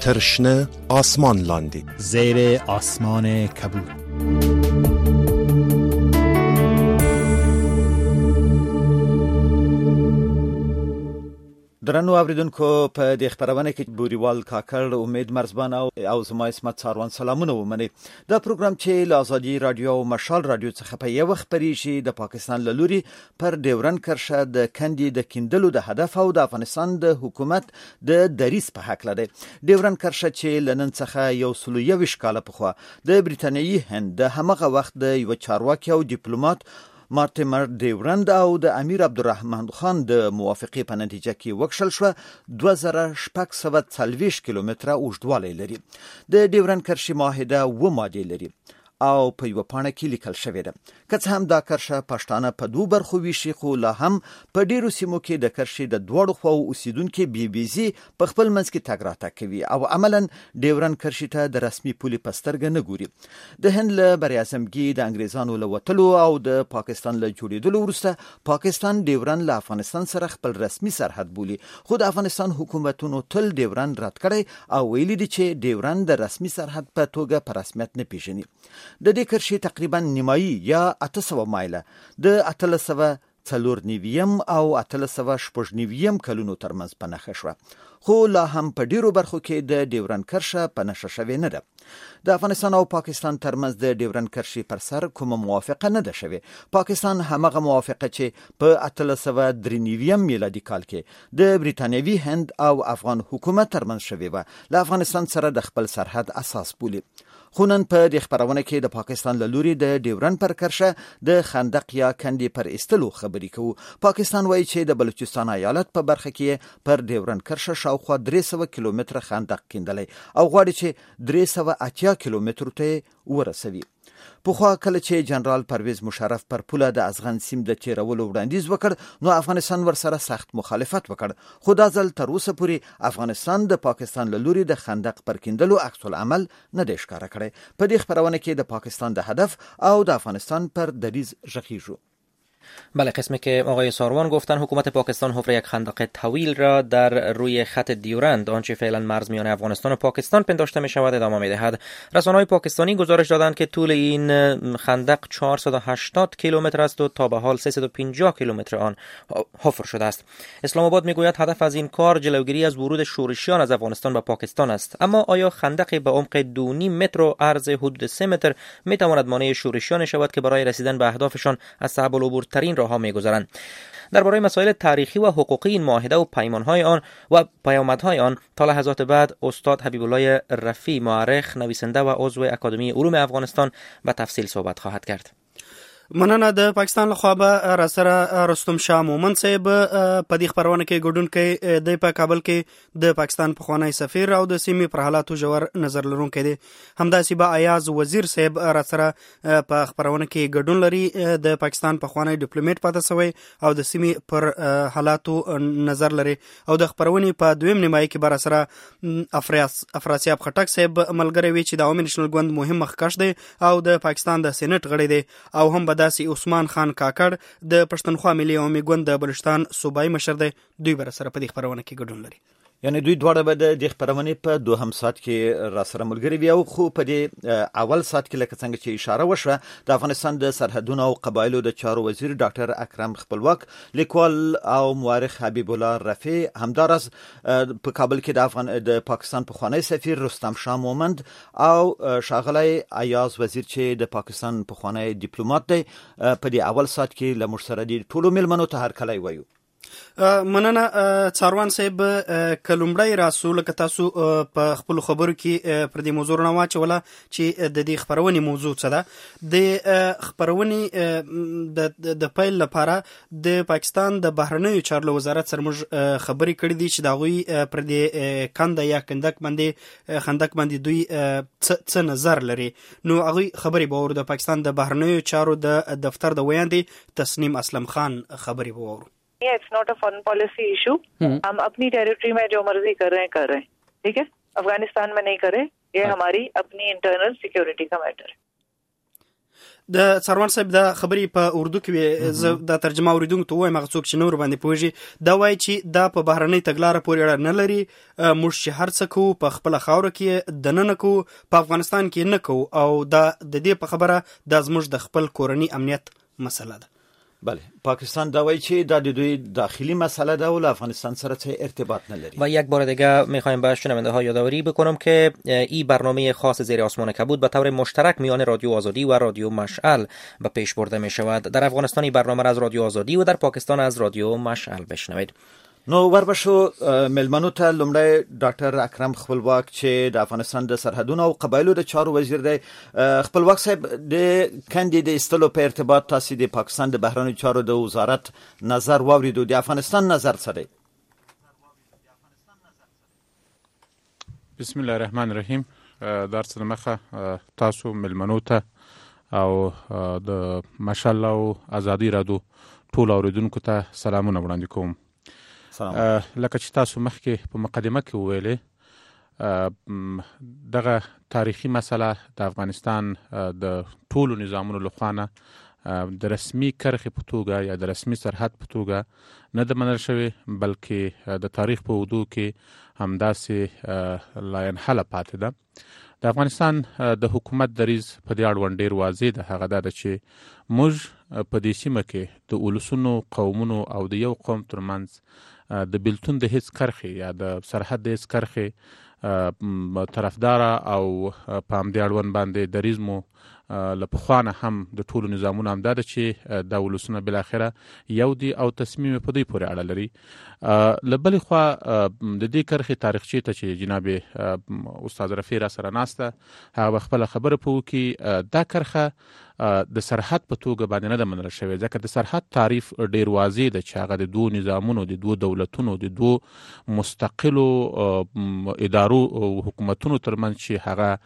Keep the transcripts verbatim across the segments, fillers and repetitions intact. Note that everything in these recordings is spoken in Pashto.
ترشنه آسمان لاندی زیر آسمان کبود. درنو اوریدونکو په دې خبرونه کې بوريوال کاکړ امید مرزبان او زما اسمت څاروان سلامونه ومني. دا پروګرام چې له آزادي رادیو او مشال رادیو څخه په یو وخت پریشي د پاکستان لوري پر ډیورن کرښه د کندي د کیندلو د هدف او د افغانستان د حکومت د دریس په حق لري. ډیورن کرښه چې لنن څخه یو سلو یوش کال پخوا د بریتانیایی هند د همغه وخت د یو چارواکي او ډیپلوماټ مارټیمر ډیورند او د امیر عبدالرحمن خان د موافقې په نتیجه کې وکشل شو. دوه زره شپږ سوه څلوېښت کیلومتره اوږدوالی لري. د ډیورند کرښې معاهده و مادې لري او په یو پاڼه کې لیکل شوې ده. که څه هم دا کرښه پښتانه په دوه برخو ویشي، خو لا هم په ډیرو سیمو کې د کرښې د دواړو خواو اوسیدونکي بي بي سي په خپل منځ کې تګ راتګ کوي او عملاً ډیورند کرښې ته د رسمي پولې په سترګه نه ګوري. د هند له بریاعظمګي د انګریزانو له وتلو او د پاکستان له جوړېدلو وروسته پاکستان ډیورند له افغانستان سره خپل رسمي سرحد بولي، خو د افغانستان حکومتونو تل ډیورند رد کړی او ویلي دي چې ډیورند د رسمي سرحد په توګه په رسمیت نه پیژني. د دې کرښې تقریبا نیمایي یا اته سوه مایله د اتلس سوه څلور نویم او اتلس سوه شپږ نویم کلونو ترمنځ په نښه شوه، خو لا هم په ډیرو برخو کې د ډیورند کرښه په نښه شوې نه ده. د افغانستان او پاکستان ترمنځ د ډیورند کرښې پر سر کومه موافقه نه ده شوې. پاکستان همغه موافقه چې په اتلس سوه درې نویم میلادي کال کې د بریتانیوي هند او افغان حکومت ترمنځ شوې وه، له افغانستان سره د خپل سرحد اساس بولي. خو نن په دې خبرونه کې د پاکستان له لوري د ډیورند پر کرښه د خندق یا کندي پر ایستلو خبرې کوو. پاکستان وایي چې د بلوچستان ایالت په برخه کې پر ډیورند کرښه شاوخوا درې سوه کیلومتره خندق کیندلی او غواړي چې درې سوه اتیا کیلومترو ته ورسوي. پخوا کله چې جنرال پرویز مشرف پر پوله د ازغن سیم د تیرولو وړاندیز وکړ، نو افغانستان ورسره سخت مخالفت وکړ، خو دا ځل تر اوسه پورې افغانستان د پاکستان له لوري د خندق پر کیندلو عکس العمل نه دی ښکاره کړی. په دې خبرونه کې د پاکستان د هدف او د افغانستان پر دریز ژغیږو. بله، قسمی که آقای ساروان گفتن حکومت پاکستان حفر یک خندق طویل را در روی خط دیورند آنچه فعلا مرز میان افغانستان و پاکستان پنداشته می شود ادامه می دهد. رسانه‌های پاکستانی گزارش دادند که طول این خندق چهارصد و هشتاد کیلومتر است و تا به حال سیصد و پنجاه کیلومتر آن حفر شده است. اسلام آباد می گوید هدف از این کار جلوگیری از ورود شورشیان از افغانستان به پاکستان است. اما آیا خندقی به عمق دو نیم متر و عرض حدود سه متر می تواند مانع شورشیان شود که برای رسیدن به اهدافشان از صعب العبور ترین راهها می‌گذرند؟ درباره مسائل تاریخی و حقوقی این معاهده و پیمان‌های آن و پیامدهای آن تا لحظات بعد استاد حبیب الله رفیع، مورخ، نویسنده و عضو اکادمی علوم افغانستان به تفصیل صحبت خواهد کرد. مننه. د پاکستان له خوا به را سره رستم شاه مومن صاحب په دې خبرونه کې ګډون کوي. د په کابل کې د پاکستان پخوانی سفیر او د سیمې پر حالاتو ژور نظر لرونکی دی. همداسې به ایاز وزیر صاحب را سره په خبرونه کې ګډون لري. د پاکستان پخوانی ډیپلوماټ پاتې شوی او د سیمې پر حالاتو نظر لري او د خبرونې په دویم نیمایي کې به را سره افراس افراسیاب خټک صاحب ملګری وي چې د عوامي نېشنل ګوند مهم مخکښ دی او د پاکستان د سېنات غړی دی او هم داسې عثمان خان کاکړ د پښتونخوا ملي عوامي ګوند د بلوچستان صوبایي مشر دی. دوی به سره په دې خبرونه کې ګډون لري. یعنی دوی دواړه به د دې خبرونې په دوهم ساعت کې را سره ملګري وي او خو په دې اول ساعت کې لکه څنګه چې اشاره وشوه د افغانستان د سرحدونو او قبایلو د چارو وزیر ډاکټر اکرم خپلواک، لیکوال او مورخ حبیب الله رفیع، همدارس په کابل کې د افغان د پاکستان پخوانی سفیر رستم شاه مومند او شاغلی ایاز وزیر چې د پاکستان پخوانی ډیپلوماټ دی په دې اول ساعت کې له موږ سره دي. ټولو ملمنو ته هرکلی وایو. مننه څاروان صاحب. کلمړی راسو لکه تاسو په خپل خبرو کې پر دې موضوع نه واچوله چې د دې خبرونې موضوع څه ده. د خبرونې د د پیل لپاره د پاکستان د بهرنیو چارو وزارت سره موږ خبرې کړې دي چې دا غوي پر دې کنده یا کندک باندې خندق باندې دوی څه نظر لري. نو هغه خبرې به ور د پاکستان د بهرنیو چارو د دفتر د ویاندې تسنیم اسلم خان خبرې به ور. It's not a foreign policy issue. हम अपनी टेरिटरी में जो मर्जी कर रहे हैं कर रहे हैं, ठीक है. अफगानिस्तान में नहीं करे, ये हमारी अपनी इंटरनल सिक्योरिटी का मैटर है. د سروان صاحب د خبرې په اردو کې زه د ترجمه اوریدونکو ته وایم هغه څوک چې نور باندې پوهیږي دا وایي چې دا په بهرنۍ تګلاره پورې اړه نه لري، موږ چې هر څه کوو په خپله خاوره کې دننه کوو، په افغانستان کې نه کوو، او دا د دې په خبره دا زموږ د خپل کورني امنیت مسله ده. بله، پاکستان دا وایي چې دا د دوی داخلی مسئله ده و له افغانستان سره چه ارتباط نداری. و یک بار دیگه میخوایم به شنونده ها یادآوری بکنم که این برنامه خاص زیر آسمان کبود به طور مشترک میان رادیو آزادی و رادیو مشعل به پیش برده می شود. در افغانستان این برنامه از رادیو آزادی و در پاکستان از رادیو مشعل بشنوید. نو وربشو ملمنو ته لومړی ډاکټر اکرم خپلواک چې د افغانستان د سرحدونو او قبایلو د چارو وزیر دی. خپلواک صاحب د کندې د استلو په ارتباط تاسو د پاکستان د بهرنیو چارو د وزارت نظر واوریدو، د افغانستان نظر څه دی؟ بسم الله الرحمن الرحیم. در څه مخه تاسو ملمنو ته او د مشعل او ازادي رادیو ټول اوریدونکو ته سلامونه وړاندې کوم. لکه چې تاسو مخکې په مقدمه کې وویلې، دغه تاریخي مسله د افغانستان د ټولو نظامونو لخوا نه د رسمي کرښې په توګه یا د رسمي سرحد په توګه نه ده منل شوې، بلکې د تاریخ په اوږدو کې همداسې لاینحله پاتې ده. د افغانستان د حکومت دریځ په دې اړوند ډېر واضح ده. هغه دا ده چې موږ په دې سیمه کې د ولسونو، قومونو او د یو قوم ترمنځ د بیلتون د هیڅ کرښې یا د سرحد د هیڅ کرښې طرفداره او په همدې اړوند باندې دریځ مو له پخوا نه هم د ټولو نظامونو همدا ده چې دا ولسونه بالاخره یو دي او تصمیم په دوی پورې اړه لري. له بلې خوا د دې کرښې تاریخچې ته چې جناب استاد رفیع را سره ناسته هغه به خپله خبره په وکړي. دا کرښه د سرحد په توګه باندې نه ده منل شوې، ځکه د سرحد تعریف ډیر واضح ده چې هغه د دوو نظامونو، د دوو دولتونو، د دوو مستقلو ادارو او حکومتونو ترمنځ چې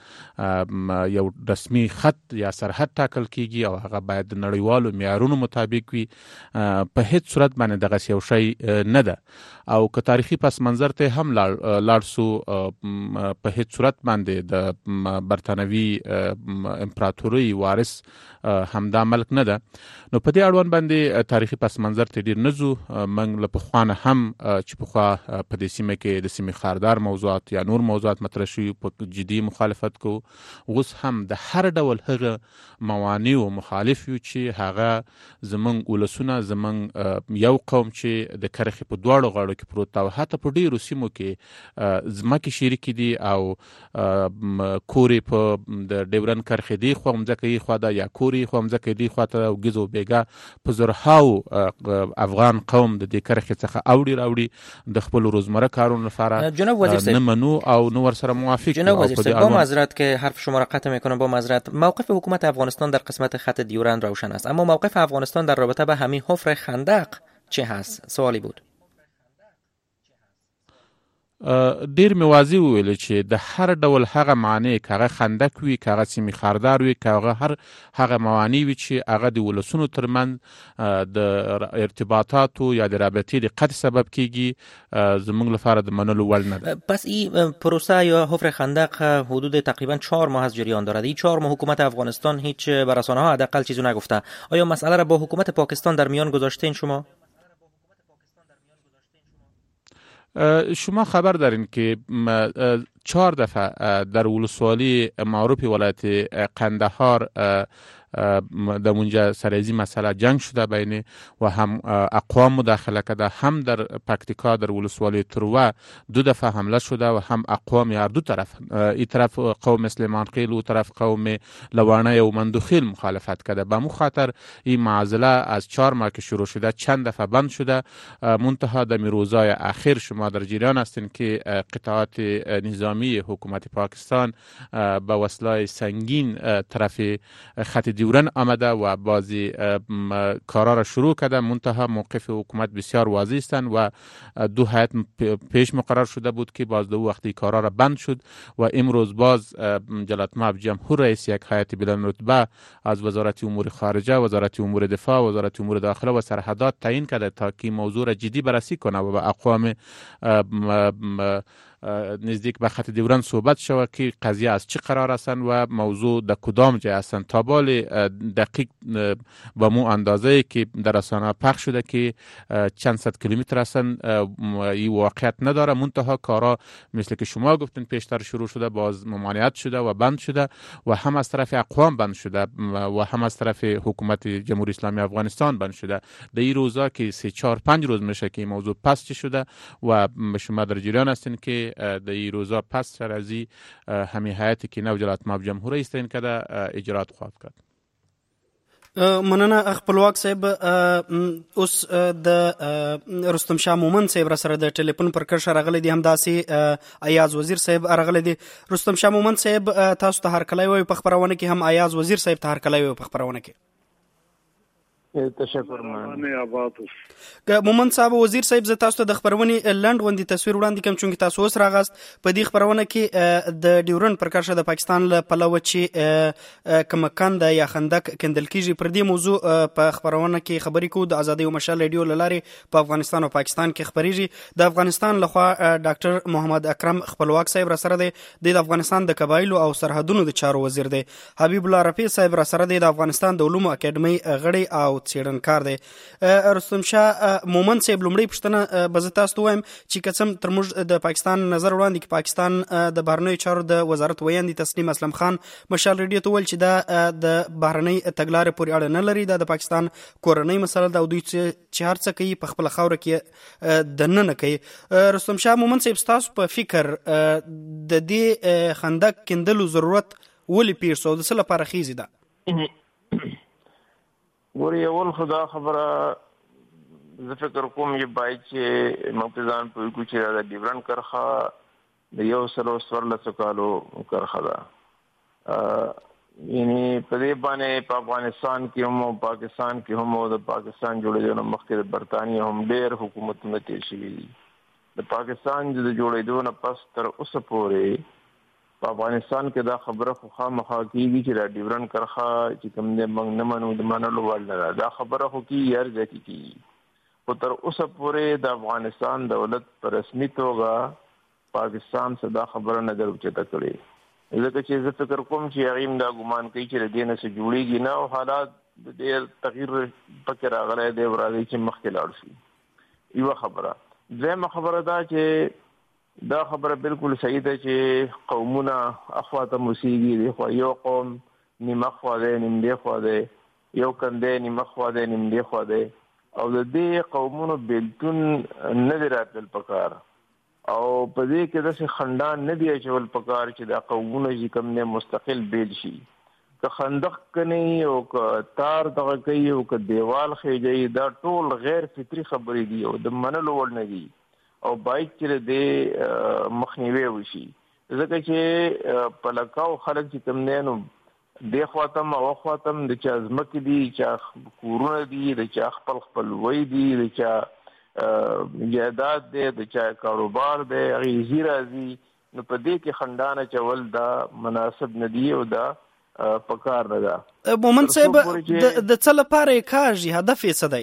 هغه یو رسمي خط یا سرحد ټاکل کیږي او هغه باید د نړیوالو معیارونو مطابق وي. په هیڅ صورت باندې دغه یو شی نه ده. او که تاریخي پس منظر ته هم لاړ سو، په هیڅ صورت باندې د برتانوي امپراتوري وارث همدا ملک نه ده. نو په دې اړوند باندې تاریخي پس منظر ته ډیر نه ځو. موږ له پخوا نه هم چې پخوا په دې سیمه کې د سیمې خاردار موضوعات یا نور موضوعات مطرح شوي په جدي مخالفت کوو. اوس هم د هر ډول هغه موانعو مخالف یو چې هغه زمونږ ولسونه، زمونږ یو قوم چې د کرښې په دواړو غاړو کې پروت ده او حتی په ډیرو سیمو کې ځمکې شریکې دي او کورې په د ډیورن کرښې دی خوا مځکه یې خوا ده یا کورې خوا مځکه دی خوا ته او ګیز او بیګا په زرهاو افغان قوم د دې کرښې څخه اوړي راوړي د خپلو روزمره کارونو لپاره نه منو او نه ورسره موافق. جناب وزیر صاحب، با معذرت که حرف شما را قطع میکنم، با معذرت، موقف حکومت افغانستان در قسمت خط دیورند روشن است، اما موقف افغانستان در رابطه به همین حفر خندق چه هست؟ سوالی بود. ډیر مې واضح وویل چې د هر ډول هغه معنی که هغه خندق وي، که هغه سیمې خاردار وي، که هغه هر هغه موانع وي چې هغه د ولسونو ترمنځ د ارتباطاتو یا د رابطې د قطع سبب کیږي، زموږ لپاره د منلو وړ نه ده. پس این پروسه یا حفر خندق حدود تقریبا چهار ماه از جریان دارد. این چهار ماه حکومت افغانستان هیچ به رسانه ها حداقل چیزی نگفته. آیا مسئله را با حکومت پاکستان در میان گذاشتین شما؟ شما خبر دارین که چهار دفعه در ولسوالی معروف ولایت قندهار در اونجا سرازی مسئله جنگ شده بین و هم اقوام مداخله کرده، هم در پکتیکا در ولسوالی تروه دو دفعه حمله شده و هم اقوام هر دو طرف، این طرف قوم سلیمانخیل و طرف قوم لوانه و مندوخیل مخالفت کرده. به مو خاطر این معضله از چهار ماه که شروع شده چند دفعه بند شده. منتها در روزهای اخیر شما در جریان هستین که قطعات نظامی حکومت پاکستان با وسلای سنگین طرف خط دیورن آمده و بازی کارا را شروع کرده. منتها موقف حکومت بسیار واضح استند و دو هیئت پیش مقرر شده بود که باز دو وقتی کارا را بند شد و امروز باز جلالت مآب جمهور رئیس یک هیئت بلند رتبه از وزارت امور خارجه، وزارت امور دفاع، وزارت امور داخله و سرحدات تعیین کرده تا که موضوع را جدی بررسی کنه و به اقوام نزدیک به خط دیورند صحبت شود که قضیه از چه قرار هستند و موضوع در کدام جای هستند. تا بال دقیق به مو اندازه که در رسانه پخش شده که چند صد کیلومتر هستند این واقعیت نداره. منتها کارا مثل که شما گفتین پیشتر شروع شده، باز ممانعت شده و بند شده و هم از طرف اقوام بند شده و هم از طرف حکومت جمهوری اسلامی افغانستان بند شده. در این روزا که سه چهار پنج روز میشه که این موضوع پس شده و شما در جریان هستین که در این روزا پس از این همین هیئتی که نو جلالت مآب جمهوری استین کده اجرات خواهد کرد. مننه خپلواک صاحب. اوس د رستم شاه مومن صاحب را سره د ټلیفون پر کرښه راغلی دی، همداسې ایاز وزیر صاحب راغلی دی. رستم شاه مومن صاحب تاسو ته هرکلی وایو په خپرونه کې، هم ایاز وزیر صاحب ته هرکلی وایو په خپرونه کې. تشکر مننه آباد مومن صاحب وزیر صاحب، زه تاسو ته د خبرونې لنډ غوندي تصویر وړاندې کوم چې تاسو اوس راغاست په دې خبرونه کې د ډیورند پر کرښه د پاکستان له پلوه چې کوم کنده یا خندق کندل کیږي، پر دې موضوع په خبرونه کې خبرې کوو. د ازادي او مشال ریډیو لارې په افغانستان او پاکستان کې خبرېږي. د افغانستان لخوا ډاکټر محمد اکرم خپلواک صاحب را سره دی، د افغانستان د قبایلو او سرحدونو د چارو وزیر دی. حبیب الله رفیع صاحب را سره دی، د افغانستان د علومو اکیډمي غړی او څېړنکار دی. رستم شاه مومن صاحب، لومړی پوښتنه به زه تاسو ته وایم چې که څه تر موږ د پاکستان نظر وړاندې کې پاکستان د بهرنیو چارو د وزارت ویاندې تسنیم اسلم خان مشال ریډیو ته ویل چې دا د بهرنۍ تګلارې پورې اړه نه لري، دا د پاکستان کورنۍ مسله ده او دوی چې هر څه کوي په خپله خاوره کې دننه کوي. رستم شاه مومن صاحب، ستاسو په فکر د دې خندق کیندلو ضرورت ولې پېښ شو او د څه لپاره خیزي ده؟ ګورې اول خدا خبره زه فکر کوم چې باید چې موږ په ځان پوه کړو چې د ډیورند کرښه د یو سلو څوارلسو کالو کرښه ده. یعنې په دې باندې په افغانستان کې هم او پاکستان کې هم او د پاکستان جوړېدو نه مخکې د برطانیې هم ډېر حکومتونه تېر شوي دي. د پاکستان د جوړېدو نه پس تر اوسه پورې په افغانستان کې دا خبره خو خامخا کېږي چې دا ډیورند کرښه چې کوم دی موږ نه منو، د منلو وړ نه ده. دا خبره خو کېږي، هر ځای کې کېږي، خو تر اوسه پورې د افغانستان دولت په رسمي توګه پاکستان څخه دا خبره نه ده اوچته کړې. ځکه چې زه فکر کوم چې هغوی هم دا ګمان کوي چې د دې نه څه جوړېږي نه، او حالات د ډېر تغییر پکې راغلی دی، راځي چې مخکې لاړ شي. یوه خبره. دویمه خبره دا چې دا خبره بالکل صحیح ده چې قومونه اخوا ته موسیږي، دی خوا یو قوم نیمه خوا دی نیم دې خوا دی، یو کندی نیمه خوا دی نیم دې خوا دی، او د دې قومونو بیلتون نه دی راتلل پکار، او په دې کې داسې خندان نه دی اچول پکار چې دا قومونه چې کوم دی مستقل بیل شي. که خندق کني او که تار دغه کوي او که دیوال خېږي، دا ټول غیر فطري خبرې دي او د منلو وړ نه دي، او باید چې د مخنیوي وشي. ځکه چې په لکاو خلک چې کوم دی نو دې خواته او خواته د چا ځمکې دي، چا کورونه دي، د چا خپل خپلوۍ دي، د چا جایداد دی، د چا کاروبار دی، هغې ځي راځي. نو په دې کې خندانه چول دا مناسب نه دي او دا پکار نه ده. مومن صاحب، د څه لپاره یې کاږي؟ هدف یې څه دی؟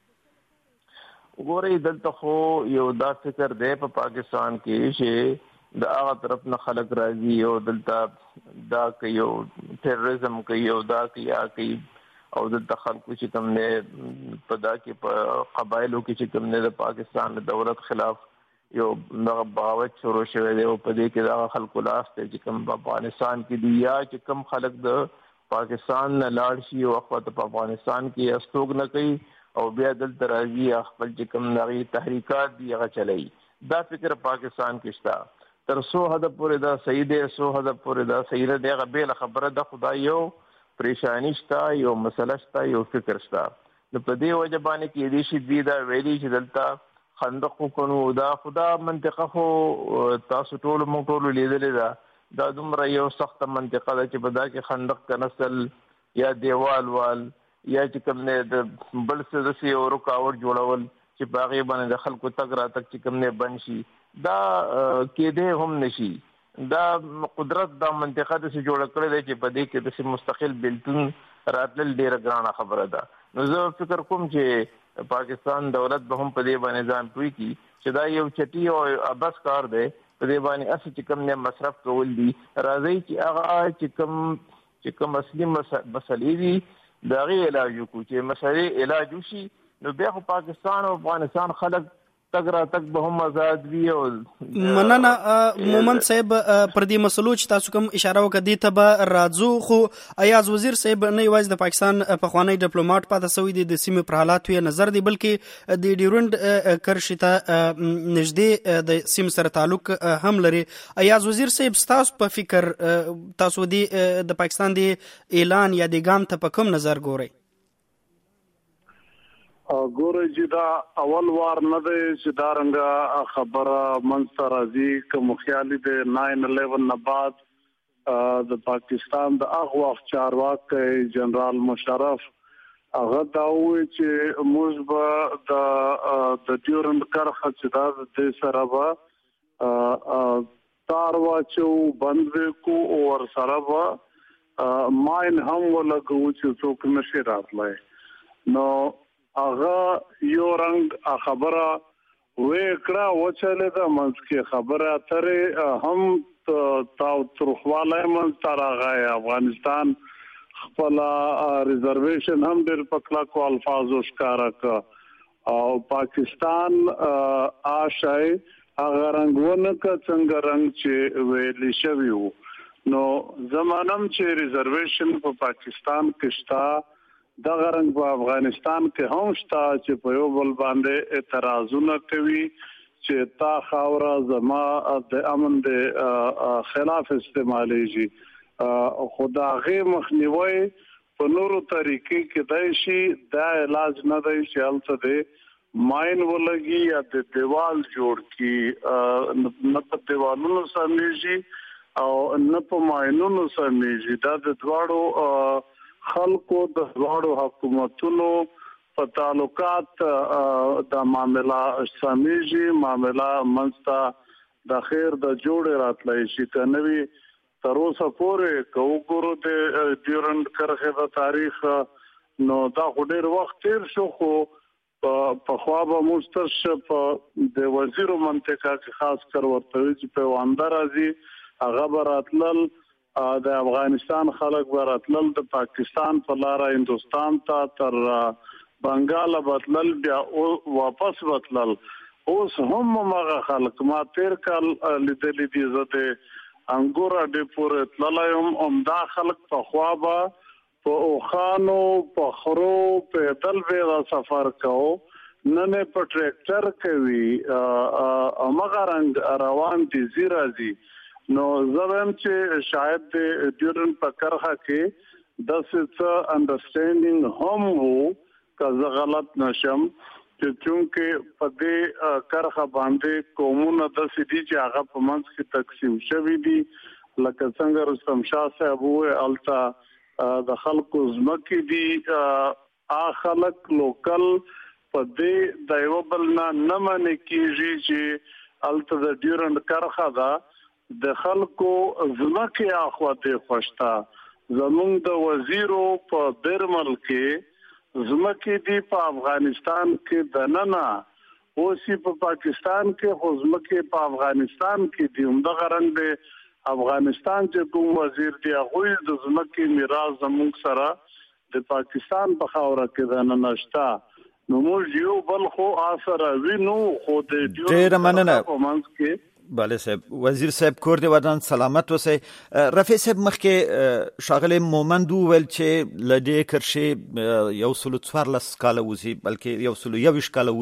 ګورئ دلته خو یو دا فکر دی په پاکستان کې چې د هغه طرف نه خلک راځي او دلته دا کوي او ټیرریزم کوي او دا کوي یا کوي، او دلته خلکو چې کوم دی په دا کې په قبایلو کې چې کوم دی د پاکستان د دولت خلاف یو دغه بغاوت شروع شوی دی، او په دې کې دغه خلکو لاس دی چې کوم په افغانستان کې دي، یا چې کوم خلک د پاکستان نه لاړ شي او خپل په افغانستان کې استوګ نه کوي او بیا دلته راځي خپل چې کوم نغې تحریکات دي هغه چلوي. دا فکر پاکستان کې شته. تر څو حد پورې دا صحیح دی، څو حد پورې دا صحیح نه دی، هغه بېله خبره ده. خو دا یو پریشاني شته، یو مسله شته، یو فکر شته. نو په دې وجه باندې کېدای شي دوی دا ویلي چې دلته خندق وکړو. دا خو دا منطقه خو تاسو ټولو موږ ټولو لیدلې ده، دا دومره یو سخته منطقه ده چې په دا کې خندق کنسل یا دیوال وال یا چې کوم نه د بل څه داسې یو رکاوټ جوړول چې په هغې باندې د خلکو تګ راتګ چې کوم نه بند شي، دا کېدی هم نه شي. دا قدرت دا منطقه داسې جوړه کړې ده چې په دې کې داسې مستقل بیلتون راتلل ډېره ګرانه خبره ده. نو زه فکر کوم چې پاکستان دولت به هم په دې باندې ځان پوه کړي چې دا یو چټي او ابس کار دی. په دې باندې اصل چې کوم نه مصرف کول دي راځي چې هغه چې کوم چې کوم اصلي مسلې دي دا غي علاج کو چې مسلې علاج وشي نو بیا خو پاکستان او افغانستان خلک تګ را تک به هم آزاد وي. او مننه مومند صاحب پر دې مسلو چې تاسو کوم اشاره وکړه ته به راځو، خو ایاز وزیر صاحب نه یوازې د پاکستان پخوانی ډیپلوماټ پاتې شوی دی د سیمې پر حالاتو یې نظر دی، بلکې د ډیورند کرښې ته نږدې د سیمې سره تعلق هم لري. ایاز وزیر صاحب تاسو په فکر تاسو د پاکستان د اعلان یا د ګام ته په کوم نظر ګورئ؟ ګوره چې دا اول وار نه دی چې دا رنګه خبره منځته راځي که مخیالي د ناین الیون نه بعد د پاکستان د هغه وخت چارواکی جنرال مشرف هغه دا وایي چې موږ به د ډیورند کرښه چې دا د دې سره به تار واچو بند کو او ورسره به ماین هم ولګو چې څوک نشي راتلی. نو هغه یو رنګ خبره وې کړه وچلې ده منځ کې خبره اترې هم تاو ترخواله منځ ته راغی. افغانستان خپل ریزرویشن هم ډېر په کلکو الفاظو ښکاره کړه او پاکستان آشای هغه رنګونه که څنګه رنګ چې ویلی شوي وو. نو زمانم چې ریزرویشن په پاکستان کې شته دغه رنګ په افغانستان کې هم شته چې په یو بل باندې اعتراضونه کوي چې تا خاوره زما د امن د خلاف استعمالیږي. خو د هغې مخنیوی په نورو طریقې کې دی شي دا علاج نه دی چې هلته د ماین ولګي یا د دیوال جوړ کړي، نه په دیوالونو سمیږي او نه په ماینونو سمیږي. دا د دواړو خلکو د دواړو حکومتونو په تعلقات د معامله سمیږي، معامله منځته د خیر د جوړې راتلی شي. که نه وي تر اوسه پورې که وګورو د ډیورند کرښې د تاریخ نو دا خو ډېر وخت تیر شو، خو پخوا به موږ تر په د وزیرو منطقه کې خاص کر ورته وي چې پیوانده راځي هغه به راتلل، د افغانستان خلک به راتلل د پاکستان په لاره هندوستان ته تر بنګاله بتلل بیا واپس بتلل. اوس هم هغه خلک ما تیر کال لیدلی دي زه د انګور اډې پورې تللی یم، همدا خلک پخوا به په اوښانو په خرو پیدل به دا سفر کوو، نن یې په ټریکټر کوي همغه رنګ روان دي ځي راځي. نو زه وایم چې شاید د ډیورند په کرښه کې داسې څه انډرسټینډینګ هم وو که زه غلط نشم چې چونکې په دې کرښه باندې قومونه داسې دي چې هغه په منځ کې تقسیم شوي دي. لکه څنګه رستم شاه صاحب وویل هلته د خلکو ځمکې دي، هغه خلک لوکل په دې د یوه بل نه نه منې کېږي چې هلته د ډیورند کرښه ده د خلکو ځمکې اخوا دې خوشته. زمونږ د وزیرو په برمل کې ځمکې دي په افغانستان کې دننه، اوس په پاکستان کې خو ځمکې په افغانستان کې دي. همدغه رنګ د افغانستان چې کوم وزیر دی هغوی د ځمکې میراث زمونږ سره د پاکستان په خاوره کې دننه شته. نو موږ یو بل خو آسره وینو، خو د ډېره مننه په منځ کې بله صاحب. وزیر صاحب کور دې ودان سلامت اوسئ. رفیع صاحب مخکې ښاغلی مومند وویل چې له دې کرښې یو سلو څوارلس کاله وځي بلکې یو سلو یوویشت کاله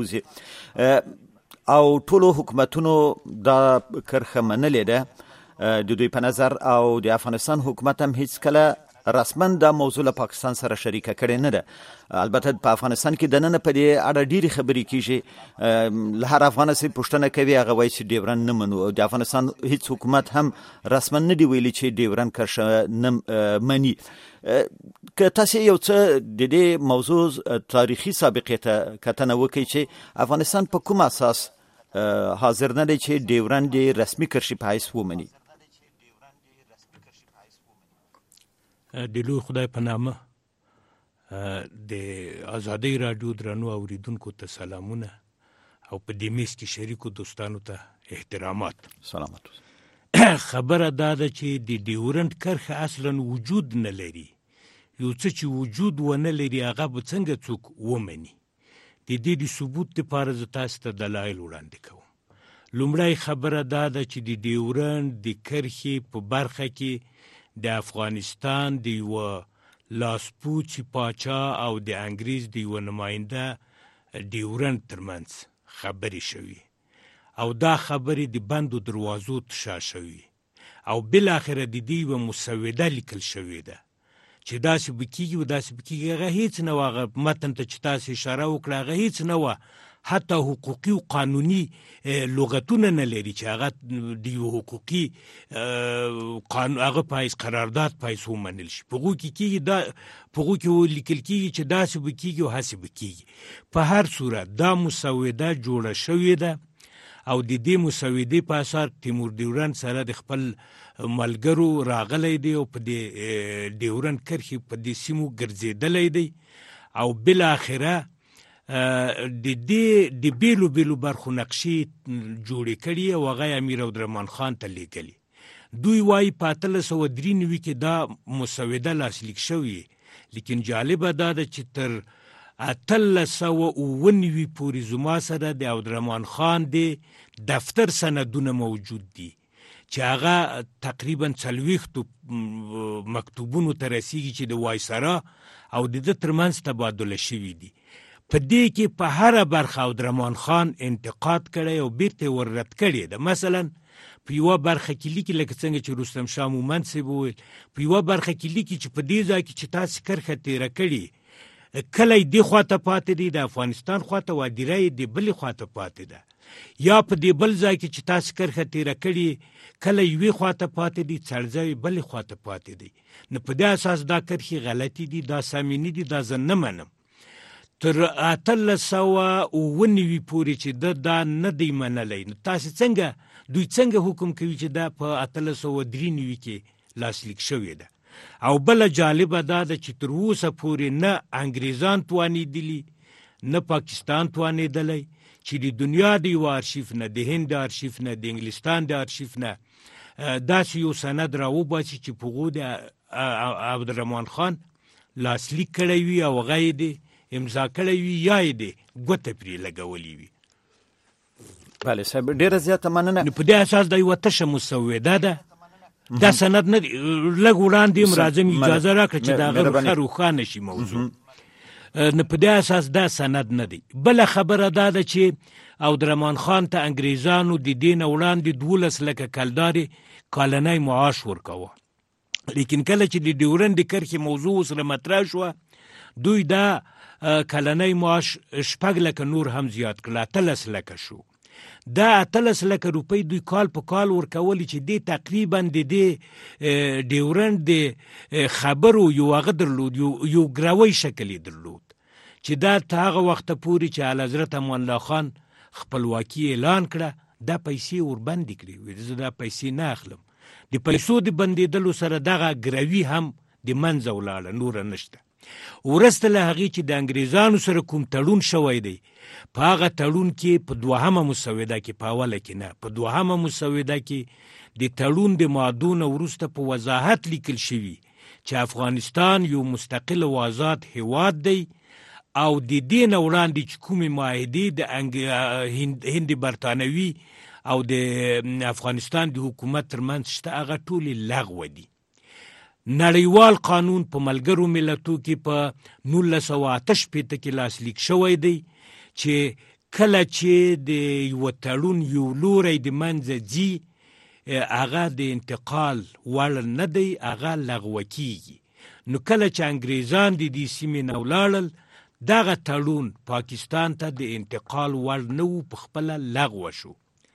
وځي او ټولو حکومتونو دا کرښه منلې ده د دوی په نظر، او د افغانستان حکومت هم هیڅ کله رسما دا موضوع له پاکستان سره شریکه کړې نه ده. البته په افغانستان کې د نن په دې اړه ډېرې خبرې کېږي. له هر افغان سره پوښتنه کوي هغه وایي چې ډیورند نه منو، او د افغانستان هیڅ حکومت هم رسما نه دی ویلي چې ډیورند کرښه نه مني. که تاسو یو څه د دې موضوع تاریخي سابقې ته کتنه وکړئ چې افغانستان په کوم اساس حاضر نه دی چې ډیورند رسمي کرښې په حیث ومني؟ د لوی خدای په نامه د ازادۍ راډیو درنو اوریدونکو ته سلامونه او په دې میز کې شریکو دوستانو ته احترامات. سلامت. خبره دا ده چې د ډیورنډ کرښه اصلا وجود نه لري. یو څه چې وجود ونه لري هغه به څنګه څوک ومني. د دې د ثبوت لپاره زه تاسو ته دلایل وړاندې کوم. لومړی خبره دا ده چې د ډیورنډ د کرښې په برخه کې د افغانستان د یوه لاسپوڅي پاچا او د انګریز د یوه نماینده ډیورنډ ترمنځ خبرې شوي او دا خبرې د بندو دروازو تشا شوي او بالاخره د دې یوه مسوده لیکل شوې ده چې داسې به کېږي و داسې به کېږي. هغه هېڅ نه وه. هغه متن ته چې تاسې اشاره وکړه هغه هېڅ نه وه. حتی حقوقي و قانوني لغتونه نه لري چې هغه د یو حقوقي هغه پایس قرارداد پایس ومنل شي. په هغو کې کېږي دا په هغو کې لیکل کېږي چې داسې به کېږي او هسې به کېږي. په هر صورت دا مسوده جوړه شوې ده او د دې مسودې په اساس تیمور ډیورنډ سره د خپل ملګرو راغلی دی او په دې ډیورنډ کرښې په دې سیمو ګرځېدلی دی او بالاخره د دې د بیلو بیلو برخو نقشې جوړې کړي او هغه امیر عبدالرحمن خان ته لیږلي. دوی وایي په اتلس سوه درې نوي کې دا مسوده لاسلیک شوې، لیکن جالبه دا ده چې تر اتلس سوه اووه نوي پورې زما سره د عبدالرحمن خان د دفتر سندونه موجود دي چې هغه تقریبا څلوېښتو مکتوبونو ته رسیږي چې د وایسرا او د ده ترمنځ تبادله شوي دي. په دې کې په هره برخه عبدالرحمن خان انتقاد کړی او بیرته ور رد کړی ده. مثلا په یوه برخه کې لیکي لکه څنګه چې رستم شاه مومند صاحب وویل، په یوه برخه کې لیکي چې په دې ځای کې چې تاسې کرښه تېره کړي کله یې دې خواته پاتې دی د افغانستان خواته وادیره یې د بلې خواته پاتې ده، یا په دې بل ځای کې چې تاسې کرښه تېره کړي کله یوې خواته پاتې دي څړځه یې بلې خواته پاتې دی. نو په دې اساس دا کرښې غلطي دي، دا سمې نه دي، دا زه نه منم. تر اتلس سوه اووه نوي پورې چې ده دا نه دی منلی، نو تاسې څنګه دوی څنګه حکم کوي چې دا په اتلس سوه درې نوي کې لاسلیک شوې ده. او بله جالبه دا ده چې تر اوسه پورې نه انګریزان توانېدلي نه پاکستان توانېدلی چې د دنیا د یو ارشیف نه، د هند د ارشیف نه، د انګلستان د ارشیف نه داسې یو سند راوباسي چې په هغو د عبدالرحمن خان لاسلیک کړی وي او هغه یې د امضا کړی وي یا یې د ګوته پرې لګولي وي. بله صاحب ډېره زیاته مننه. نو په دې اساس دا یوه تشه مسوده ده، دا سند نه دی. لږ وړاندې هم راځم اجازه راکړه چې د هغه ښه روښانه شي موضوع. نو په دې اساس دا سند نه دی. بله خبره دا ده چې عبدالرحمن خان ته انګریزانو د دې نه وړاندې دولس لکه کلدارې کالنی معاش ورکوه، لیکن کله چې د ډیورنډ د کرښې موضوع سره مطرح شوه دوی دا کلنی معاش شپږ لکه نور هم زیات کړل، اتلس لکه شو. دا اتلس لکه روپۍ دوی کال په کال ورکولي چې دې تقریبا د دې ډیورنډ د خبرو یو هغه درلود، یو ګروی شکل یې درلود چې دا تر هغه وخته پورې چې اعلیحضرت امان الله خان خپلواکي اعلان کړه دا پیسې وربندې کړې وې. زه دا پیسې نه اخلم. د پیسو د بندېدلو سره دغه ګروي هم د منځه ولاړه، نوره نشته. ورسته له هغې چې د انګریزانو سره کوم تړون شوی دی په هغه تړون کې په دوهمه مسوده کې، په اوله کې نه، په دوهمه مسوده کې د تړون د مادو نه وروسته په وضاحت لیکل شوي چې افغانستان یو مستقل او آزاد هیواد دی او د دې نه وړاندې چې کومې معاهدې د هند برطانوي او د افغانستان د حکومت ترمنځ شته هغه ټولې لغوه دي. نړیوال قانون په ملګرو ملتو کې په نولس سوه اته شپېته کې لاسلیک شوی دی چې کله چې د یوه تړون یو لوری د منځه ځي هغه د انتقال وړ نه دی، هغه لغوه کیږي. نو کله چې انګریزان د دې سیمې نه ولاړل دغه تړون پاکستان ته د انتقال وړ نه و، په خپله لغوه شو.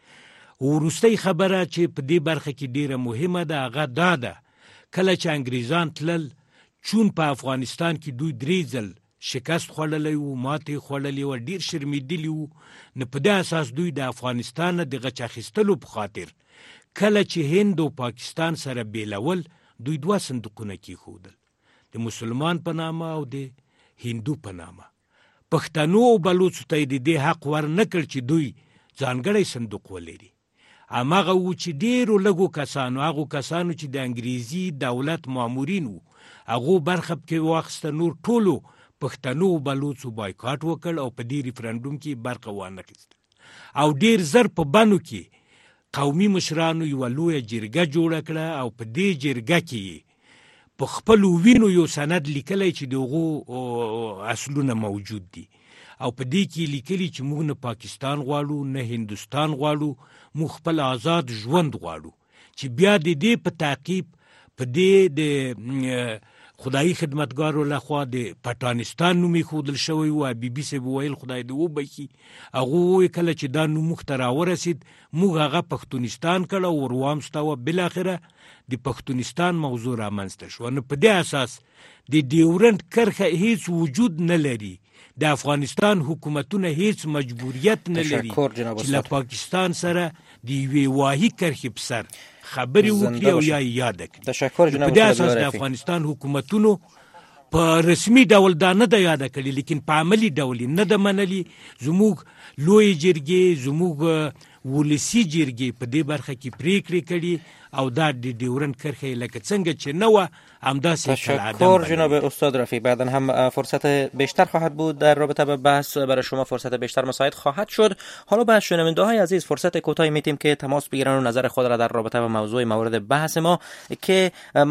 وروستۍ خبره چې په دې برخه کې ډیره مهمه ده هغه دا ده کله چې انګریزان تلل چون په افغانستان کې دوی درې ځل شکست خوړلی و، ماتې خوړلې وه، ډېر شرمېدلي وو. نو په دې اساس دوی د افغانستان نه د غچ اخیستلو په خاطر کله چې هند او پاکستان سره بیلول دوی دوه صندوقونه کېښودل، د مسلمان په نامه او د هندو په نامه. پښتنو او بلوڅو ته یې د دې حق ور نه کړ چې دوی ځانګړی صندوق ولري. هماغه و چې ډیرو لږو کسانو هغو کسانو چې د انګریزي دولت مامورین وو هغو برخه پکې واخیسته، نور ټولو پښتنو او بلوڅو بایکاټ وکړ او په دې ریفرنډوم کې برخه وانخیسته او ډیر زر په بنو کې قومي مشرانو یوه لویه جرګه جوړه کړه او په دې جرګه کې په خپلو وینو یو سند لیکلی چې د هغو اصلونه موجود دي او په دې کې لیکلي چې موږ نه پاکستان غواړو نه هندوستان غواړو، موږ خپل آزاد ژوند غواړو، چې بیا د دې په تعقیب په دې د خدایي خدمتګارو لخوا د پټانستان نوم ایښودل شوی و. بي بي صاحب وویل خدای دې وبخي، هغه وویل کله چې دا نوم موږ ته راورسید موږ هغه پښتونستان کړه او ور وامستاوه، بالاخره د پښتونستان موضوع رامنځته شوه. نو په دې اساس د ډیورنډ کرښه هیڅ وجود نه لري، د افغانستان حکومتونه هیڅ مجبوریت نه لري چې له پاکستان سره د یوې واهي کرښې په سر خبرې وکړي او یا یاد کړي. په دې اساس د افغانستان حکومتونو په رسمي ډول دا نه ده یاده کړي، لیکن په عملي ډول نه ده منلي. زموږ لوی جرګې، زموږ ولسي جرګې په دې برخه کې پریکړې کړي او دا د ډیورنډ کرښه لکه څنګه چې نه وه همداسې تشکر جناب استاد رفیع. بعدا هم فرصت بیشتر خواهد بود در رابطه با بحث، برای شما فرصت بیشتر مساعد خواهد شد. حالا به شنونده های عزیز فرصت کوتاهی میدیم که تماس بگیرن و نظر خود را در رابطه با موضوع مورد بحث ما که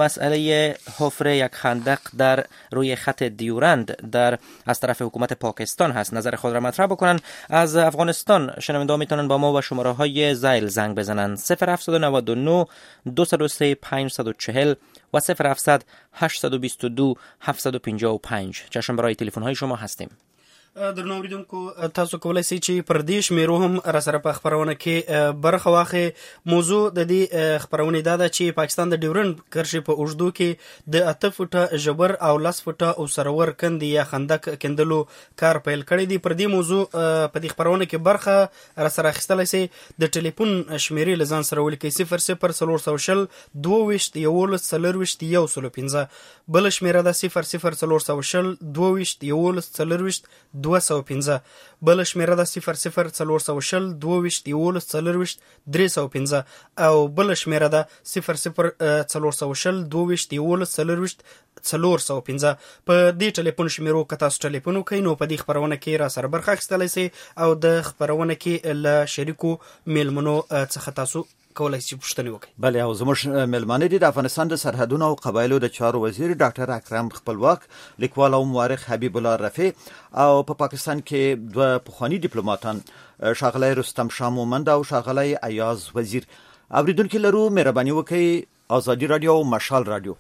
مسئله حفر یک خندق در روی خط دیورند در از طرف حکومت پاکستان هست، نظر خود را مطرح بکنن. از افغانستان شنونده ها میتونن با ما و شماره های زایل زنگ بزنن صفر هفت نه نه دو صفر سه پنج چهار صفر و صفر هفت هشت دو دو هفت پنج پنج. چشم برای تلفن های شما هستیم. درنو اوریدونکو تاسو کولای شئ چې پر دې شمیرو هم را سره په خبرونه کې برخه واخلئ. موضوع د دې خبرونه دا ده چې پاکستان د ډیورنډ کرښې په اوږدو کې د اته فوټه ژور او لس فوټه او سرور کندې یا خندق کندلو کار پیل کړی دی. پر دې موضوع په دې خبرونه کې برخه را سره اخیستلی شئ. د ټلیفون شمیرې له ځان سره ولیکئ صفر صفر څلور سوه شل دوه ویشت یولس څلرویشت یو سلو پنځه. بله شمیره ده صفر صفر څلور سوه شل دوه ویشت یولس څلرویشت دوه سوه پنځه. بل شمیره ده صفر صفر څلور سوه شل دوه ویشت یولس څلرویشت درې سوه پنځه او بل شمیره ده صفر صفر څلور سوه شل دوه ویشت یولس څلرویشت څلور سوه پنځه. په دې ټلیفون شمیرو که تاسو ټلیفون وکئ نو په دې خبرونه کې را سره برخه اخیستلی شئ او د خبرونه کې له شریکو میلمنو څخه تاسو کولای شي پوښتنه وکړي. بله او زموږ ملمانه دي د افغانستان د سرحدونو او قبایلو د چارو وزیر ډاکټر اکرم خپلواک، لیکوال او مورخ حبیب الله رفیع او په پا پاکستان کې دوه پخوانی ډیپلوماټان ښاغلی رستم شاه مومند او ښاغلی ایاز وزیر. اوریدونکي لرو مهرباني وکړئ آزادي رادیو او مشال رادیو.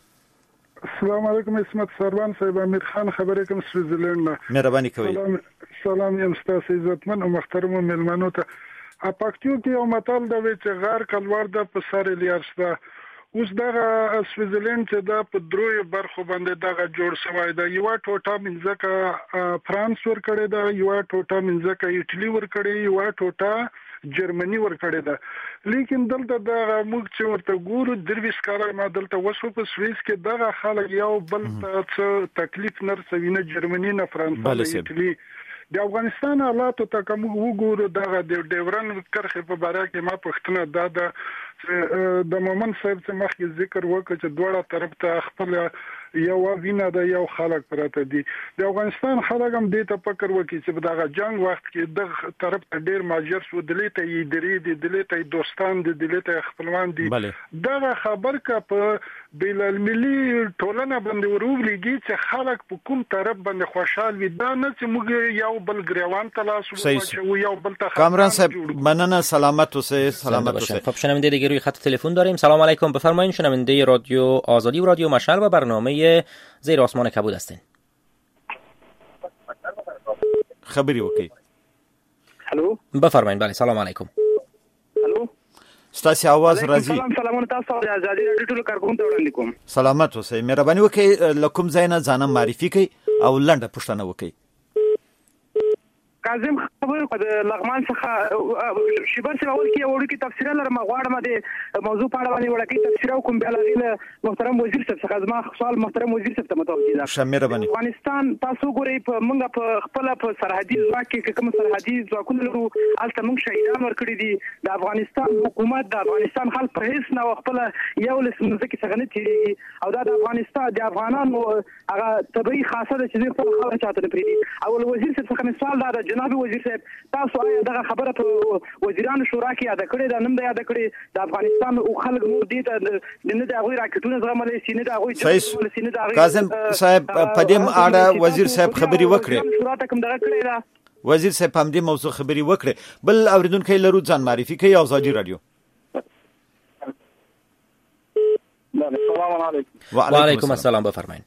السلام علیکم اسمت سروان صاحب، امیر خان خبرې کوم سویزرلند. مهرباني کوئ. سلام سلام یم ستاسو عزتمن او محترم ملمنو ته. پښتو کې یو متل دی چې غار کلوار د په سر لیارسته. اوس دغه سویزرلند چې دا په دروي برخو باندې دغه جوړ شوی دی. یو ټوټه منځکه فرانس ور کړی دا، یو ټوټه منځکه ایټلی ور کړی، یو ټوټه جرمنی ور کړی دا. لیکن دلته دغه موږ چې ورته ګورو درویش کار ما دلته وشو په سویس کې دغه خلک یو بل ته تکلیف نه رسوي، نه جرمنی نه فرانس نه ایټلی. د افغانستان حالاتو ته کوم وګورو دغه د ډیورنډ کرښې په باره کې ما پوښتنه دا ده د مومن صاحب چې مخکې ذکر وکړ چې دواړه طرف ته خپل یو وینه ده، یو خلک پراته دي. د افغانستان خلک هم دې ته فکر وکړي چې په دغه جنگ وخت کې دغه طرف ته ډیر ماجر شو، دلې ته یې درې دي، دلې ته دوستان دي، دلې ته خپلوان دي. دغه خبر کا په بین المللي ټولنه باندې وروولېږي چې خلک په کوم طرف باندې خوشحال وي، دا نه چې موږ یو بل ګریوان ته لاس وواچوو یو بل ته. کامران صاحب مننه، سلامت اوسئ. سلامت اوسئ. خب شنونده دیگه روی خط تلفن داریم. سلام علیکم، بفرمایید. شنونده رادیو آزادی و رادیو مشعل و برنامه زیر آسمان کبود هستین. خبری وکي. هلو بفرمایید. بله سلام علیکم. هلو ستاسو आवाज راځي. سلام سلامونه تاسو ته آزادي رادیو ټول کارکونکو ته وړاندې کوم. سلامت اوسئ. مهرباني وکړئ لکم زینا ځانم معرفي کړئ او لنډه پوښتنه وکړئ. کاظم خبر کو د لغمان څخه شیبر څخه اول کې وړو کې تفسیر لرم غواړم د موضوع په اړه باندې وړو کې تفسیر کوم بیا لغیله محترم وزیر صاحب څخه زما سوال محترم وزیر صاحب ته متوجه ده. شمیر باندې افغانستان تاسو ګورئ په موږ په خپل په سرحدي ځواک کې کوم سرحدي ځواکونه لرو الته موږ شهیدان ورکړي دي د افغانستان حکومت د افغانستان خلک په هیڅ نه خپل یو لسمزه کې څنګه نه تیریږي او دا د افغانستان د افغانانو هغه طبيعي خاصه ده چې په خبره چاته نه پریدي. اول وزیر صاحب څخه سوال دا جناب وزیر صاحب تاسو آیا دغه خبره په وزیرانو شورا کې یاد کړی دا نن د یاد کړی د افغانستان او خلک نور دي ته نه د هغه راکټونه زغملې سینې د هغه جوړول سینې د هغه کاظم صاحب په دې اړه وزیر صاحب خبري وکړي شورا ته کوم دغه کړی دا وزیر صاحب هم دې موضوع خبري وکړي. بل اوریدونکو لرو ځان معرفي کوي آزادي رادیو. السلام علیکم. وعلیکم السلام بفرمایید.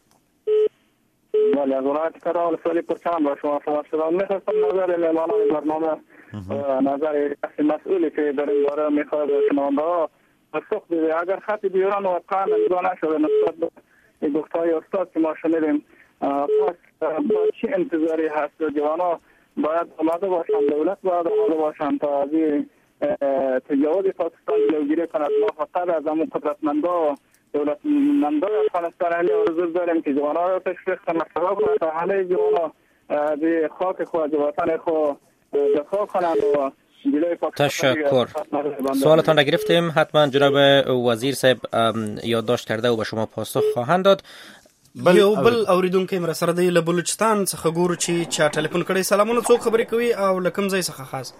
بله حضرات کرام سوالی پرچان با شما شما شدم میخواستم نظر مهمانان برنامه نظر مسئولی که در این باره میخواد شنونده ها پاسخ بده. اگر خط دیوران واقعا امضا نشده نسبت به گفته‌های استاد که ما شنیدیم پس با چه انتظاری هست جوانا باید آماده باشند دولت باید آماده باشند تا از تجاوز پاکستان جلوگیری کند. ما فقط از همون قدرتمندا دولتمندای افغانستان علی آرزو داریم که جوانا را تشویق کنند کنند تا همه جوانا به خاک خود وطن خود دفاع کنند و تشکر. سوالتان را گرفتیم، حتما جناب وزیر صاحب یادداشت کرده و به شما پاسخ خواهند داد. بل یو بل اوریدونکو مر سره دی له بلوچستان څخه ګورو چې چا ټلیفون کړی. سلامونه، څوک خبرې کوي او لکم ځای څخه خاص؟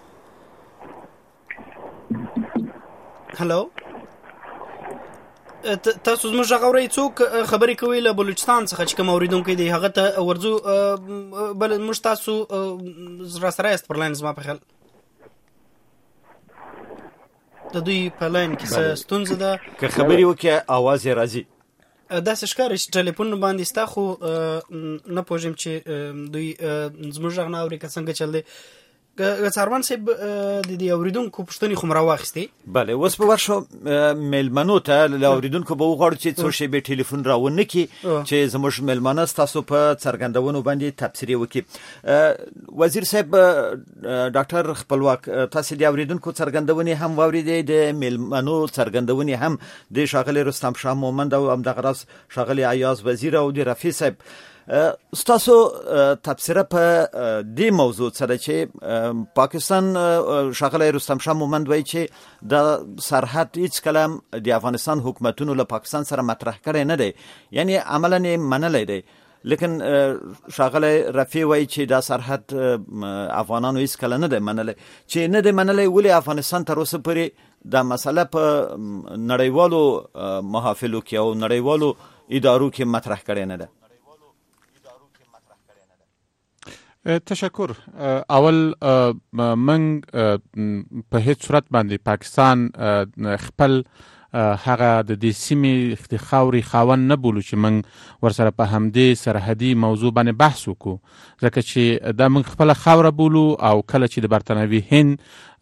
هلو تاسو زموږ غوړی څوک خبرې کوي له بلوچستان څخه چې کوم اوریدونکو دی هغه ته ورزو بل موږ تاسو را سره است پر لاین زما په خیال د دوی په لاین کې څه ستونزه ده که خبرې وکړي اواز یې راځي. دا ښکاري چې ټلیفون باندې ستا خو نه پوهېږم چې دوی زموږ غږ نه اوري که څنګه چل دی. څاروان صاحب د دې اوریدونکو پوښتنې خو م راواخیستې. بله اوس به ورشو میلمنو ته له اوریدونکو به وغواړو چې څو شیبې ټلیفون راونه کړي چې زموږ میلمانه ستاسو په څرګندونو باندې تبصرې وکړي. وزیر صاحب ډاکټر خپلواک تاسو د اوریدونکو څرګندونې هم واورېدې د میلمنو څرګندونې هم د ښاغلي رستم شاه مومند او همدغه راز ښاغلي ایاز وزیر او د رفیع صاحب ستاسو تبصره په دې موضوع سره چې پاکستان ښاغلی رستم شاه مومند وایي چې د سرحد هیڅ کله د افغانستان حکومتونو له پاکستان سره مطرح کړی نه دی، یعنی عملا یې منلی دی، لیکن ښاغلی رفیع وایي چې دا سرحد افغانانو هیڅ کله نه دی منلی. چې نه دی منلی ولې افغانستان تر اوسه پورې دا مسله په نړیوالو محافلو کې او نړیوالو ادارو کې مطرح کړی نه ده؟ تشکر. اول من په هیڅ صورت باندې پاکستان خپل هغه د دې سیمې د خاورې خاوند نه بولو چې من ورسره په همدې سرحدي موضوع باندې بحث وکړو، ځکه چې دا من خپل خاوره بولو او کله چې د برطانوي هند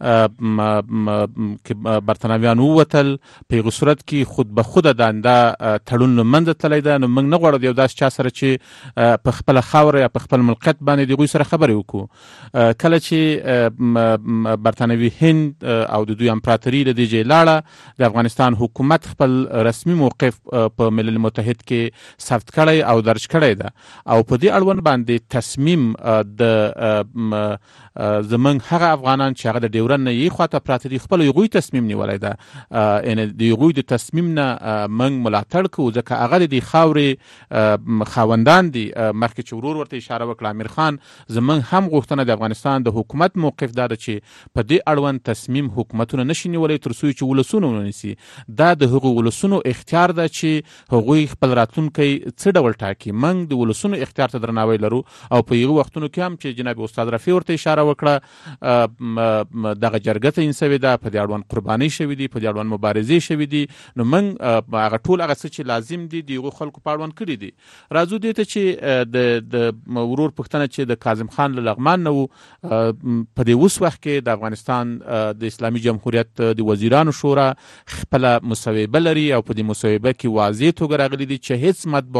که برطانویان ووتل په یو صورت کې خود به خود دا تړون له منځه تللی ده، نو موږ نه غواړو د یو داسې چا سره چې په خپله خاوره یا په خپل ملکیت باندې د هغوی سره خبرې وکړو. کله چې برطانوي هند او د دوی امپراتوري له دې ځای لاړه، د افغانستان حکومت خپل رسمي موقف په ملل متحد کې ثبت کړی او درج کړی ده او په دې اړوند باندې تصمیم د زمونږ هغه افغانان چې هغه د ډیورن نه یې خواته پراته دي خپل هغوی تصمیم نیولی ده، یعنې د هغوی د تصمیم نه موږ ملاتړ کوو ځکه هغه د دې خاورې خاوندان دي. مخکې چې ورور ورته اشاره وکړه امیر خان، زمونږ هم غوښتنه د افغانستان د حکومت موقف دا ده چې په دې اړوند تصمیم حکومتونه نشي نیولی تر څو چې ولسونه ونیسي. دا د هغو ولسونو اختیار ده چې هغوی خپل راتلونکی څه ډول ټاکي. موږ د ولسونو اختیار ته درناوی لرو او په هغو وختونو کې هم چې جناب استاد رفیع ورته اشاره وکړه دغه جرګه ته انسوي ده، په دې اړوند قربانۍ شوي دي، په دې اړوند مبارزې شوي دي، نو موږ هغه ټول هغه څه چې لازم دي د هغو خلکو په اړوند کړي دي. راځو دې ته چې د ورور پوښتنه چې د کاظم خان له لغمان نه و، په دې اوس وخت کې د افغانستان د اسلامي جمهوریت د وزیرانو شورا خپله مصوبه لري او په دې مصوبه کې واضح توګه راغلي دي چې هیڅ مطبوعات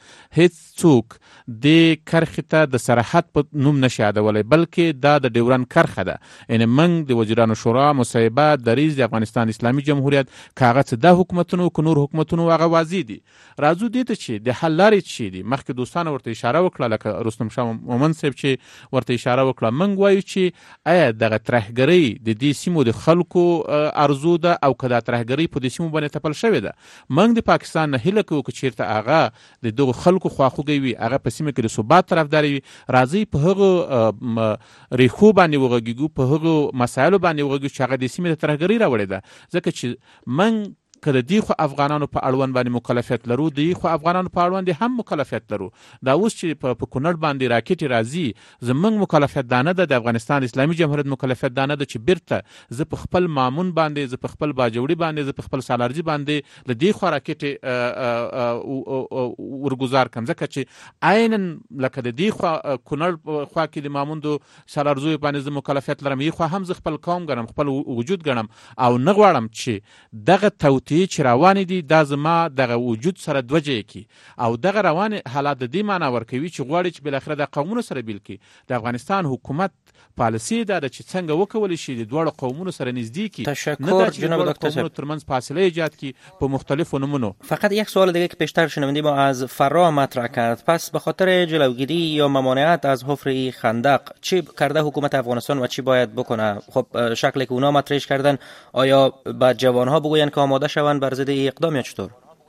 هیڅ څوک د کرښې ته د سرحد په نوم نشي یادولی، بلکې دا د ډیورند کرښه ده. یعنې موږ د وزیرانو شورا مصوبه دریځ د افغانستان اسلامي جمهوریت که هغه څه دا حکومتونو که نور حکومتونو هغه واضح دي. راځو دې ته چې د حل لارې څه دي. مخکې دوستانو ورته اشاره وکړه، لکه رستم شاه مومند صاحب چې ورته اشاره وکړه. موږ وایو چې آیا دغه ترهګرۍ د دې سیمو د خلکو ارزو ده او که دا ترهګرۍ په دې سیمو باندې تپل شوې ده. موږ د پاکستان نه هیله کوو که چېرته هغه د دغو خلکو خواخوږی وي، هغه په سیمه کې د ثبات طرفداري وي، راځئ په هغو ریښو باندې وغږیږو، په هغو مسایلو باندې وغږیږو چې هغه د سیمې د ترهګرۍ راوړې ده. ځکه چې موږ که د دې خو افغانانو په اړوند باندې مکلفیت لرو، د دې خو افغانانو په اړوند هم مکلفیت لرو. دا اوس چې په کونړ باندې راکټې راځي، زموږ مکلفیت دا نه ده، د افغانستان اسلامي جمهوریت مکلفیت دا نه ده چې بیرته زه په خپل مامون باندې، زه په خپل باجوړي باندې، زه په خپل سالارجي باندې له دې خوا راکټې ورګزار کړم. ځکه چې عینا لکه د دې خوا کونړ خوا کې د ماموندو سالارزیو باندې زه مکلفیت لرم، یې خوا هم زه خپل قوم ګڼم، خپل وجود ګڼم، او نه غواړم چې دغه توطیې چې روانې دي دا زما دغه وجود سره دوجه کی، او دغه روان حالات د دې معنا ورکوي چې غواړي چې بالاخره د قومونو سره بیل کی. د افغانستان حکومت پالیسی دا ده چې څنګه وکولی شي د دواړو قومونو سره نزدیک کی، تشکر جناب دکتر صاحب، ترمنځ فاصله ایجاد کی په مختلفو نمونو. فقط یک سوال دیگه که پیشتر شنونده ما از فرا مطرح کرد، پس به خاطر جلوگیری یا ممانعت از حفر خندق چی کرده حکومت افغانستان و چی باید بکنه؟ خب شکلی که اونا مطرحش کردن، آیا با جوانها بگوین که آماده شوند بر ضد اقدام یا چطور؟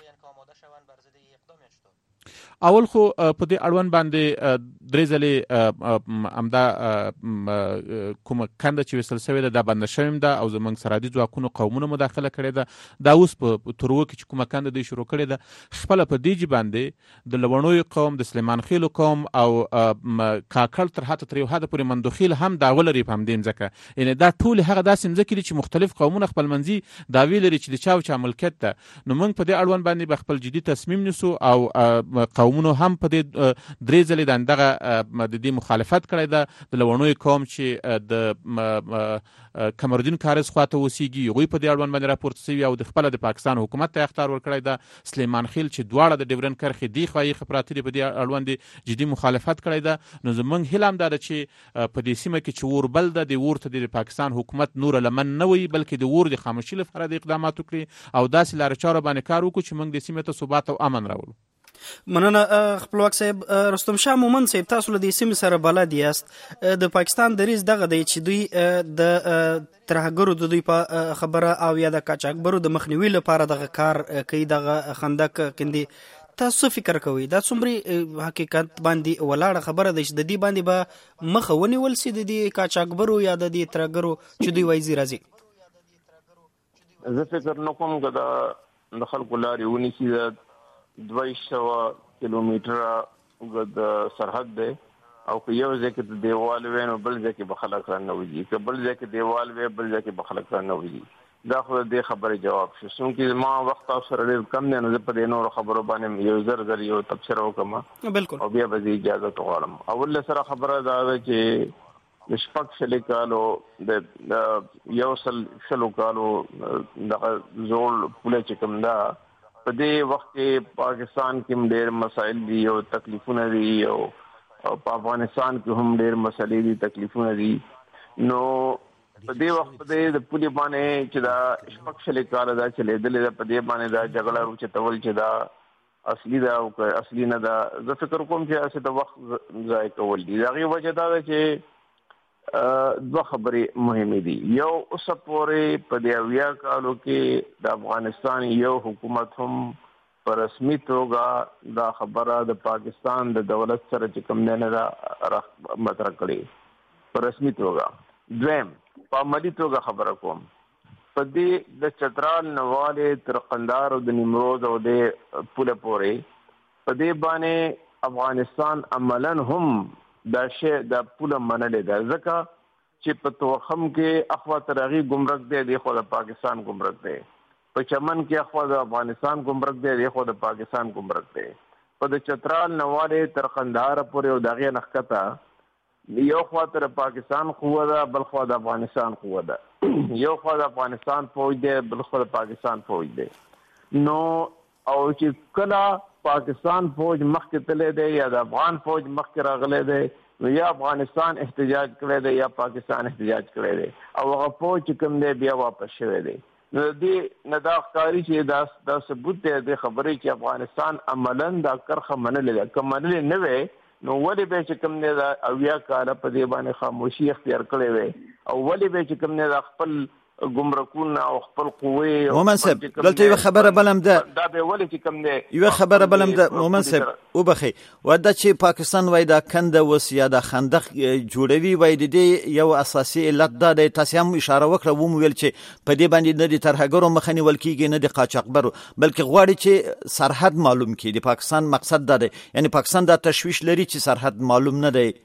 اول خو په دې اړوند باندې درې ځلې همدا کومه کنده چې وصل شوې ده دا بنده شویم ده، او زموږ سرحدي ځواکونو قومونو مداخله کړې ده. دا اوس په تروو کې چې کومه کنده دوی شروع کړې ده، خپله په دې جې باندې د لوڼیو قوم، د سلیمان خیلو قوم او کاکړ تر حتی تر یو حده پورې مندوخیل هم دعوه لري په همدې مځکه. یعنې دا ټول هغه داسې مځکې دي چې مختلف قومونه خپلمنځي دعوې لري چې د چا او چا ملکیت ده. نو موږ په دې اړوند باندې به خپل جدي تصمیم نیسو، او قومونو هم په دې درې ځلې د دغه د دې مخالفت کړی ده. د لوڼیو قوم چې د کمرالدین کارز خواته اوسیږي، هغوی په دې اړوند باندې راپورته سوي او د خپله د پاکستان حکومت ته اخطار ورکړی ده. سلیمان خیل چې دواړه د ډیورند کرښې دې خوا یې پراته دي، په دې اړوند جدي مخالفت کړی ده. نو زموږ هیله هم دا ده چې په دې سیمه کې چې اور بل ده، د اور ته د پاکستان حکومت نور لمن نه وي، بلکې د اور د خاموشي لپاره د اقدامات وکړي او داسې لارې چارو باندې کار وکړو چې موږ د سیمې ته ثبات او امن راوړو. مننه خپلواک صاحب. رستم شاه مومند صاحب، تاسو له دې سیمې سره بلد یاست. د پاکستان دریځ دغه دی چې دوی د ترهګرو د دوی په خبره او یا د قاچاقبرو د مخنیوي لپاره دغه کار کوي، دغه خندق کندي. تاسو فکر کوئ دا څومره حقیقت باندې ولاړه خبره ده چې د دې باندې به مخه ونیول سي د دې قاچاقبرو یا د دې ترهګرو چې دوی وایي راځي؟ زه فکر نه کوم که د خلکو لارې ونیسي. دویش سوه کیلومیټره اوږد سرحد دی، او که یو ځای کې د دیوال وی نو بل ځای کې به خلک راننوځي، که بل ځای کې دیوال وی بل ځای کې به خلک راننوځي. دا خو د دې خبرې جواب شو. څومره ما وخت تاسو سره ډېر کم دی، نو زه په دې نورو خبرو باندې یو زر زر یو تبصره وکړم بالکل، او بیا به زه اجازه غواړم. اول سره خبره دا ده چې د شپږ شلې کالو د یو سل شلو کالو دغه زوړ پوله چې کوم ده، په دې وخت کې پاکستان کې ډېر مسایل دي او تکلیفونه دي، او په افغانستان کې هم ډېر مسایل دي، تکلیفونه دي. نو په دې وخت په دې د پولې باندې چې دا شپږ شلې کاله دا چلېدلې ده، په دې باندې دا جګړه اوچتول چې دا اصلي ده او که اصلي نه ده، زه فکر کوم چې هسې د وخت ضایع کول دي. د هغې وجه دا ده چې دوه خبرې مهمې دي. یو اوسه پورې په دې اویا کالو کې د افغانستان یو حکومت هم په رسمي توګه دا خبره د پاکستان د دولت سره چې کوم دی نه ده مطرح کړې په رسمي توګه. دویم په عملي توګه خبره کوم، په دې د چترال نوالې تر قندار او د نیمروز او د پوله پورې په دې باندې افغانستان عملاً هم دا شی دا پوله منلې ده، ځکه چې په توخم کې اخوا ترغی ګمرک دی، دی خو د پاکستان ګمرک دی. په چمن کې اخوا د افغانستان ګمرک دی، دی خو د پاکستان ګمرک دی. په د چترال نوالې تر قندهار پورې او د هغې نه ښکته یو خوا تر پاکستان قوه ده، بل خوا د افغانستان قوه ده. یو خوا د افغانستان فوج دی، بل خوا د پاکستان فوج دی. نو او چې کله پاکستان فوج مخکې تللی دی یا د افغان فوج مخکې راغلی دی نو یا افغانستان احتجاج کړی دی یا پاکستان احتجاج کړی دی او هغه فوج چې کوم دی بیا واپس شوی دی. نو دې نه دا ښکاري چې دا دا ثبوت دی د خبرې چې افغانستان عملاً دا کرښه منلې ده. که منلې نه وی نو ولې به چې کوم دی دا اویا کاله په دې باندې خاموشي اختیار کړی وی او ولې به چې کوم دی دا خپل ګمرکونه او خپل قوې مومن صاحب دلته یو خبره بلم ده دا به ولې چې کوم دی یو خبره بلم ده مومن صاحب وبخي ودا چې پاکستان وای دا کنده وس یا د خندق جوړوي وای د دې یو اساسي علت ده د تاسو هم اشاره وکړه و مو ویل چې په دې باندې نه د ترهګرو مخنی ول کیږي نه د قاچاقبرو بلکې غواړي چې سرحد معلوم کړي. د پاکستان مقصد ده یعنی پاکستان دا تشویش لري چې سرحد معلوم نه دی.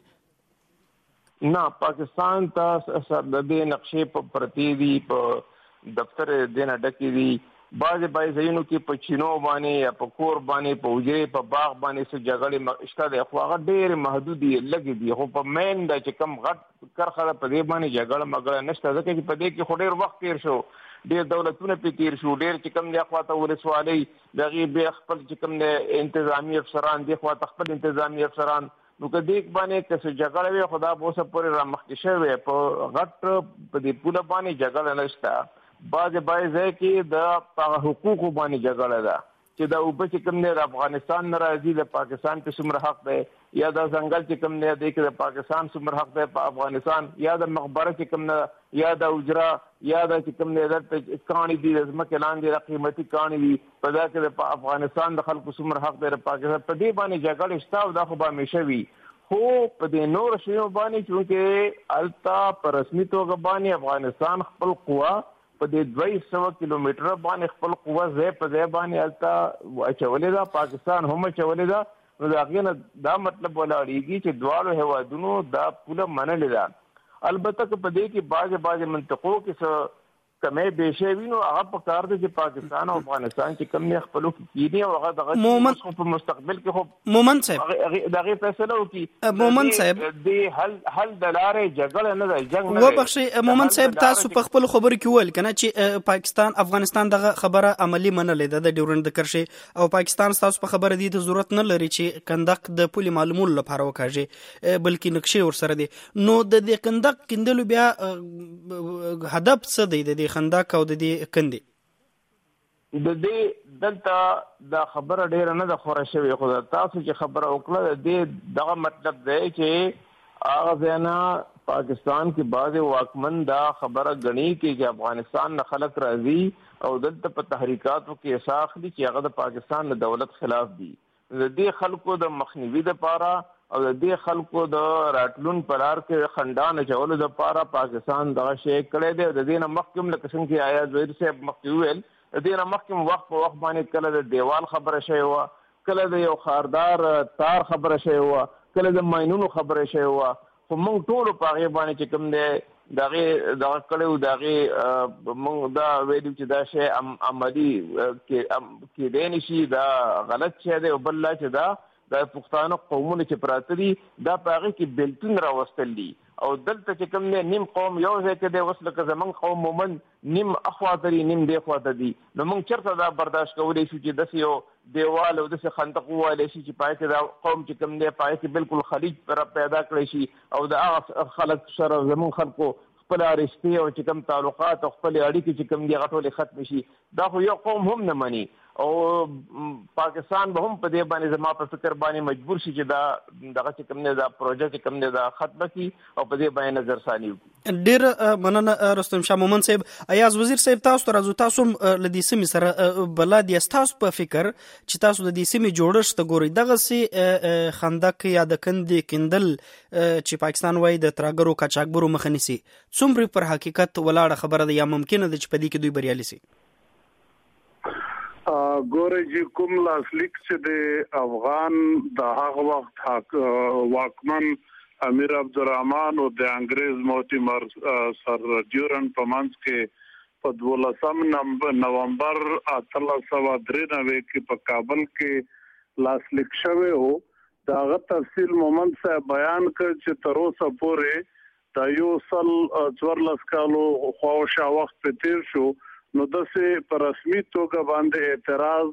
نه پاکستان ته د دې نقشې په پرتی دی په دفتر دینه ډکې دي بعضې بعضې ځایونو کې په چینو باندې یا په کور باندې په حجرې په باغ باندې څه جګړې شته دی خو هغه ډېرې محدود دي لږې دي خو په مین دا چې کوم غټ کرښه ده په دې باندې جګړه مګړه نشته ځکه چې په دې کې خو ډېر وخت تېر شو ډېر دولتونه پې تېر شو ډېر چې کوم دی خواته ولسوالۍ د هغې بیا خپل چې کوم دی انتظامي افسران دې خواته خپل انتظامي افسران نو که دې باندې که څه جګړه وي خو دا به اوسه پورې را مخکې شوی په غټ په دې پوله باندې جګړه نشته. بعضې بعضې ځای کې د هغه حقوقو باندې جګړه ده چې دا اوبه چې کوم دی د افغانستان نه راځي د پاکستان کې څومره حق دی یا دا ځنګل چې کوم دی دی کې د پاکستان څومره حق دی په افغانستان یا د مقبره چې کوم نه یا د اجرا یا د چې کوم دی دلته کاڼي دي د ځمکې لاندې د قیمتي کاڼي دي په دا کې د افغانستان د خلکو څومره حق دی د پاکستان په دې باندې جګړې شته او دا خو به همیشه وي. خو په دې نور شیو باندې چونکې التا په رسمي توګه باندې افغانستان خپل قوا په دې دوه سوه کیلومتره باندې خپل قوا ځای په ځای باندې التا اچولې ده پاکستان هم اچولې ده نو د هغې نه دا مطلب ولاړېږي چې دواړو هیوادونو دا پوله منلې ده. البته که په دې کې بعضې بعضې منطقو کې څه کمې بیشې وي نو هغه په کار دی چې پاکستان او افغانستان چې کوم یې خپلو کې کېدي او هغه دغه په مستقبل کې خو مومن صاحب د هغې فیصله وکړي مومن صاحب د حل حل د لارې جګړه نه ده جنګ نه وبخښئ مومن صاحب تاسو په خپلو خبرو کې وویل که نه چې پاکستان افغانستان دغه خبره عملي منلې ده د ډیورنډ د کرښې او پاکستان ستاسو په خبره دې ته ضرورت نه لري چې کندق د پولې معلومولو لپاره وکاږي بلکې نقشې ورسره دي. نو د دې کندق کیندلو بیا هدف څه دی د دې خندق او د دې کندې د دې دلته دا خبره ډیره نه ده خوره شوې خو تاسو چې خبره وکړه د دې دغه مطلب دی چې هغه ځای نه پاکستان کې بعضې واکمن دا خبره ګڼي چې افغانستان نه خلک راځي او دلته په تحریکاتو کې حصه اخلي چې هغه د پاکستان د دولت خلاف دي. د دې خلکو د مخنیوي دپاره او د دې خلکو د راتلون په لار کې خنډان اچولو دپاره پاکستان دغه شی کړی دی. د دې نه مخکې هم لکه څنګه چې آیاز وزیر صاحب مخکې وویل د دې نه مخکې هم وخت په وخت باندې کله د دیوال خبره شوې وه کله د یو خاردار تار خبره شوې وه کله د ماینونو خبره شوې وه خو موږ ټولو په هغې باندې چې کوم دی د هغې دغه کړی و د هغې موږ دا ویلي چې دا شی عملي کېدی نه شي دا غلط شی دی او بل لا چې دا د پښتانه قومونه چې پراته دي دا په هغې کې بېلتون راوستل دي او دلته چې کوم دی نیم قوم یو ځای کې دی اوس لکه زموږ قوم مومن نیم اخواته دي نیم دې خواته دي نو موږ چېرته دا برداشت کولی شو چې داسې یو دیوال او داسې خندق وویلی شي چې پای کې دا قوم چې کوم دی پای کې بالکل خلیج را پیدا کړی شي او د هغه خلک سره زموږ خلکو خپل رشتې او چې کوم تعلقات او خپلې اړیکې چې کوم دي هغه ټولې ختمې شي دا خو یو قوم هم نه مني او پاکستان به هم په دې باندې زما په فکر باندې مجبور شي چې دا دغه چې کوم دی دا پروژه چې کوم دی دا ختمه کړي او په دې باندې نظرثاني وکړي. ډېر مننه رستم شاه مومن صاحب. ایاز وزیر صاحب تاسو ته راځو تاسو هم له دې سیمې سره بلد یاست تاسو په فکر چې تاسو د دې سیمې جوړښت ته ګورئ دغسې خندق یا د کندې کیندل چې پاکستان وایي د ترهګرو قاچاقبرو مخه نیسي څومره پر حقیقت ولاړه خبره ده یا ممکنه ده چې په دې کې دوی بریالي سي؟ ګوره چې کوم لاسلیک چې د افغان د هغه وخت واکمن امیر عبدالرحمن او د انګریز موتی مر سر ډیورنډ په منځ کې په دولسم نومبر اتلس سوه درې نوي کې په کابل کې لاسلیک شوی و. د هغه تفصیل مومن صاحب بیان کړ چې تر اوسه پورې د یو سل څوارلس کالو خواوشا وخت په تیر شو نو داسې په رسمي توګه باندې اعتراض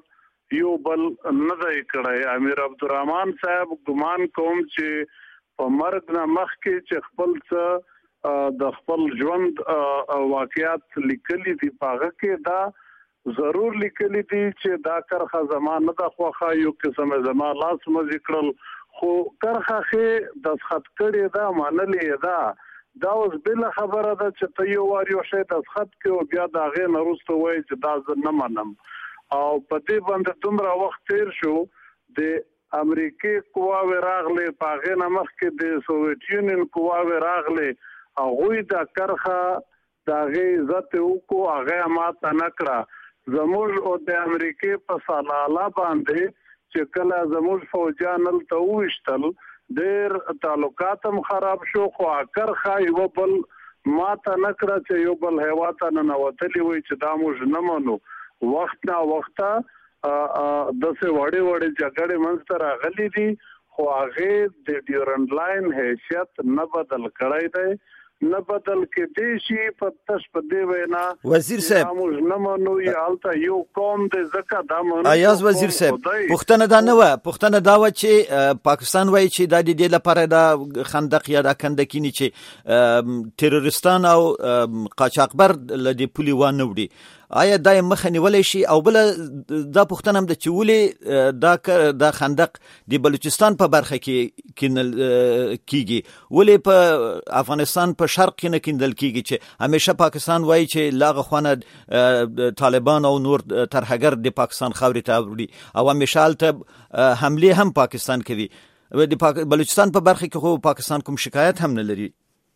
یو بل نه دی کړی. امیر عبدالرحمن صاحب ګمان کوم چې په مرګ نه مخکې چې خپل څه د خپل ژوند واقعیات لیکلي دي په هغه کې دا ضرور لیکلي دي چې دا کرخه زما نه ده خوښه، یو قسم زما لاس مزي کړل، خو کرخه ښې دستخط کړې ده، منلې ده. دا اوس بله خبره ده چې ته یو وار یو شی دستخط کړې او بیا د هغې نه وروسته وایي چې دا زه نه منم. او په دې باندې دومره وخت تیر شو، د امریکې قواوې راغلې، په هغې نه مخکې د سوویت یونین قواوې راغلې، هغوی دا کرخه د هغې عزت یې وکړو، هغه یې ماته نه کړه. زموږ او د امریکې په سلاله باندې چې کله زموږ فوجیان هلته وویشتل، ډېر تعلقات هم خراب شو، خو کرخه یوه بل ماته نه کړه چې یو بل هیواد ته ننوتلي وي چې دا موږ نه منو. وخت نه وخته داسې وړې وړې جګړې منځته راغلي دي، خو هغې د ډیورنډ لاین حیثیت نه بدل کړی دی، نه بدل کېدی شي. په تش په دې وینا وزیر صاحب موږ نه منو یا هلته یو قوم دی ځکه دا منو. ایاز وزیر صاحب پوښتنه دا نه وه، پوښتنه دا وه چې پاکستان وایي چې دا د دې لپاره دا خندق یا دا کندکینی چې تروریستان او قاچاقبر له دې پولې وانه وړي، آیا دا یې مخه نیولی شي؟ او بله دا پوښتنه هم ده چې ولې دا دا خندق د بلوچستان په برخه کې کینل کیږي، ولې په افغانستان په شرق کې نه کیندل کیږي چې همیشه پاکستان وایي چې لاغه خوانه طالبان او نور ترهګر د پاکستان خاورې ته وړي، او همیشه هلته حملې هم پاکستان کوي. د بلوچستان په برخه کې خو پاکستان کوم شکایت هم نه لري.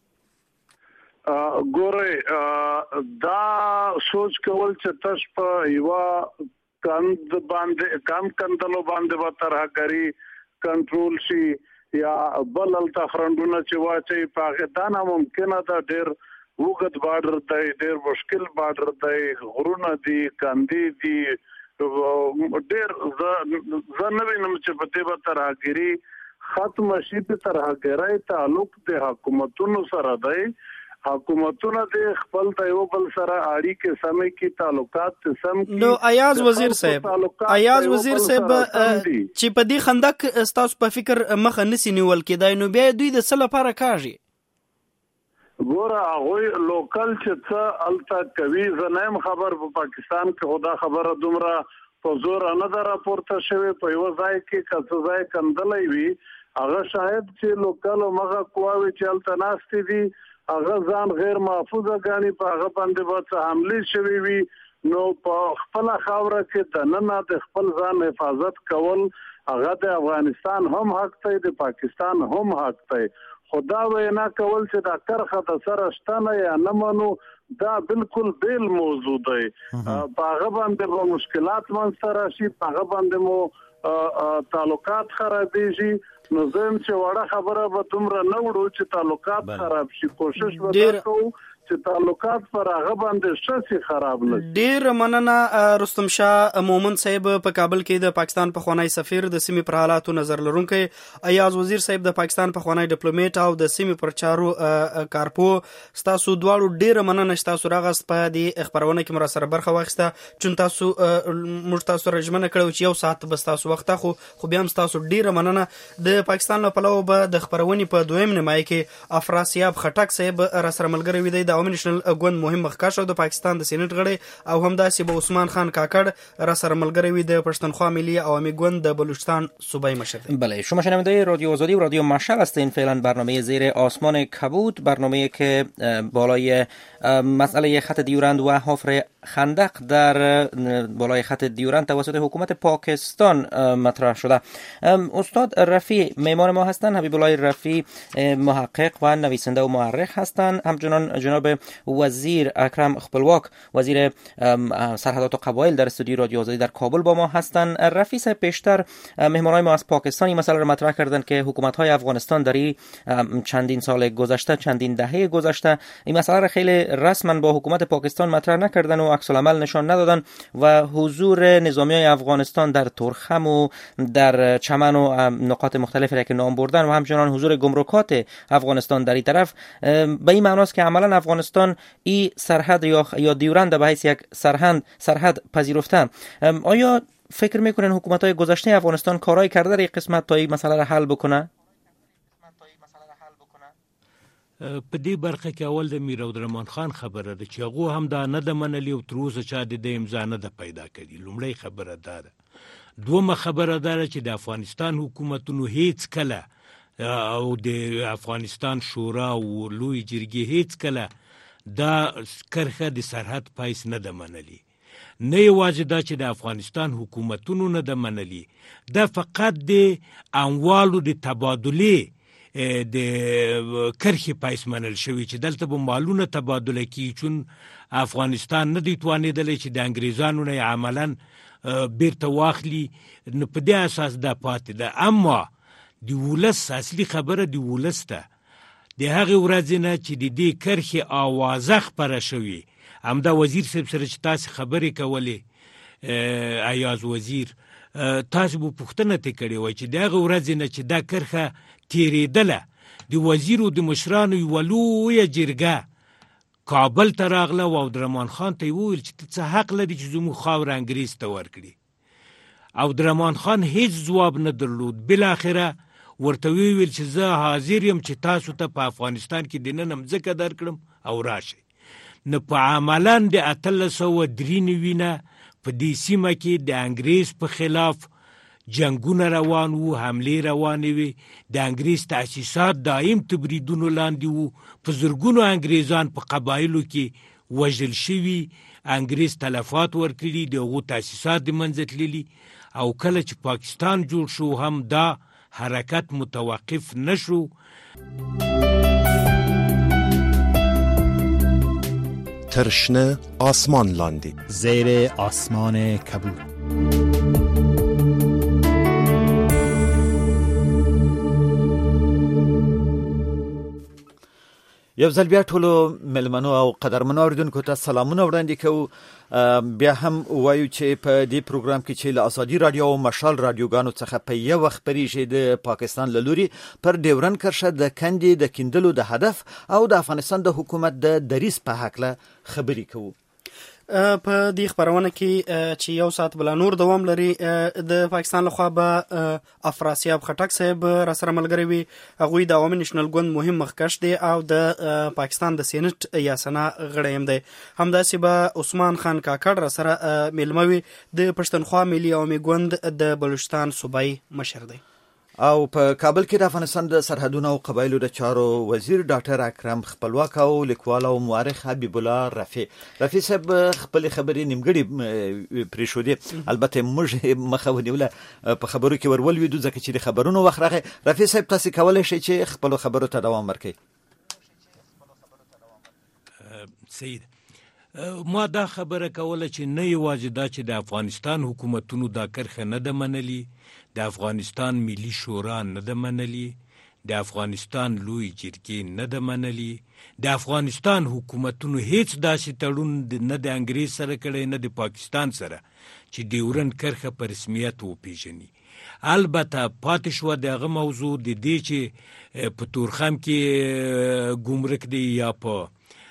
ګورئ دا سوچ کول چې تش په یوه کند باندې کم کندلو باندې به ترهګري کنټرول شي یا بل هلته خرنډونه چې واچوي په هغې دا ناممکنه ده. ډېر اوږد بارډر دی، ډېر مشکل بارډر دی، غرونه دي، کندې دي، ډېر زه نه وینم چې په دې به ترهګري ختمه شي. په ترهګرۍ تعلق د حکومتونو سره دی، حکومتونه د خپل د یو بل سره اړیکې سمې کې تعلقات سم کې. نو ایاز وزیر صاحب ایاز وزیر صاحب چې په دې خندق ستاسو په فکر مخه نسی نیول کېدای، نو بیا دوی د څه لپاره کاږي؟ ګوره هغوی لوکل چې څه هلته کوي، زه نه یم خبر په پاکستان کې، خو دا خبره دومره په زور نه ده راپورته شوې. په یوه ځای کې که څه ځای کندلی وي، هغه شاید چې لوکل او مغه قواوې چې هلته ناستې دي هغه ځان غیر محفوظه ګڼي، په هغه باندې به څه حملې شوي وي. نو په خپله خاوره کې دننه د خپل ځان حفاظت کول هغه د افغانستان هم حق دی، د پاکستان هم حق دی. خو دا وینا کول چې دا کرخه د سره شته نه یا نه منو، دا بالکل بیل موضوع دی. په هغه باندې به مشکلات منځته راشي، په هغه باندې مو تعلقات خرابېږي. نو زه یم چې وړه خبره به دومره نه وړو چې تعلقات خراب شي. کوشش به دا کوو چې تعلقات پر هغه باندې ښه سي، خراب نه شي. ډېر مننه رستم شاه مومن صاحب په کابل کې د پاکستان پخوانی سفیر، د سیمې پر حالاتو نظر لرونکی، ایاز وزیر صاحب د پاکستان پخوانی ډیپلوماټ او د سیمې پر چارو کارپو، ستاسو دواړو ډېره مننه چې تاسو راغاست په دې خپرونه کې مو راسره برخه واخیسته. چون تاسو موږ تاسو رژمنه کړو چې یو ساعت به ستاسو وخت خو خو بیا هم ستاسو ډېره مننه. د پاکستان له پلوه به د خپرونې په دویم نیمایي کې افراسیاب خټک صاحب راسره ملګری وي، د عوامي نېشنل ګوند مهم مخکښ او د پاکستان د سېنات غړی، او همداسې به عثمان خان کاکړ راسره ملګری وي، د پښتونخوا ملی عوامي ګوند د بلوچستان صوبای مشر. بله، شما شنونده رادیو آزادی و رادیو مشعل هستین. فعلا برنامه زیر آسمان کبود، برنامه‌ای که بالای مسئله خط دیورند و حفر خندق در بالای خط دیورند توسط حکومت پاکستان مطرح شده. استاد رفیع میمان ما هستند، حبیب الله رفیع محقق و نویسنده و مورخ هستند، همچنان جناب وزیر اکرم خپلواک وزیر سرحدات و قبایل در استودیو رادیو آزادی در کابل با ما هستند. رفیع صاحب پیشتر مهمانای ما از پاکستان این مسئله را مطرح کردند که حکومت‌های افغانستان در این چندین سال گذشته، چندین دهه گذشته این مسئله را خیلی رسما با حکومت پاکستان مطرح نکردن و عکس العمل نشان ندادن و حضور نظامیای افغانستان در ترخم و در چمن و نقاط مختلفی را که نام بردن و همچنان حضور گمرکات افغانستان در این طرف به این معناست که عملا افغانستان این سرحد یا یا دیورند به حیث یک سرحد سرحد پذیرفته. آیا فکر میکنین حکومت‌های گذشته افغانستان کارایی کرده در این قسمت تا این مسئله را حل بکنه؟ په دې برخه کې اول د میر عبدالرحمن خان خبره ده چې هغه هم دا نه د منلي او تر اوسه چا د امضا نه ده پیدا کړي. لومړی خبره دا ده. دومه خبره ده چې د افغانستان حکومتونو هیڅ کله او د افغانستان شورا او لوی جرګې هیڅ کله دا کرخه د سرحد پایس نه ده منلي. نه یوازې دا چې د افغانستان حکومتونو نه ده منلي، دا فقط د اموالو د تبادلې د کرخې پایس منل شوي چې دلته به مالونه تبادله کیږي، چون افغانستان نه دی توانېدلی چې د انګریزانو نه عملا بیرته واخلي، نو په دې اساس دا پاتې ده. اما د ولس اصلي خبره د ولس ده. د هغې ورځې نه چې د دې کرښې آوازه خپره شوې، همدا وزیر صاحب سره چې تاسې خبرې کولې، ایاز وزیر، تاسو به پوښتنه ترې کړې وای چې د هغې ورځې نه چې دا کرښه تېرېدله، د وزیرو د مشرانو یوه لویه جرګه کابل ته راغله او عبدالرحمن خان ته یې وویل چې ته څه حق لري چې زموږ خاوره انګریز ته ورکړي. عبدالرحمن خان هیڅ ځواب نه درلود. بالاخره ورته ویل چې زه حاضر یم چې تاسو ته په افغانستان کې دننه مځکه درکړم او راشئ. نو په عملا د اتلس سوه درې نوي نه په دې سیمه کې د انګریز په خلاف جنگونه روان وو، حملې روانې وې، د انګریز تاسیسات دایم تبریدونو لاندې وو، په زرګونو انګریزان په قبایلو کې وژل شوي، انګریز تلفات ورکړي، د هغو تاسیسات د منځه تللي. او کله چې پاکستان جوړ شو هم دا حرکت متوقف نشو. ترشنه آسمان لاندی، زیر آسمان کبود. یو ځل بیا ټولو ملمنو او قدرمنو اوریدونکو ته سلامونه وړاندې کوو. بیا هم وایو چې په دې پروګرام کې چې له ازادي رادیو او مشال رادیوګانو څخه په یو وخت پریږي د پاکستان له لوري پر ډیورن کرښه د کندې د کیندلو د هدف او د افغانستان د حکومت د دریځ په هکله خبرې کوو. په دې خبرونه کې چې یو ساعت بلا نور دوام لري، د پاکستان لخوا به افراسیاب خټک صاحب را سره ملګری وي. هغوی د عوامي نېشنل ګوند مهم مخکښ دی او د پاکستان د سینټ یا سنا غړی هم دی. همداسې به عثمان خان کاکړ را سره میلمه وي، د پښتونخوا ملي عوامي ګوند د بلوچستان صوبایي مشر دی. او په کابل کې د افغانستان د سرحدونو او قبایلو د چارو وزیر ډاکټر اکرم خپلواک او لیکوال او مورخ حبیب الله رفیع رفیع صاحب خپل خبرې نیمګړې پرېښودې، البته موږ مخه ونیوله په خبرو کې ورولوېدو ځکه چې د خبرونو وخت راغی. رفیع صاحب تاسې کولی شئ چې خپلو خبرو ته دوام ورکړئ. سید، ما دا خبره کوله چې نه یوازې دا چې د افغانستان حکومتونو دا کرښه نه ده منلي، د افغانستان ملي شورا نه ده منلي، د افغانستان لوی جرګې نه ده منلي، د افغانستان حکومتونو هیڅ داسې تړون نه د انګریز سره کړی نه د پاکستان سره چې ډیورنډ کرښه په رسمیت وپیژني. البته پاتې شوه د هغه موضوع د دې چې په تورخم کې ګمرک دی یا په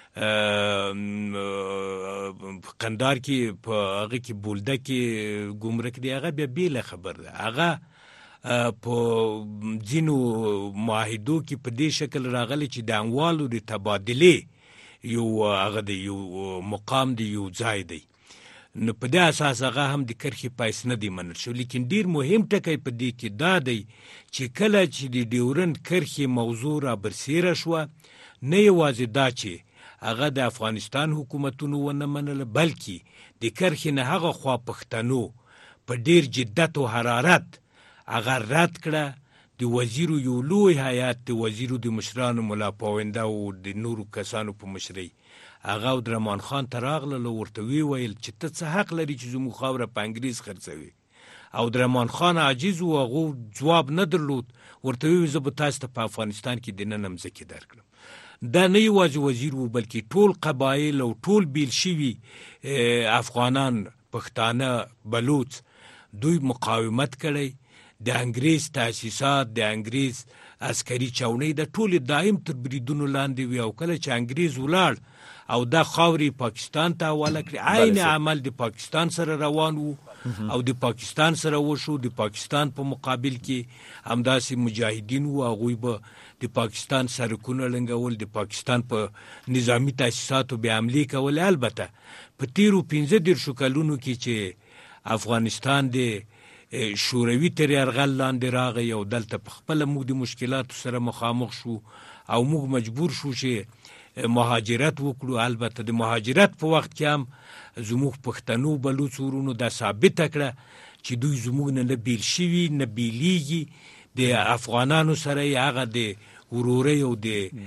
قندار کې په هغه کې بولده کې ګمرک دی، هغه بیا بیله خبر ده. هغه په ځینو معاهدو کې په دې شکل راغلی چې د اموالو د تبادلې یو هغه دی، یو مقام دی، یو ځای دی. نو په دې اساس هغه هم د کرښې پایس نه دی منل شو. لیکن ډیر مهم ټکی په دې کې دا دی چې کله چې د ډیورنډ کرښې موضوع را برسیره شوه، نه یوازې دا چې هغه د افغانستان حکومتونو ونه منله، بلکې د کرښې نه هغه خوا پښتنو په ډیر جدت او حرارت هغه رد کړه. د وزیرو یو لوی هیات، د وزیرو د مشرانو ملا پاونده او د نورو کسانو په مشرۍ هغه عبدالرحمن خان ته راغلل او ورته وویل چې ته څه حق لري چې زموږ خاوره په انګریز خرڅوي. عبدالرحمن خان عاجز و، هغه ځواب نه درلود. ورته ویل زه به تاسو ته په افغانستان کې دننه مځکې درکړم. دا نه یوازې وزیر و بلکې ټول قبایل او ټول بیل شوي افغانان، پښتانه، بلوچ، دوی مقاومت کړی. د انګریز تاسیسات، د انګریز عسکري چاونۍ د ټولې دایم تر بریدونو لاندې وي او کله چې انګریز ولاړ او دا خاورې پاکستان ته حواله کړې عین عمل د پاکستان سره روان وو او د پاکستان سره وشو. د پاکستان په مقابل کې همداسې مجاهدین وو، هغوی به د پاکستان سرکونه لنګول، د پاکستان په نظامی تاسیساتو به حملې کولې. البته په تیرو پنځه دېرشو کلونو کې چې افغانستان د شوروي تر یرغل لاندې راغی او دلته په خپله موږ د مشکلاتو سره مخامخ شو او موږ مجبور شو چې مهاجرت وکړو. البته د مهاجرت په وخت کې هم زموږ پښتنو بلوڅ ورونو دا ثابته کړه چې دوی زموږ نه نه بیل شوي نه بیلیږي. د افغانانو سره یې هغه د ورورۍ او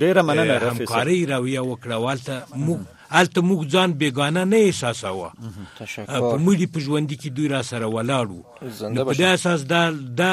د همکارۍ رویه وکړه. هلته موږ هلته موږ ځان بېګانه نه احساسوه، په مړي په ژوندي کې دوی را سره ولاړ وو. نو په دې اساس دا دا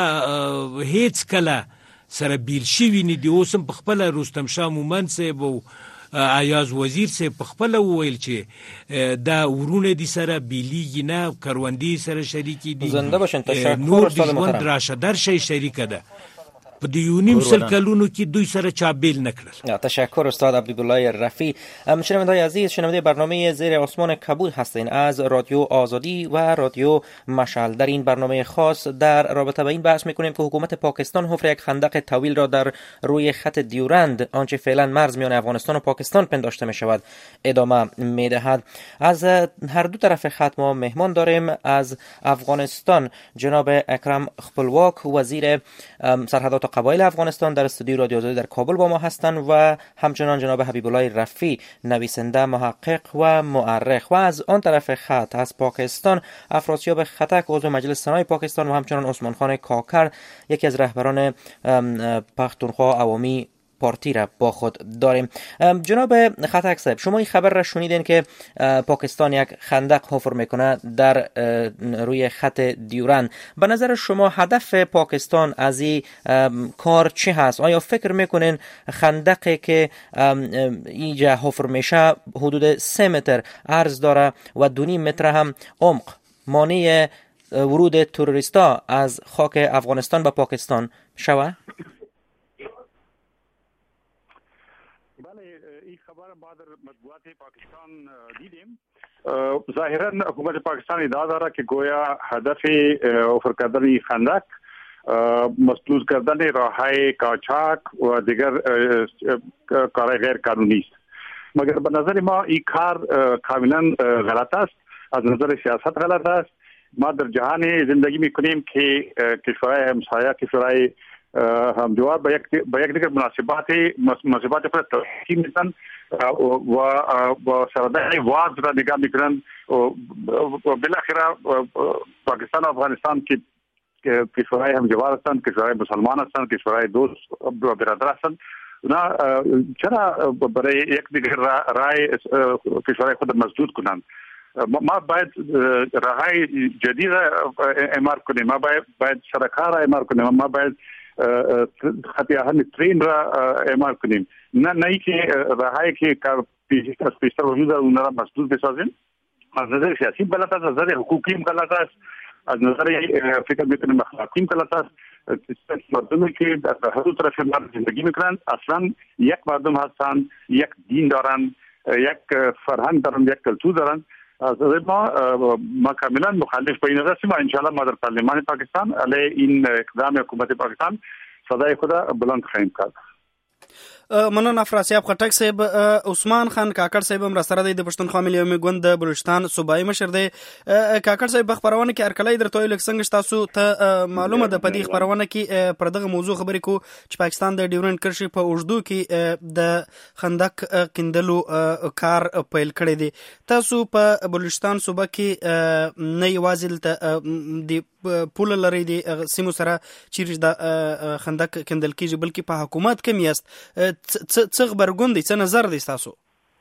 هېڅ کله سره بیل شوي نه دي. اوس هم په خپله رستم شاه مومند صاحب او ایاز وزیر صاحب په خپله وویل چې دا ورونه دي سره بیلیږي نه، کروندې سره شریکې دي، نور د ژوند راشه درشه شریکه ده. په د یو نیم سل کلونو کې دوی سره چا بیل نکړل. تشکر استاد عبدالله رفیع. شنونده‌های عزیز، شنونده برنامه زیر آسمان کبوت هستین از رادیو آزادی و رادیو مشعل. در این برنامه خاص در رابطه با این بحث میکنیم که حکومت پاکستان حفر یک خندق طویل را در روی خط دیورند، آنچه فعلا مرز میان افغانستان و پاکستان پنداشته می شود، ادامه میدهد. از هر دو طرف خط ما مهمان داریم. از افغانستان جناب اکرم خپلواک، وزیر سرحدات قبایل افغانستان، در استودیو رادیو آزادی در کابل با ما هستند، و همچنان جناب حبیب الله رفیع، نویسنده، محقق و مورخ. و از آن طرف خط از پاکستان افراسیاب خطک، عضو مجلس سنای پاکستان، و همچنان عثمان خان کاکر، یکی از رهبران پختونخوا عوامی پارتی را با خود داریم. جناب خطک صاحب، شما این خبر را شنیدین که پاکستان یک خندق حفر میکنه در روی خط دیورند. به نظر شما هدف پاکستان از این کار چی هست؟ آیا فکر میکنین خندقی که اینجا حفر میشه حدود سه متر عرض داره و دو نیم متر هم عمق، مانع ورود تروریستا از خاک افغانستان به پاکستان شوه؟ ما در مطبوعات پاکستان دیدیم. ظاهرا حکومت پاکستان ادعا داره که گویا هدف حفر کردن خندق مسدود کردن راههای قاچاق و دیگر کارهای غیر قانونی است. مگر به نظر ما این کار کاملا غلط است، از نظر سیاست غلط است. ما در جهان زندگی میکنیم که کشورهای همسایه، کشورهای همجوار با یک با یک دیگر مناسبات مناسبات پر توقیع میکنن و با سردای واز را نگاه میکنن و بالاخره پاکستان و افغانستان که کشورهای همجوار هستند، کشورهای مسلمان هستند، کشورهای دوست و برادر هستند. اونا چرا برای یک دیگر رای کشورهای خود مسدود کنند؟ ما باید راههای جدید اعمار کنیم، ما باید باید سرکار اعمار کنیم، ما باید خط آهن ترین را اعمار کنیم، نه نه که راهایی که کار پیشتر پیشتر وجود اون را مسدود بسازیم. از نظر سیاسی غلط است، از نظر حقوقی غلط است، از نظر فکر میکنیم اخلاقی غلط است. مردمی که در هر دو طرف زندگی میکنند اصلا یک مردم هستند، یک دین دارند، یک فرهنگ دارند، یک کلتور دارند. از ما ما کاملا مخالف به این هستیم و انشاءالله ما در پارلمان پاکستان علیه این اقدام حکومت پاکستان صدای خود بلند خواهیم کرد. منن افراسیاب خټک صاحب، عثمان خان کاکړ صاحب هم را سره دی، د پښتونخوا ملي عمومي ګوند د بلوچستان صوبایي مشر دی. کاکړ صاحب په خبرونه کې ارکلای درته ویل څنګه تاسو ته معلومه ده په دې خبرونه کې پر دغه موضوع خبرې کو چې پاکستان د ډیورنډ کرښې په اوږدو کې د خندق کیندلو کار پیل کړی دی. تاسو په بلوچستان صوبه کې نه یوازې د پول لري د سیمو سره چې د خندق کیندل کېږي بلکې په حکومت کې میاست. څه خبرګون دي، څه نظر دي تاسو؟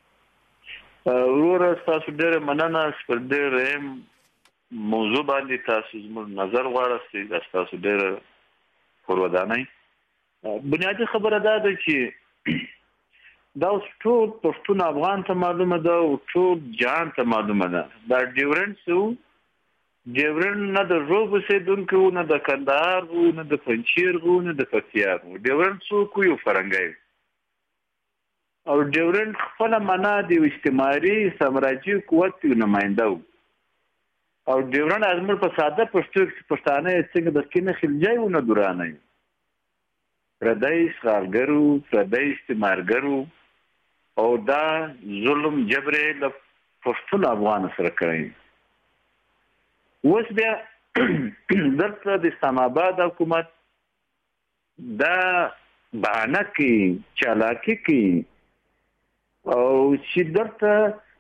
ورور تاسو ډېر مننه پر ډېر موضوع باندې تاسو زموږ نظر غواړئ. تاسو ډېر پرودانئ. بنیادی خبره دا ده چې دا اوس ټول پښتون افغان ته معلومه ده او ټول جهان ته معلومه ده. دا ډیورنډ سو ډیورنډ نه د روب اوسېدونکي وو، نه د کندهار وو، نه د پنجشیر وو، نه د پکتیا وو. ډیورنډ څوک یو فرنګی او ډیورنډ خپله معنا د یو استعماري سامراجي قوت یو نماینده و. او ډیورنډ ازمر په ساده پښتو کې پښتانه یې څنګه د کینه خلجای و نه دورانه یو پردی اشغالګرو، پردی استعمارګرو او دا ظلم جبر له پښتون افغان سره کړی. اوس بیا دلته د اسلام آباد حکومت دا بهانه کوي، چالاکي کوي او چې دلته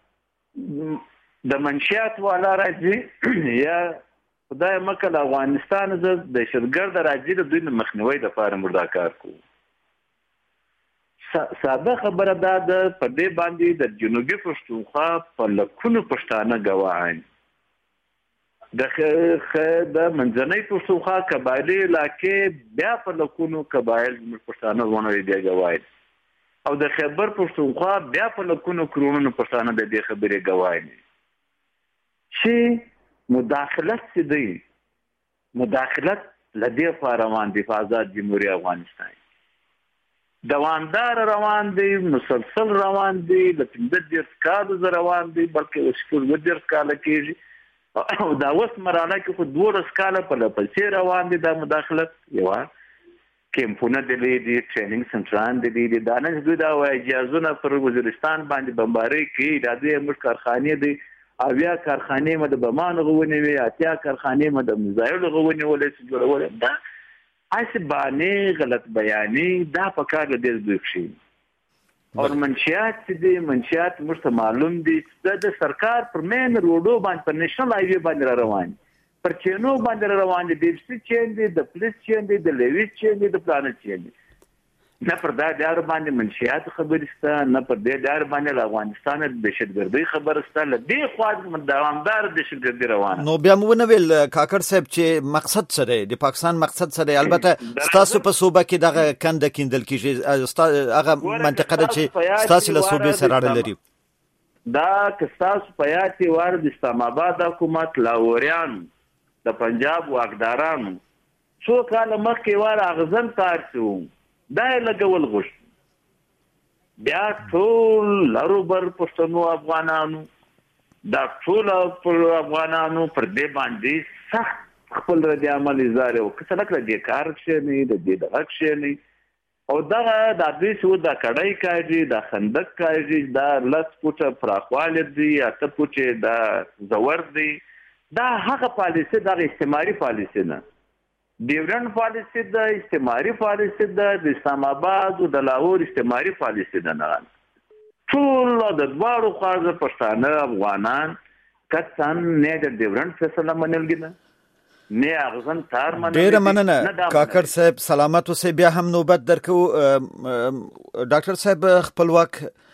د منشیات والا راځي یا خدای مکه د افغانستان د دهشتګرد راځي د دوی د مخنیوي دپاره موږ دا کار کوو. ساده خبره دا ده په دې باندې د جنوبي پښتونخوا په لکونو پښتانه ګواهان د د منځنۍ پښتونخوا قبایلي علاقې بیا په لکونو قبایل پښتانه ونه دي ګواهي او د خیبر پښتونخوا بیا په لکونو کرونو پښتانه د دې خبرې ګواهي چې مداخلت څه دی. مداخلت لدې روان دي په آزاد جمهوریت افغانستان دوامدار روان دی، مسلسل روان دی، د پنځه دېرش کالو روان دی، بلکې اوس شپږ دېرش کاله کېږي او دا اوس مرحله کې خو دولس کاله په لپسې روان دي. دا مداخلت یوه کیمپونه دلی دي، ټریننګ سنټران دلی دي، دا نه دوی دا وایي جهازونه پر وزیرستان باندې بمبارۍ کوي، دا دوی موږ کارخانې دي، اویا کارخانې مو د بمانو غونې وي، اتیا کارخانې مو د میزایلو غونې ولې چې جوړولې. دا هسې بانې غلط بیانې دا په کار له دې دوی کښې او منشیات چې دي منشیات موږ ته معلوم دي چې د سرکار پر مین روډو باندې پر نیشنل هایوې باندې را روان دي، پر چینو باندې را روان دي، د اف سي چین دي، د پولیس چین دي، د لیویس چین دي، د پلانټ چین دي. نه پر دا لار باندې منشیات خبرې شته، نه پر دې لار باندې له افغانستان د دهشتګردۍ خبره شته، له دې خوا دوامدار دهشتګردي روانه. نو بیا مو ونه ویل کاکړ صاحب چې مقصد څه دی، د پاکستان مقصد څه دی؟ البته ستاسو په صوبه کې دغه کنده کیندل کېږي، هغه منطقه ده چې ستاسو له صوبې سره اړه لري. دا که ستاسو په یاد کې وار د اسلام آباد حکومت لاهوریانو د پنجاب واکدارانو څو کاله مخکې وار اغزن کار شو دا یې لګول غوښت. بیا ټول لروبر پښتنو افغانانو دا ټول افغانانو پر دې باندې سخت خپل رد عمل اظهار وکړ. که څه لکه دې کار کښېني، د دې دغه کښېني او دغه دا دوی چې دا کړی کاږي، دا خندق کاږي، دا لس فوټه پراخوالی دی، اته فوټې دا زور دی، دا هغه پالیسي دغه استعماري پالیسي نه، ډیورنډ پالیسي ده، استعماري پالیسي ده، د اسلام آباد او د لاهور استعماري پالیسي ده. نه ټول د دواړو خواځه پښتانه افغانان کسان نه د ډیورنډ فیصله منلګي نه نه اغزن تار منلګي. ډیره مننه کاکړ صاحب، سلامت اوسئ. بیا هم نوبت درکو ډاکټر صاحب، خپلواک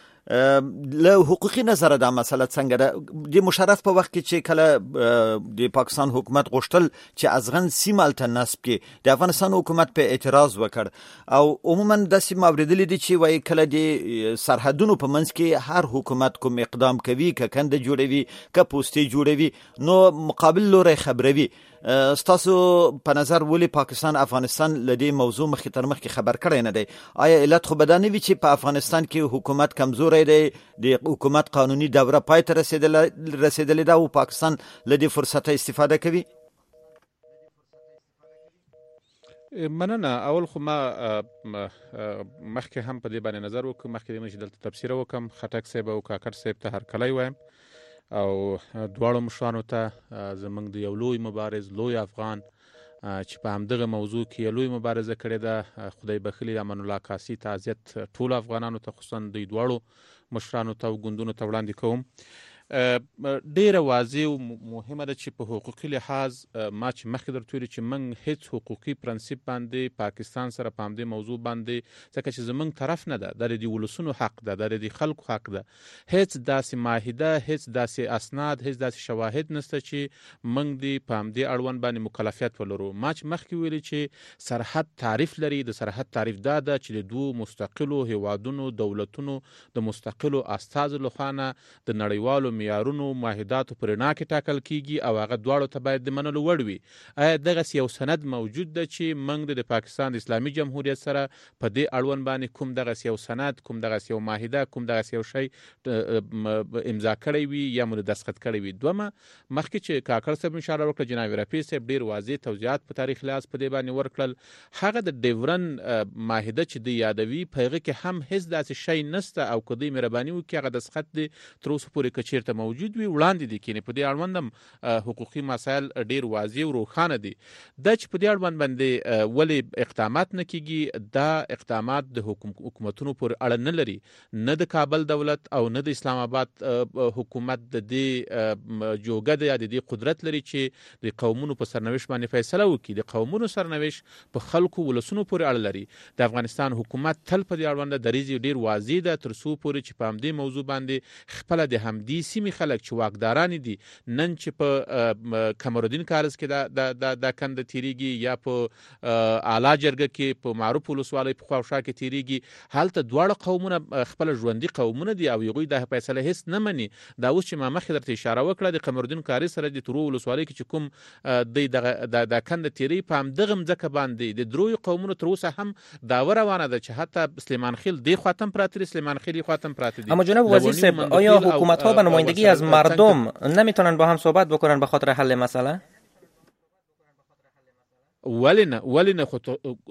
له حقوقي نظره دا مسله څنګه ده؟ د مشرف په وخت کې چې کله د پاکستان حکومت غوښتل چې ازغن سیمه الته نصب کړي، د افغانستان حکومت په اعتراض وکړ او عموما داسې ما اورېدلي دي چې وایي کله د سرحدونو په منځ کې هر حکومت کوم اقدام کوي، که کنده جوړوي، که پوستې جوړوي، نو مقابل لوری خبروي. ستاسو په نظر ولې پاکستان افغانستان له دې موضوع مخکې تر مخکې خبر کړی نه دی؟ آیا علت خو به دا نه وي چې په افغانستان کې حکومت کمزوری دی، د حکومت قانوني دوره پای ته رسېدلې ده او پاکستان له دې فرصته استفاده کوي؟ مننه. اول خو ما مخکې هم په دې باندې نظر وکړم، مخکې دې چې دلته تبصره وکړم، خټک صاحب او کاکړ صاحب ته هرکلی وایم او دواړو مشرانو ته زموږ د یو لوی مبارز، لوی افغان چې په همدغه موضوع کې یو لوی مبارزه کړې ده، خدای بخلي امان الله کاسي، تعزیت ټولو افغانانو ته، خصوصا دوی دواړو مشرانو ته او ګوندونو ته وړاندې کوم. ډیره واضح او مهمه ده چې په حقوقي لحاظ ما چې مخکې درته ویلي چې موږ هیڅ حقوقي پرنسپ باندې پاکستان سره په همدې موضوع باندې، ځکه چې زموږ طرف نه ده، دا د ولسونو حق ده، دا د خلکو حق ده، هیڅ داسې معاهده، هیڅ داسې اسناد، هیڅ داسې شواهد نشته چې موږ دې په همدې اړوند باندې مکلفیت ولرو. ما چې مخکې ویلي چې سرحد تعریف لري، د سرحد تعریف دا ده چې د دوو مستقلو هیوادونو دولتونو د مستقلو استازو لخوا نه د نړیوالو معیارونو معاهداتو په رڼا کې ټاکل کیږي او هغه دواړو ته باید د منلو وړ وي. آیا دغسې یو سند موجود ده چې موږ د پاکستان د اسلامي جمهوریت سره په دې اړوند باندې کوم دغسې یو سند، کوم دغسې یو معاهده، کوم دغسې یو شی امضا کړی وي یا مو دستخط کړی وي؟ دومه مخکې چې کاکړ صاحب اشاره وکړه، جناب رفیع صاحب ډېر واضح توضیحات په تاریخ لحاظ په دې باندې ورکړل. هغه د ډیورن معاهده چې دی یادوي په هغه کې هم هیڅ داسې شی نشته او که دوی مهرباني وکړي هغه دستخط دی تر اوسه پورې که چېرته موجود وي وړاندې دي کېنې. په دې اړوند هم حقوقي مسایل ډېر واضح او روښانه دي. دا چې په دې اړوند باندې ولې اقدامات نه کېږي، دا اقدامات د حکومتونو پورې اړه نه لري. نه د کابل دولت او نه د اسلام آباد حکومت د دې جوګه ده یا د دې قدرت لري چې د قومونو په سرنوشت باندې فیصله وکړي. د قومونو سرنوشت په خلکو ولسونو پورې اړه لري. د افغانستان حکومت تل په دې اړوند دریځ ډېر واضح ده تر څو پورې چې په همدې موضوع باندې خپله د همدې سیمې خلک چې واکداران دي، نن چې په کمرالدین کارز کې دا دا کنده تیریږي یا په اعلی جرګه کې په معروف ولسوالۍ په خواوشا کې تیریږي، هلته دواړه قومونه خپله ژوندي قومونه دي او هغوی دا فیصله هېڅ نه مني. دا اوس چې ما مخکې درته اشاره وکړه د قمرالدین کارز سره د ترو ولسوالۍ کې چې کوم دی دغه دا کنده تیری په همدغه مځکه باندې د درویو قومونو تر اوسه هم دعوه روانه ده چې حتی سلیمان خیل دی خواته هم پراته دي، سلیمان خیل خواته هم پراته دي. اما جناب وزیر صاحب، آیا حکومت‌ها به نمایندگی از مردم نمیتونن با هم صحبت بکنن به خاطر حل مسئله؟ ولی نه ولی نه خو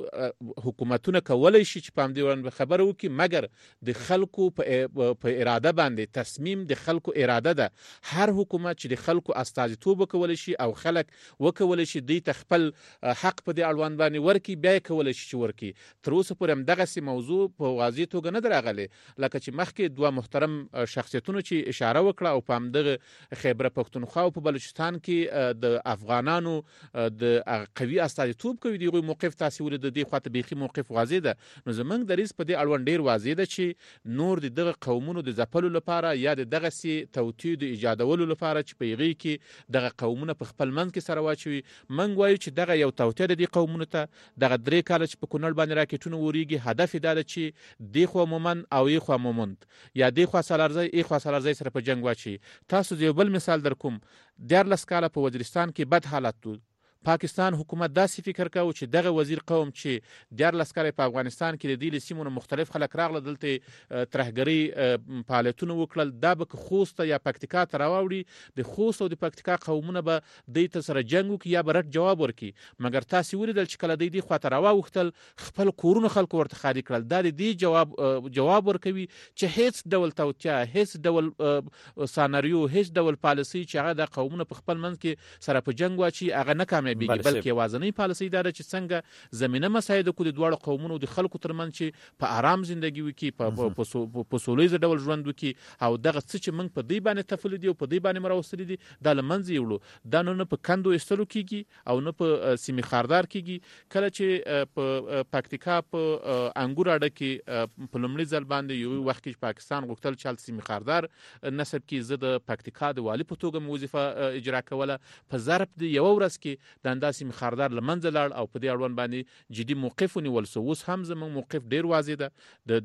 حکومتونه کولای شي چې په همدې وړاندې خبره وکړي، مګر د خلکو په اراده باندې تصمیم د خلکو اراده ده. هر حکومت چې د خلکو استازیتوب وکولی شي او خلک وکولی شي دوی ته خپل حق په دې اړوند باندې ورکړي، بیا یې کولی شي چې ورکړي. تر اوسه پورې همدغسې موضوع په واضح توګه نه ده راغلی، لکه چې مخکې دوه محترم شخصیتونو چې اشاره وکړه او په همدغه خیبر پښتونخوا او په بلوچستان کې د افغانانو د قوي استازیتوب توب کوي، دی موقف تاسو ولید د دې خواته بیخي موقف واضح ده. نو زمنګ د ریس په دې اړوند ډیر واضح ده چې نور د دغه قومونو د ځپلو لپاره یا د دغه سي توطیه د ایجادولو لپاره چې پیغي کې دغه قومونه په خپل منځ کې سره واچوي. منګ وایو چې دغه یو توطیه د دې قومونو ته دغه درې کال چې په کونړ باندې راکټونه وریږي، هدف دا ده چې دی خو مومن او ی خو مومند یا دی خو سالارزی ای خو سالارزی سره په جنگ واچي. تاسو یو بل مثال در کوم، دیارلس کاله په وزیرستان کې بد حالت و. پاکستان حکومت داسې فکر کاوه چې دغه وزیر قوم چې دیارلس کاله په افغانستان کې د دې سیمونو مختلف خلک راغله دلته ترهګري فعالیتونه وکړل، دا به خوست یا پکتیکا ته راوړي، د خوست او د پکتیکا قومونه به دوی ته سره جنګ وکړي یا به رد جواب ورکړي. مګر تاسې ولیدل چې کله دوی دې خواته راواوښتل خپل کورونه خلکو ورته خالي کړل. دا د دې جواب جواب ورکوي چې هیڅ ډول توطیه، هیڅ ډول ساناریو، هیڅ ډول پالیسي چې هغه د قومونو په خپل منځ کې سره په جنګ واچي هغه نه کامیابېږي، بلکې یوازینۍ پالیسي دا ده چې څنګه زمینه مساعده کړو د دواړو قومونو د خلکو ترمنځ چې په آرام زندگی وکړي، په سولیز ډول ژوند وکړي او دغه څه چې موږ په دې باندې تفلي دي او په دې باندې مراوستلي دي دا له منځه یوړو. دا نه په کندو ایستلو کېږي او نه په سیمې خاردار کېږي. کله چې په پکتیکا په انګور اډه کې په لومړي ځل باندې یو وخت کې پاکستان غوښتل چې هلته سیمې خاردار نصب کړي، زه د پکتیکا د والي په توګه مې وظیفه اجرا کوله. په ظرف د یوه ورځ کې د انداسې مخاردار لمنځه لاړ او په دې اړوند باندې جدي موقف ونیول سو. اوس هم زموږ موقف ډیر واضح ده،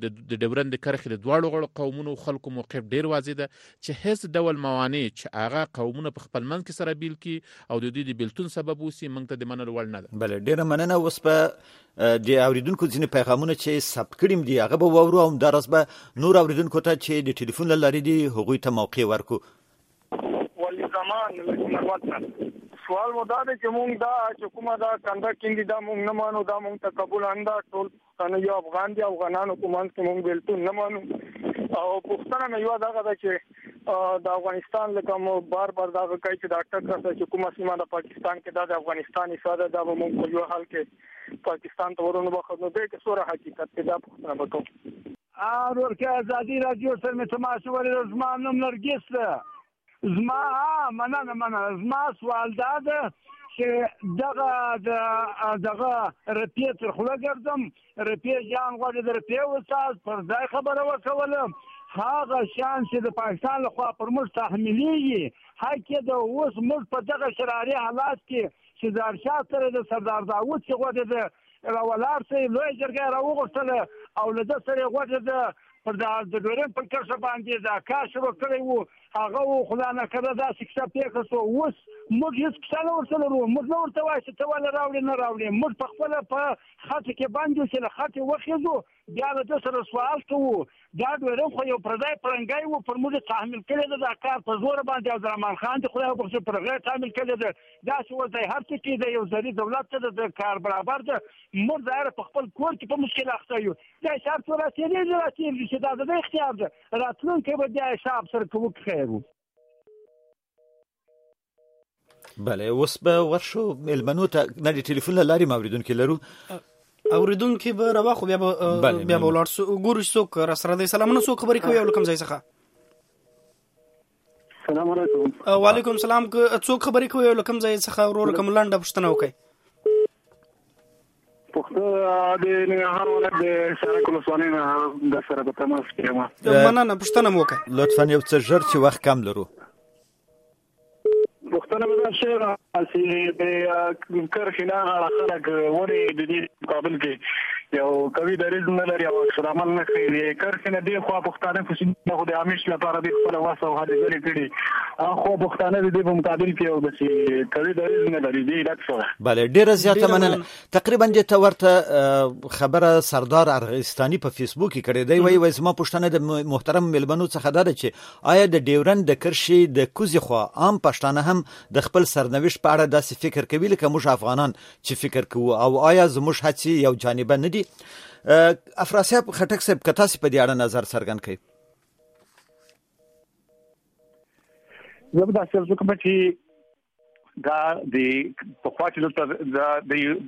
د ډیورند د کرښې د دواړو غړو قومونو خلکو موقف ډیر واضح ده چې هیڅ ډول موانع چې هغه قومونه په خپل منځ کې سره بیل کړي او د دوی د بیلتون سبب وسی موږ ته د منلو وړ نه ده. بله ډیره مننه. اوس په د اوریدونکو ځینې پیغامونه چې ثبت کړیم دي هغه به واورو او همداراز به نور اوریدونکو ته چې د ټلیفون له لارې دي هغوی ته موقع ورکو. ولی زمان لکه سوال مو دا ده چې مونږ دا چې کومه دا کنده کیندي دا مونږ نه مانو، دا مونږ ته قبول انده ټول کنه یو افغان دي، افغانانو په منځ کې مونږ بیلتون نه مانو. او پښتنه مې یو دغه ده چې د افغانستان لکه مو بار بار دا کوي چې دا ټکر چې کومه سیمه د پاکستان کې دا د افغانستان حصہ ده، دا مونږ په یو حال کې پاکستان ته ورونو بخښو. نو دې کې سوره حقیقت کې دا پښتنه وکړو. ا ورکه ازادي رادیو سره مې تماس ولې زما نوم نرګس ده. زما مننه مننه زما سوال دا ده چې دغه دغه رپیه تر خوله ګرځم، رپیه جان غواړي د رپیه استاد پر ځای خبره وکولم. هغه شان چې د پاکستان لخوا پر موږ تحمیلېږي حق د اوس موږ په دغه شراري حالات کې چې د ارشاد سره د سردار داود چې غواړي د راولار سره لوی جرګه راوغوښتله او له ده سره غواړي د پر د ډورن په کرښه باندې دا کار شروع کړی وو هغه خدای نه کړه دا سکسه پیښه شو اوس موږ هیڅ څه نه ورته لرو موږ نه ورته وایو چې ته ولې راوړې نه راوړې موږ په خپله په خط کې باندې چې له خط وخېږو بیا له ده سره سوال کوو دا ډورن خو یو پردی پړنګی وو پر موږ تحمیل کړی ده دا کار په زور باندې عبدالرحمن خان دې خدای وبخښي پر هغه تحمیل کړی ده داسې اوس دی هر څه کې د یو زري دولت ته د کار برابر ده موږ ظاهره په خپل کور کې په مشکل اخته یو دا حساب څو راتېرېږي راتېرېږي چې دا د ده اختیار ده راتلونکی به بیا حساب سره کوو که خیر وو بله اوس به ورشو مېلمنو ته نه د ټلیفون له لارې اوریدونکي لرو اوریدونکي به راواخو بیا به بیا به ولاړ سو ګورو چې څوک راسره دی سلامونه څوک خبرې کوي او له کوم ځای څخه السلام علیکم وعلیکم السلام څوک خبرې کوي او له کوم ځای څخه ورور کوم لنډه پوښتنه وکړئ پښتو د ننګرهار ولایت د شارک ولسوالۍ نه د سره په تماس کې یم مننه پوښتنه مو وکړه لطفا یو څه ژر چې وخت کم لرو پښتنه به دا شعر چې د کرښې نه غاړه خلک ولې د دې مقابل کې یو قوي دریځ نه لري او عکس العمل نه کوي د کرښې نه دې خوا پښتانه په سیمه خو د همیش لپاره د خپله وس او هلې ځلې کړي خو پښتانه د دې په مقابل کې یو داسې قوي دریځ نه لري دې علت څه بله ډېره زیاته مننه تقریبا دې ته ورته خبره سردار ارغستاني په فیسبوک کې کړې دی وایي وایي زما پوښتنه د محترم مېلمنو څخه دا ده چې آیا د ډیورند د کرښې د کوزې خوا عام پښتانه هم د خپل سرنوشت په اړه داسې فکر کوي لکه موږ افغانان چې فکر کوو او آیا زموږ هڅې یو جانبه نه دي افراسیاب خټک صاحب که تاسې په دې اړه نظر څرګند کړئ زه به داسې ارزو کوم چې دا د پخوا چې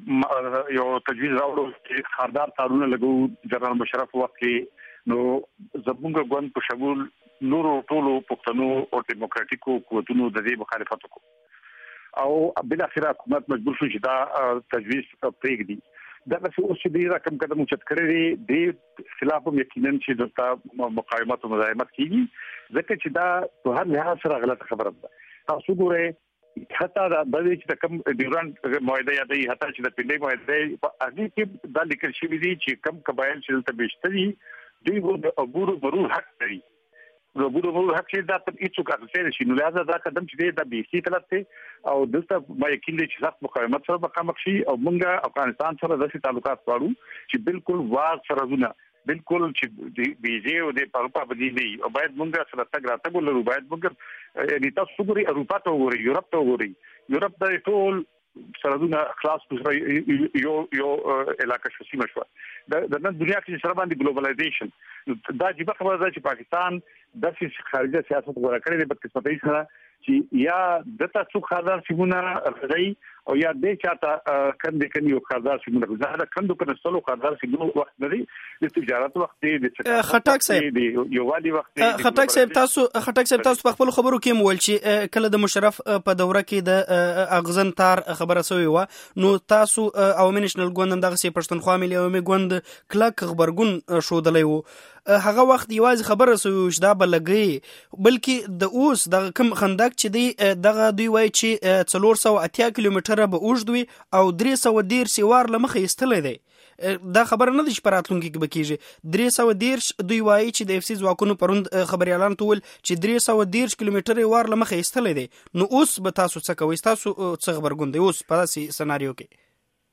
د یو تجویز راوړو چې خاردار تارونه لګو جنرال مشرف وخت کې نو زموږ ګوند په شمول نورو ټولو پښتنو او دیموکراتیکو قوتونو د دې مخالفت وکړو او بل اخر حکومت مجبور شو چې دا تجویز پرېږدي دا چې اوس چې دا کوم قدم اوچت کړی دی د خلاف هم یقینا چې د مقاومت او مزاحمت کیږي ځکه چې دا په هر لحاظ سره غلطه خبره ده تاسو ګورئ حتی دا د دې چې کوم ډیورنډ معاهده یا د حتی چې د پندې معاهده په هغه کې دا لیکل شوی دی چې کوم قبایل چې ته بشتري دوی د عبور مرور حق لري د عبور مرور حق چې دا په هیڅ کار شي نو لہذا دا قدم چې دا به سي طرف ته او دلته ما یقین لري چې سخت مقاومت سره مخامخ شي او موږ افغانستان سره داسې تعلقات غواړو چې بالکل واضح سرحدونه بالکل چې د بیجی او د پاروپا بدی نه او باید موږ سره تګ راتګ ولرو باید موږ یعنی تاسو ګوري اروپا ته وګورئ یورپ ته وګورئ یورپ د ټول سرحدونه خلاص یو یو علاقه شو سیمه شو د نن دنیا کې سره باندې ګلوبلایزیشن دا چې خبره ده چې پاکستان د خارجه سیاست غوړه کړې د بدقسمتۍ سره چې یا دته څو خاردار سیمونه راځي او یا د چاته کندې کني او خاردار سیمونه زه دا کندو کنه سلو خاردار سیمونه وخت نه دي د تجارت وخت دی د خټک صاحب یو والي وخت خټک صاحب تاسو خټک صاحب تاسو په خپل خبرو کې مول چې کله د مشرف په دوره کې د اغزن تار خبره سوی و نو تاسو او منشنل ګوند دغه سي پښتونخوا ملي او ګوند کلک خبرګون شو دلی وو هغه وخت یوازې خبره سوی چې دا بلګي بلکې د اوس د کم خندق چې دی دغه دوی وای چې څلور سوه اتیا کیلومتره به اوږد وي او درې سوه دېرش سوار له مخې ایستلی دی دا خبره نه ده چې په راتلونکي کې به کېږي درې سوه دېرش دوی وایي چې د اف سي ځواکونو پرون خبریالانو ته وویل چې درې سوه دېرش کیلومتره یې وار له مخې ایستلی دی نو اوس به تاسو څه کوئ ستاسو څه غبرګون دی اوس په داسې سناریو کې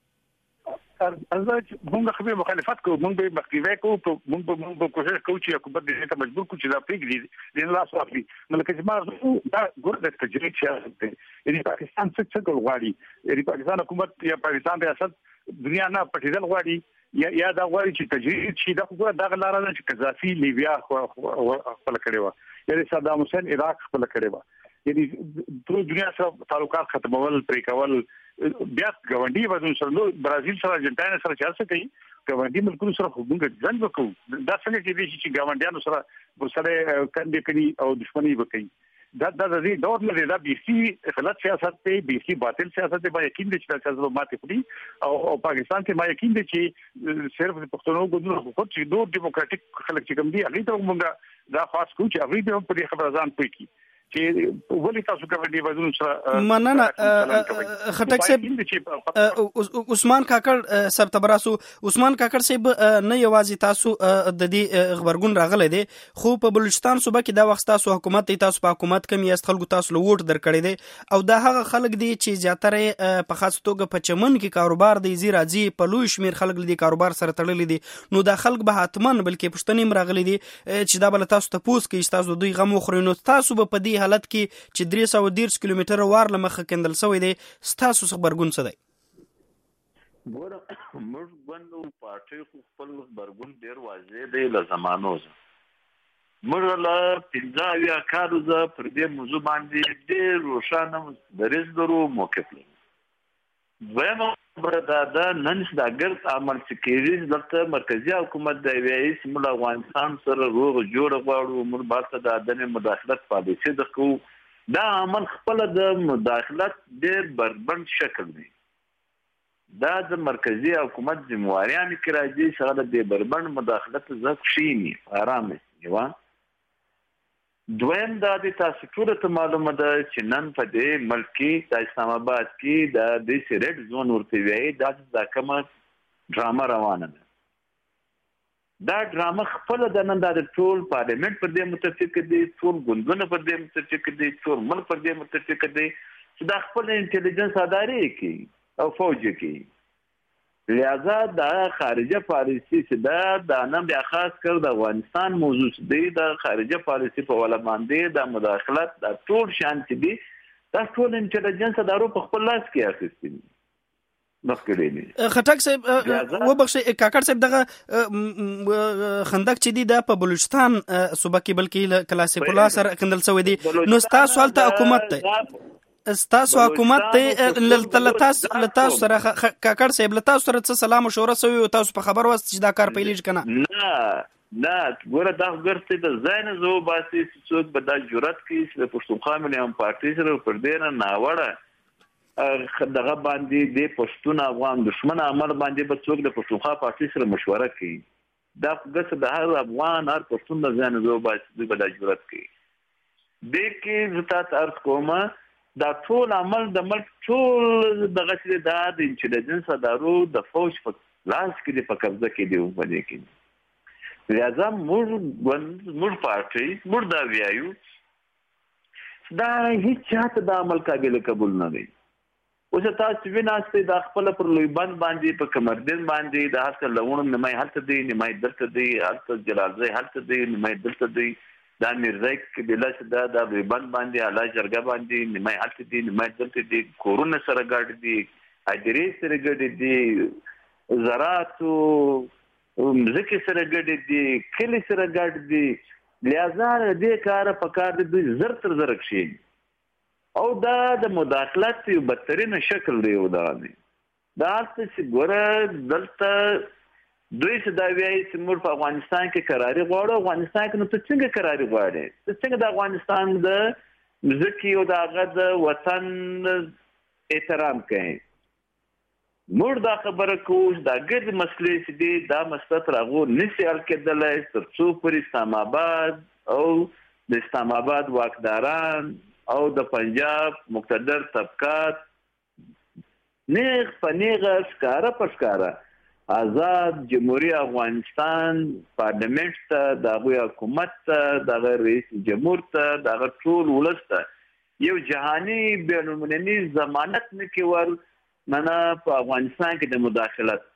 ازاج موږ خو به مخالفت کوو موږ به مخکې کوو موږ به موږ به کوشش کوو چې حکومت دې ته مجبور کړي چې دا پریږدي د لاس واخلي نو لکه چې ما دا ګور د تجربه سیاست دی یعنی پاکستان څه څه کول غواړي یعنی پاکستان حکومت یا پاکستان ریاست دنیا نه پټیدل غواړي یا یا دا غواړي چې تجربه شي دا خو دا غلاره ده چې قذافي لیبیا خپل کړي و یعنی صدام حسین عراق خپل کړي و یعنی ټول دنیا سره تعلقات ختمول پرې کول بیا ګاونډي بدون سره برازیل سره ارجنټاین سره چارڅ کوي ګاونډي ملکونو سره موږ ځان وکړو دا څنګه کې دي چې ګاونډیانو سره ورسره کندې کوي او دښمنی وکړي دا د دې دور نه دا بي سي غلط سیاست دی بي سي باطل سیاست دی باید یقین دي چې دا څه ماته کړی او پاکستان کې ما یقین دي چې صرف د پښتنو ګوندونو خو چې دوه دیموکراتیک خلک چې کوم دي هغه ته موږ دا خاص کوو چې هغه به په دې خبره ځان پوي کی چې ولې تاسو کوم دی وزن سره مننه خټک صاحب عثمان کاکړ صاحب تبراسو عثمان کاکړ صاحب نه یوازې تاسو د دې خبرګون راغلی دی خو په بلوچستان صوبه کې دا وخت تاسو حکومت ته تاسو په حکومت کې میاست خلکو تاسو له ووټ درکړی دی او دا هغه خلک دي چې زیاتره په خاص توګه په چمن کې کاروبار دی زی راځي په لوی شمیر خلک دي کاروبار سره تړلي دي نو دا خلک به حتمن بلکې پښتنې مرغلي دي چې دا بل تاسو ته پوس کې تاسو دوی غم خوري نو تاسو به په دې حالت کې چې درې سوه دېرش کیلومتره وار له مخه کندل شوی دی ستاسو خبرګون څه دی؟ ګوره موږ ګوندو پارټۍ خو خپل خبرګون ډېر واضح دی له زمانو زه موږ له پنځه اویا کالو زه پر دې موضوع باندې ډېر روښانه دریځ لرو موقف لرو. دویمه خبره دا ده نن چې دا ګرد عمل چې کېږي دلته مرکزي حکومت د وایي چې موږ افغانستان سره روغ جوړ غواړو موږ باید د عدم مداخلت پالیسي د کوو دا عمل خپله د مداخلت ډېر بربند شکل دی دا د مرکزي حکومت ذمهواریانو کې راځي چې هغه د دې بربند مداخلت زه کښېني ارام یې دویم دا د تاسو ټول ته معلومه ده چې نن په دې ملک کې د اسلام آباد کې د دې ریډ زون ورته وایي دا د کومه ډرامه روانه ده دا ډرامه خپل د نن د ټول پارلیمنت پر دې متفق دي ټول ګوندونه پر دې متفق دي ټول ملک پر دې متفق دي چې دا خپل انټيليجنس ادارې کوي او فوج کوي لہذا دا خارجه پالیسی چې دا د نن بیا خاص کر د افغانستان موضوع دی د خارجه پالیسی په ولا باندې د مداخلت د ټول شان چې دی دا ټول انټيليجنس ادارو په خپل لاس کې اخیستي مخکې خټک صاحب وبخښئ کاکړ صاحب دغه خندق چې دی دا په بلوچستان صوبه کې بلکې کلاسیک الله سره کندل شوی دی نو تاسو هلته حکومت دی تاسو حکومت ته لتاسو لتاسو سره کاکړ صاحب لتاسو سره څه سلام مشوره سوي او تاسو په خبر واست چې دا کار پیلېږي کنه نه نه ګوره دا ګرځي د ځای نه زو باسي څوک به دا جرأت کوي چې د پښتونخوا ملي هم پارټي سره پر دې نه ناوړه دغه باندې د پښتون افغان دشمن عمل باندې به څوک د پښتونخوا پارټي سره مشوره کوي دا ګرځي د هر افغان هر پښتون د ځای نه زو باسي به دا جرأت کوي د کې زتا ارث کومه دا ټول عمل د ملک ټول دغه چې دا د انټيليجنس ادارو د فوج په لاس کې دی په قبضه کې دی په دې کې لہذا موږ موږ پارټي موږ دا ویایو دا هیڅ چاته د عمل قابل قبول نه دی اوس تاسو ویناستئ د خپل پر لوی بند باندې په کمردین باندې د هڅه لونه نمای هلته دی نمای درته دی هلته جلالزی هلته دی نمای درته دی دا میرزای قبیله چې دا د بند باندې اعلی جرګه باندې نیمای هلته دي نیمای دلته دي کورونه سره ګډ دي هدیرې سره ګډ دي زراعتو مځکې سره ګډ دي کلي سره ګډ دي لہذا دې کار په کار دي زر تر زر کښې او دا د مداخلت یو بدترین شکل دی او دا دی دا چې ګوره دلته دوی چې دا وایي چې موږ په افغانستان کې قراري غواړو افغانستان کې نو ته څنګه قراري غواړې ته څنګه د افغانستان د مځکې او د هغه د وطن احترام کوې موږ دا خبره کوو دا ګرد مسلې چې دي دا مسله تر هغو نشي حل کېدلی تر څو پورې اسلام آباد او د اسلام آباد واکداران او د پنجاب مقتدر طبقات نیغ په نیغه ښکاره په ښکاره آزاد جمهوری افغانستان پارلیمنت ته د هغوی حکومت ته د هغه رئیس جمهور ته د هغه ټول ولس ته یو جهاني بین المللي ضمانت نه کې ور نه په افغانستان کې د مداخلت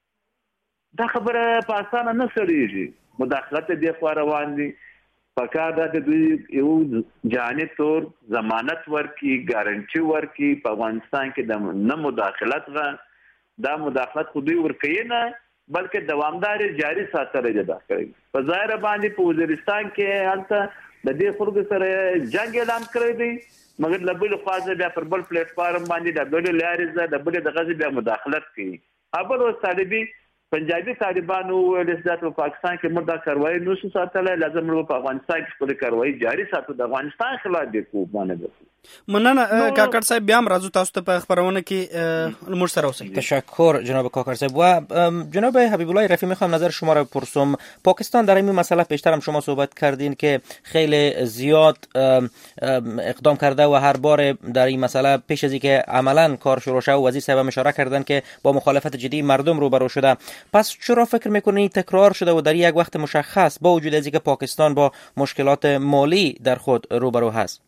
دا خبره په اسانه نه سړېږي مداخلت دې خوا روان دي په کار دا د دوی یو جهاني طور ضمانت ورکي ګارنټي ورکي په افغانستان کې د نه مداخلت غا دا مداخلت خو دوی ورکوي نه بلکې دوامدار جاری ساتلی دی دا کوي په ظاهره باندې په وزیرستان کې هلته د دې خلکو سره جنګ اعلان کړی دی مګر له بلې خوا بیا پر بل پلیټ فارم باندې د بلې لارې زه د بلې دغه بیا مداخلت کوي ابل اوس طالبي پنجابي طالبانو ویل چې په پاکستان کې موږ دا کاروایی نو څه ساتلای لازم نو په افغانستان کې خپل کاروایی جاري ساتو د افغانستان خلاف دی کوم باندې. مننه کاکړ صاحب، بیا هم راځو تاسو ته په خبرونه کې موږ سره اوسئ. تشکر جناب کاکړ صاحب. و جناب حبیب الله رفیع میخوام نظر شما را پرسم. پاکستان در این مسئله پیشتر هم شما صحبت کردین که خیلی زیاد اقدام کرده و هر بار در این مسئله پیش از اینکه عملا کار شروع شد وزیر صاحب اشاره کردن که با مخالفت جدی مردم روبرو شده. پس چرا فکر میکنید تکرار شده و در یک وقت مشخص با وجود از اینکه پاکستان با مشکلات مالی در خود روبرو هست؟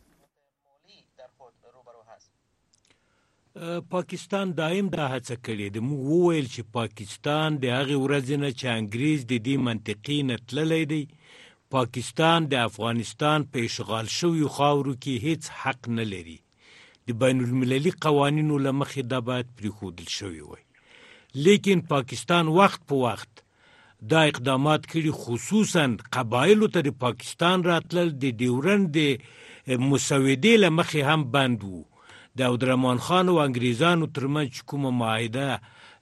پاکستان دائم دا هڅه کړې ده. موږ وویل چې پاکستان د هغې ورځې نه چې انګریز د دې منطقې نه تللی دی، پاکستان د افغانستان په اشغال شویو خاورو کې هیڅ حق نه لري. د بین المللي قوانینو له مخې دا باید پرېښودل شوی وای. لیکن پاکستان وخت په وخت دا اقدامات کړي، خصوصا قبایلو ته د پاکستان راتلل د ډیورنډ د مسودې له مخې هم بند وو. د عبدالرحمن خان او انګریزانو ترمنځ کومه معاهده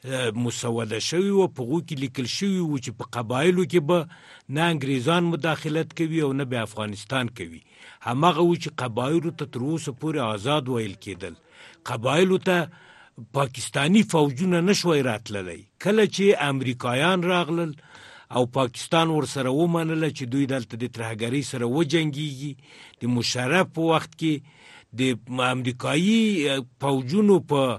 مسوده شوی و په هغو کې لیکل شوي وو چې په قبایلو کې به نه انګریزان مداخلت کوي او نه به افغانستان کوي. هماغه و چې قبایلو ته تر اوسه پورې آزاد ویل کېدل. قبایلو ته پاکستانی فوجونه نشوی راتللی. کله چې امریکایان راغلل او پاکستان ورسره ومنله چې دوی دلته د ترهګرۍ سره وجنګېږي، د مشرف په وخت کې د امریکایي فوجونو په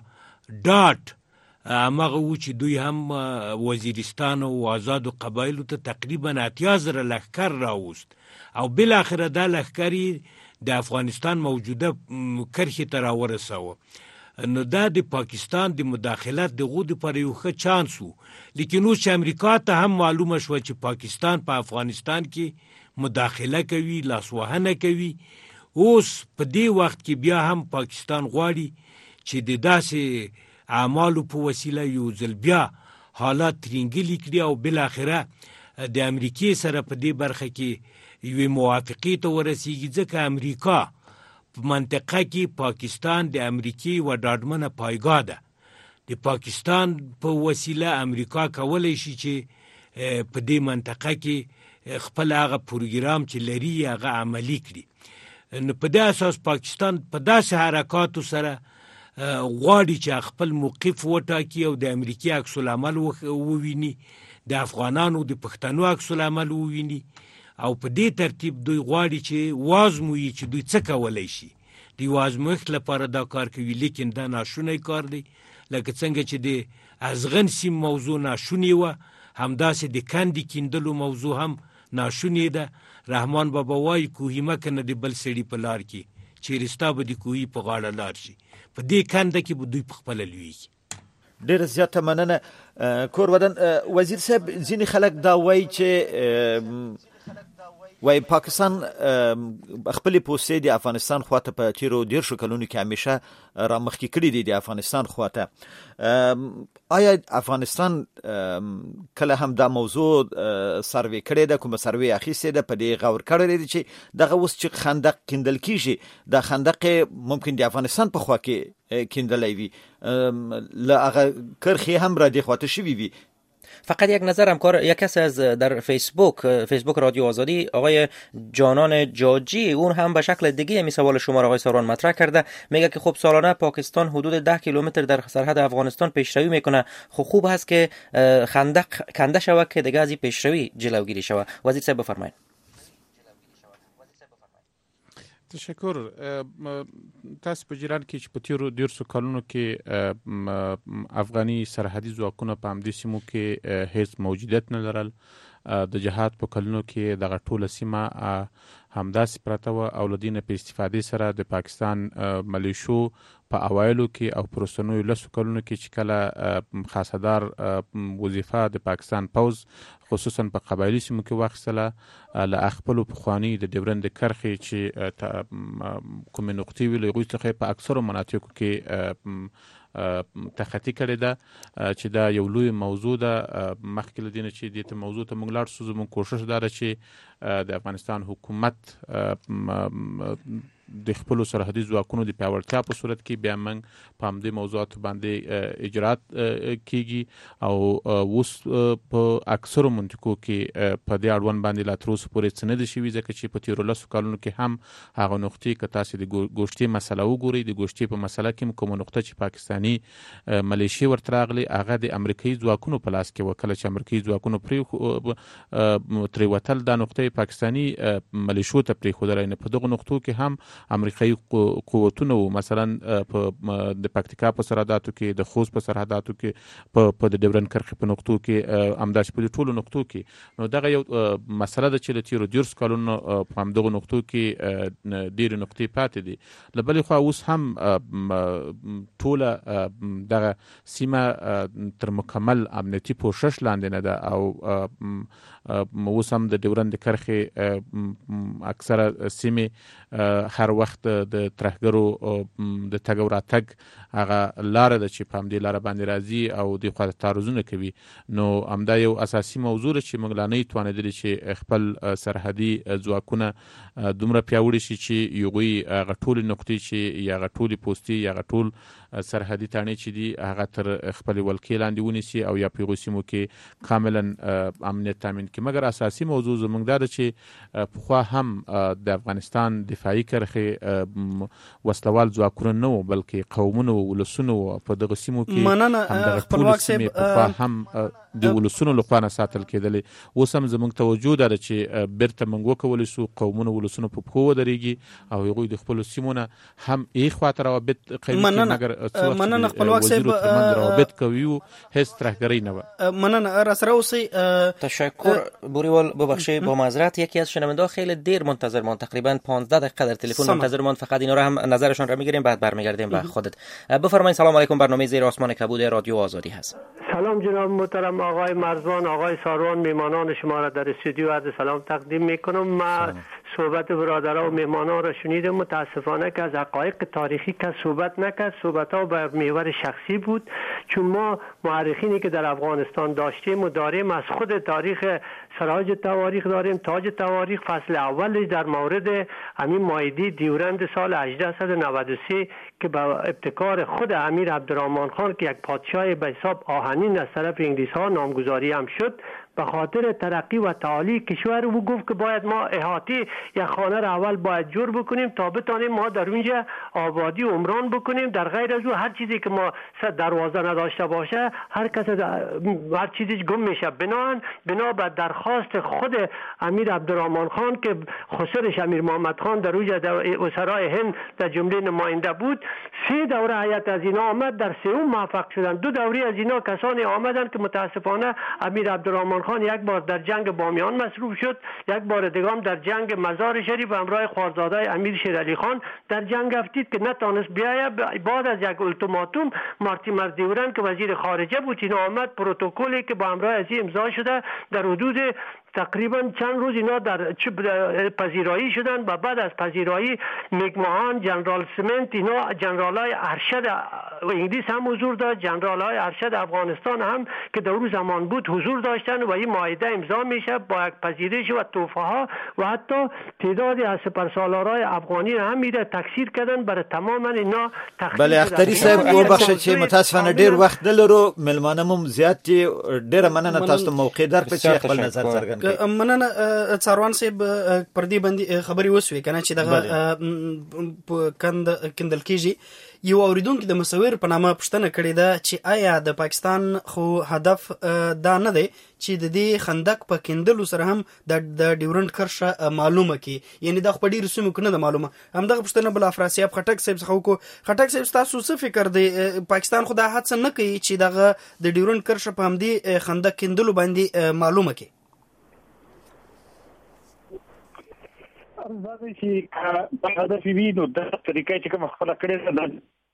ډاټ هماغه و چې دوی هم وزیرستان او آزادو قبایلو ته تقریبا اتیا زره لښکر راوست او بالاخره دا لښکر یې د افغانستان موجوده کرښې ته راورساوه. نو دا د پاکستان د مداخلت دغو دپاره یو ښه چانس و. لیکن اوس چې امریکا ته هم معلومه شوه چې پاکستان په پا افغانستان کې مداخله کوي، لاسوهنه کوي، اوس په دې وخت کې بیا هم پاکستان غواړي چې د داسې اعمالو په وسیله یو ځل بیا حالات ترینګلي کړي او بالاخره د امریکې سره په دې برخه کې یوې موافقې ته ورسیږي، ځکه امریکا په منطقه کې پاکستان د امریکې یوه ډاډمنه پایګاه ده. د پاکستان په وسیله امریکا کولی شي چې په دې منطقه کې خپل هغه پروګرام چې لري هغه عملي کړي. نو په دې اساس پاکستان په داسې حرکاتو سره غواړي چې خپل موقف وټاکي او د امریکای عکس العمل وویني، د افغانانو د پښتنو عکس العمل وویني او په دې ترتیب دوی غواړي چې وازموي چې دوی څه کولی شي. د وازموښت لپاره دا کار کوي، لیکن دا ناشونی کار دی. لکه څنګه چې د ازغن سیم موضوع ناشونی وه، همداسې د کندې کیندلو موضوع هم ناشونی ده. رحمان بابا وایي کوهی مه کنه د بل سړي په لار کې، چیرې ستا به د کوهي په غاړه لار شي. په دې کنده کې به دوی پخپله لویږي. ډېره زیاته مننه کور ودان. وزیر صاحب، ځینې خلک دا وایي چې وای پاکستان خپل پوسټ د افغانستان خواته په تیرو دیرشو کلونو کې همیشه را مخکې کړی دی د افغانستان خواته. آیا افغانستان کله هم دا موضوع سروې کړې ده، کومه سروې اخیستې ده، په دې غور کړی دی چې دغه اوس چې خندق کیندل کیږي دا خندق ممکن د افغانستان په خوا کې کیندلی وي، له هغه کرښې هم را دې خواته شوي وي؟ فقط یک نظرم کار یک کسی از در فیسبوک فیسبوک رادیو آزادی آقای جانان جاجی اون هم به شکل دیگه همین سوال شما را آقای ساران مطرح کرده. میگه که خب سالانه پاکستان حدود ده کیلومتر در سرحد افغانستان پیشروی میکنه، خب خوب هست که خندق کنده شود که دیگه از این پیشروی جلوگیری شود. وزیر صاحب بفرمایید. تشکر. تاسو په جریان کې چې په تیرو دیرشو کلونو کې افغاني سرحدي ځواکونه په همدې سیمو کې هیڅ موجودیت نه لرل. د جهاد په کلونو کې دغه ټوله سیمه همداسې پرته وه او له دې نه په استفادې سره د پاکستان ملیشو په اوایلو کې او په وروستنیو لسو کلونو کې چې کله خاصدار وظیفه د پاکستان پوځ خصوصا په قبایلي سیمو کې واخیستله، له خپلو پخواني د ډیورنډ کرښې چې کومې نقطې وي له هغوی څخه په اکثرو مناطقو کې تخطي کړې ده چې دا یو لوی موضوع ده. مخکې له دې نه چې دې ته موضوع ته موږ لاړ شو، زموږ کوشش دا ده چې د افغانستان حکومت د خپل سرحدي ځواکونو د پیاوړتیا په صورت کې بیا موږ په همدې موضوعات باندې اجرات کیږي او اوس په اکثرو منطقو کې په دې اړوند باندې لا تر اوسه پورې څه نه دي شوي، ځکه چې په تیرو لسو کلونو کې هم هغه نقطې که تاسې د ګوشتې مسله وګورئ، د ګوشتې په مسله کې کومه نقطه چې پاکستاني ملیشې ورته راغلې هغه د امریکایي ځواکونو په لاس کې وه. کله چې امریکایي ځواکونو پرې ترې وتل دا نقطه پاکستاني ملیشو ته پرېښودلی، نه په دغو نقطو کې هم امریکایي قوتونه وو، مثلا په د پکتیکا په سرحداتو کې، د خوست په سرحداتو کې، په د ډیورنډ کرښې په نقطو کې، همداسې په دې ټولو نقطو کې. نو دغه یو مسله ده چې له تېرو دېرشو کلونو په همدغو نقطو کې ډېرې نقطې پاتې دي. له بلې خوا اوس هم ټوله دغه سیمه تر مکمل امنیتي پوښښ لاندې نه ده او اوس هم د ډیورنډ کرښې اکثره سیمې هر وخت د ترهګرو د تګ او راتګ هغه لاره ده چې په همدې لاره باندې راځي او دې خوا ته تعرضونه کوي. نو همدا یو اساسي موضوع ده چې موږ لا نه یو توانېدلي چې خپل سرحدي ځواکونه دومره پیاوړي شي چې یوغوی هغه ټولې نقطې چې یا هغه ټولې پوستې یا هغه ټول سرحدي تاڼې چې دي هغه تر خپلې ولکې لاندې ونیسي او یا په هغو سیمو کې کاملا امنیت تامین کړي. مګر اساسي موضوع زموږ دا ده چې پخوا هم د افغانستان دفاعي کرښې وسلوال ځواکونه نه وو، بلکې قومونه وو، ولسونه وو. په دغه سیمو کې همدغه ټولې سیمې پخوا هم د ولسونو له خوا نه ساتل کېدلې. اوس هم زموږ توجه دا ده چې بیرته موږ وکولی شو قومونه ولسونه په پښو ودرېږي او هغوی د خپلو سیمو نه هم ای خواته روابط قوي کړي. مګر مننه خپلواک صاحب، روابط کوي و هیڅ ترهګرۍ نه وه. مننه را سره اوسئ. تشکر بوریوال. ببخشید با معذرت یکی از شنونده خیلی دیر منتظر ماند، تقریبا پانزده دقیقه در تلفن منتظر ماند. فقط اینا رو هم نظرشون رو میگیریم بعد برمیگردیم به خودت. بفرمایید. سلام علیکم. برنامه زیر آسمان کبود رادیو آزادی هست. سلام جناب محترم آقای مرزبان، آقای ساروان، میهمانان شما را در استودیو عرض سلام تقدیم میکنم. من صحبت برادرها و مهمانان را شنیدم. متاسفانه که از حقایق تاریخی که صحبت نکرد، صحبت ها بر محور شخصی بود، چون ما مورخینی که در افغانستان داشتیم و داریم از خود تاریخ سراج تواریخ داریم، تاج تواریخ فصل اول در مورد همین مائده دیورند سال هجده نود و سه که با ابتکار خود امیر عبدالرحمن خان که یک پادشاه به حساب آهنین از طرف انگلیس ها نامگذاری هم شد، به خاطر ترقی و تعالی کشور او گفت که باید ما احاطه یک خانه را اول باید جور بکنیم تا بتانیم ما در اونجا آبادی عمران بکنیم. در غیر از او هر چیزی که ما دروازه نداشته باشه هر کس هر چیزی گم میشه. بناهن بنا بر درخواست خود امیر عبدالرحمن خان که خسرش امیر محمد خان در اونجا وزرای هند در جمله نماینده بود، سه دوره هیئت از اینا آمد، در سوم موفق شدن. دو دوره از اینا کسانی آمدن که متاسفانه امیر عبدالرحمن خان یک بار در جنگ بامیان مصروف شد، یک بار دیگه هم در جنگ مزار شریف همراه خوارزاده امیر شیرعلی خان در جنگ افتید که نتونست بیاید. بعد از یک التیماتوم مارتیمر دیورند که وزیر خارجه بود اینا آمد، پروتکلی که با همراه ازی امضا شده در حدود تقریبا چند روز اینا در پذیرایی شدن و بعد از پذیرایی میگماهان، جنرال سمنت، اینا جنرالای ارشد انگلیس هم حضور داشت، جنرالای ارشد افغانستان هم که در اون زمان بود حضور داشتن و این معاهده امضا میشه با یک پذیرش و توفه ها و حتی تعدادی از سپرسالارای افغانی هم میره تکثیر کردن برای تماما اینا تخصیص. بله اختری صاحب وبخښه چې متاسفانه ډیر وخت دلرو ملمانه مم زیات دي، ډیره مننه تاسو ته موقع در په چې خپل نظر څرګند کړئ. مننه څاروان صاحب، پر دې باندې خبري وسوي کنه چې دغه کند کندل کیږي. یو اوریدونکو د مصور په نامه پوښتنه کړې ده چې آیا د پاکستان خو هدف دا نه دی چې د دې خندق په کندلو سره هم د ډیورنډ کرښه معلومه کی، یعنی دا خو ډیر سمو کنه د معلومه. همدغه پوښتنه بل افراسیاب خټک صاحب څخه وکړو. خټک صاحب تاسو څه فکر دی؟ پاکستان خو دا هڅه نه کوي چې دغه د ډیورنډ کرښه په همدې خندق کندلو باندې معلومه کی؟ ارزاده چې دا هدف وي نو د طریقې چې کوم خپل کړی ده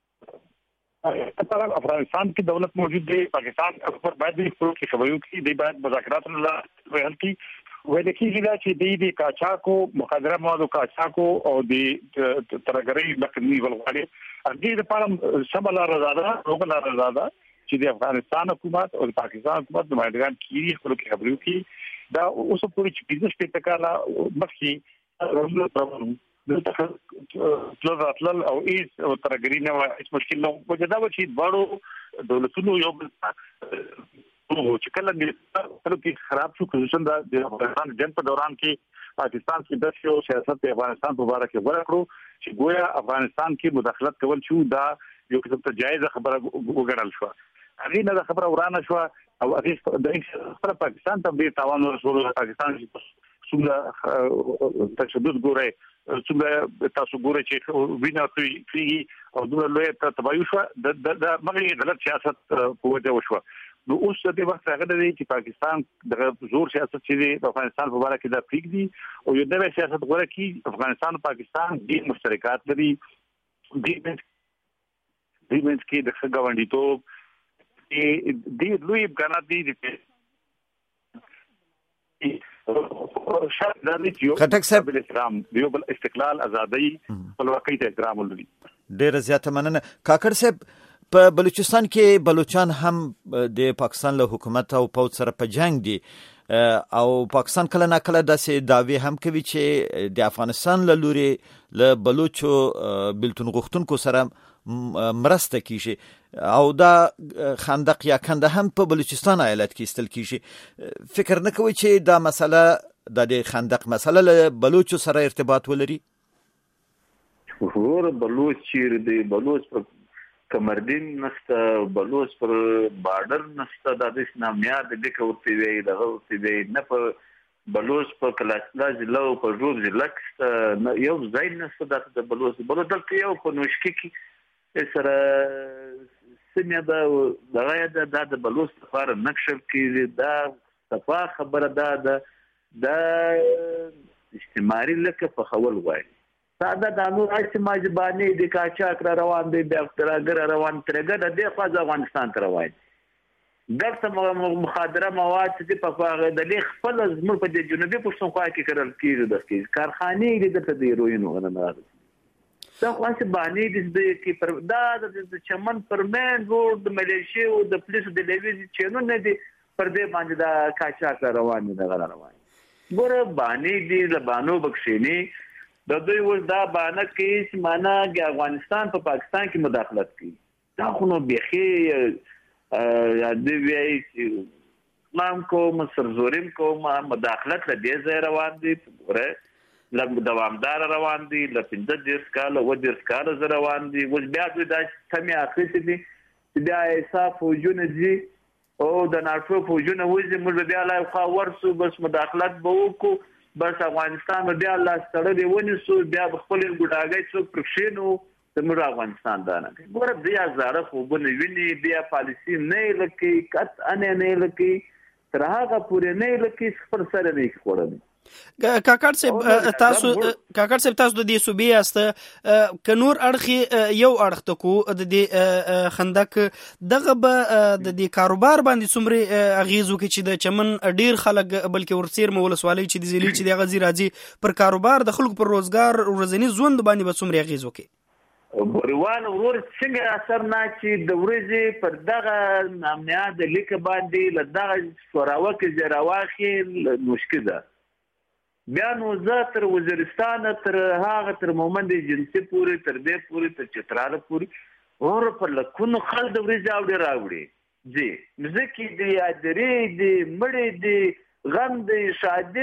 په افغانستان کې دولت موجود دی، پاکستان خبر باید د خپل خبرو کې دی باید مذاکرات نه ویل کی ویل کېږي چې د قاچاقو مخدره موادو قاچاقو او د ترګرۍ مخنیوي ولغواړي هغه لپاره سمه لار ده روغه لار ده چې د افغانستان حکومت او د پاکستان حکومت نمائندگان کې خپل خبرو کې دا اوس پوری چې بزنس په تکاله مخکې رسول پرونو دلته تل راتل او ایس او ترګرینه وا هیڅ مشکل نه وجدا و چې باړو دولتونو یو بل او چې کله د ترکی خراب شو پوزیشن د افغانستان جنگ په دوران کې پاکستان کې د شیو سیاست په افغانستان په اړه کې ورکړو چې ګویا افغانستان کې مداخلت کول شو دا یو قسم ته جایز خبره وګڼل شو. هغه نه خبره ورانه شو او هغه د خپل پاکستان ته ډیر تاوان ورسول. پاکستان څومره تشدد ګوري څومره تاسو ګوري چې وینا کوي او دوه لوی ته تبایو شو د مغربي غلط سیاست په وجه وشو. نو اوس د وخت هغه دی چې پاکستان د زور سیاست چې د افغانستان په اړه کې د فریق دي او یو د سیاست غوړه کې افغانستان او پاکستان د مشترکات لري د دیمنس کې د ښه ګاونډیتوب د لوی امکانات دي خټک صاحب اسلام دیو بل استقلال ازادي خپلواکۍ ته احترام ولري. ډیر زیاته مننه. کاکړ صاحب په بلوچستان کې بلوچان هم د پاکستان له حکومت او پوځ سره په جنگ دي او پاکستان کله نه کله داسې دعوی هم کوي چې د افغانستان له لوري له بلوچو بلتون غوښتونکو سره مرسته کیږي او دا خندق یا کنده هم په بلوچستان ایالت کې استل کیږي. فکر نه کوي چې دا مسله د خندق مسله له بلوچو سره ارتباط ولري؟ ور بلوچ چیر دی بلوچ په کمردین نسته بلوچ پر بارډر نسته د دې نامیار د دې کوتي وی د غوتی وی نه په بلوچ په کلاسلا ضلع او په روز ضلع کې یو ځای نسته د بلوچ بلوچ دلته یو په نوشکی کې سره سیمه دا دغه د بلوچ لپاره نقشل کې دا صفه خبره ده د اجتماعي لکه په خول وای ساده د نور اجتماعي باندې د کاچاک روان دي د اختراګر روان ترګه د خواز افغانستان تر وای دغه مخادره مواد چې په هغه د لیک خپل زموږ په جنوبي پښتونخوا کې کړل کېږي د کې کارخانه دي د تدیروینو غننه دا خاصه باندې د کې پر دا د چمن پرمن روډ د ملیشیا او د پولیسو د لیویز چینو نه دي پر دې باندې دا کاچاک روان دي غره روان ګوره باندې دي لبانو بخښینی د دوی ول دا باندې کې چې معنا د افغانستان په پاکستان کې مداخلت کوي دا خو نو بيخي یا د وی چې مام کو مصر زوریم کو مداخلت له دې ځای روان دي ګوره لږ دوامدار روان دي ل پنځه دیرش کال او دیرش کال ز روان دي ول بیا دوی دا سمې اخیستي دي چې بیا حساب فوجونه دي او د ناتو فوجونه وځي موږ بیا لا خو ورسو بس مداخلت به وکړو بس افغانستان بیا الله ستړي ونیسو بیا خپل ګډاګي څوک پرښینو زموږ افغانستان دانه ګوره بیا زاره خو بل ویني بیا پالیسی نه لکه کټ ان نه لکه تر هغه پورې نه لکه خپل سره نه کوړم. کاکړ صاحب تاسو کاکړ صاحب تاسو د دې صوبې است ک نور اړخ یو اړخ تکو د دې خندق دغه به د دې کاروبار باندې څومره اغیزو کې چې د چمن ډیر خلک بلکې ورسیر مولسوالۍ چې د زیلی چې د غزي راځي پر کاروبار د خلکو پر روزګار ورځنی ژوند باندې به څومره اغیزو کې وروان ورور څنګه اثر نه چې د ورځې پر دغه نامنیا د لیک باندې لدغه شوراوه کې زراواخي مشکل ده بیا نو زه تر وزیرستان تر هغه تر مومند جنسي پوری تر دې پوری تر چتراله پوری اور په لکونو خلک د ورځې اوډه راوړي جی مزکی دی ادري دی مړی دی غم دی شادي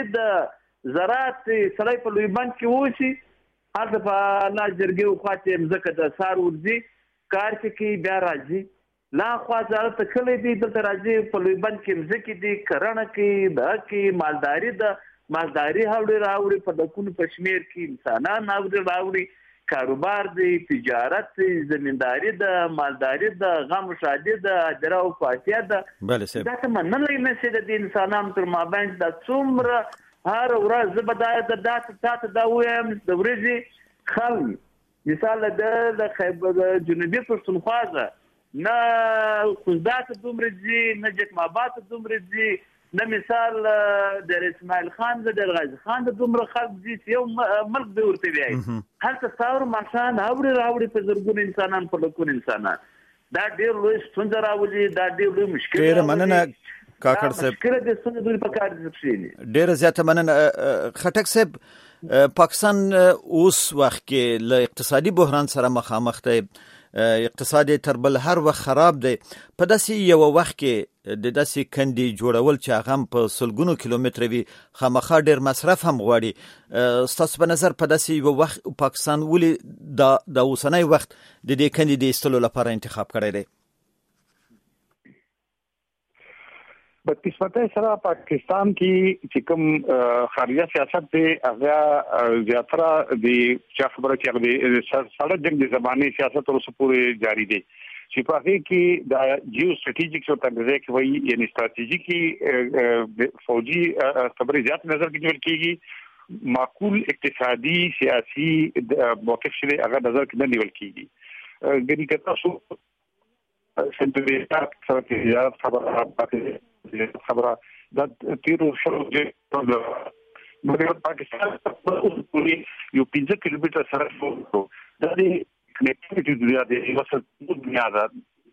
د زراعت سړی په لوی بند کې وسی هغه په لا جرګي خواته مزکه د سار ورځي کار کې بیا راځي لا خوا ځاله ته کلی دی د راځي په لوی بند کې مزکی دی کرنه کې د کې مالداري د مالداري هاوړي راوړي په دکونو پښمیر کې انسانان هاوړي راوړي کاروبار دی تجارت دی زمینداری د مالداري د غم شادي د اجر او فاتحه د بله سه دا څه منلې نه د انسانانو تر مابین د څومره هر ورځ بدايه د دات تاسو دا وایم د ورځې خل مثال د خیبر جنوبي پښتونخوا نه خوځات دومره دي نه جکمابات دومره دي نه مثال د اسماعیل خان د غازی خان د دومره خلک دي یو ملک به ورته وایي هلته څاور ماشان اوري راوړي په زرګون انسانان په لکون انسانان دا ډېر لوی ستونزه راوړي دا ډېر لوی مشکل ډېر مننه کاکړ صاحب مشکل د ستونزې په کار دي ډېر زیاته مننه خټک صاحب پاکستان اوس وخت کې له اقتصادي بحران سره مخامخ دی، اقتصاد تر بل هر وخت خراب دی. په داسې یو وخت کې د داسې کندې جوړول چې هغه په سلګونو کیلومتر وي خامخا ډیر مصرف هم غواړي. ستاسو په نظر په داسې یو وخت پاکستان ولې د د اوسنۍ وخت د دې کندې د ایستلو لپاره انتخاب کړی دی؟ بدقسمتۍ سره پاکستان کې چې کوم خارجه سیاست دی هغه زیاتره د چا خبره چې هغه سره جنگ د زمانه سیاست اوس پورې جاری دی چې په هغه کې د جیو سټریټیجیک او تګریزه کې وایي یعنی ستراتیژیکي فوجي خبرې زیات نظر کې نیول کېږي، معقول اقتصادي سیاسي موقف شری هغه نظر کې نه نیول کېږي. ګنې کته شو سنټریټات سره کې خبره خبره د تیرو شلو د مګر پاکستان په پوری یو پنځه کیلومتر سره شو د دې کنیکټیویټي د دې وسط دنیا دا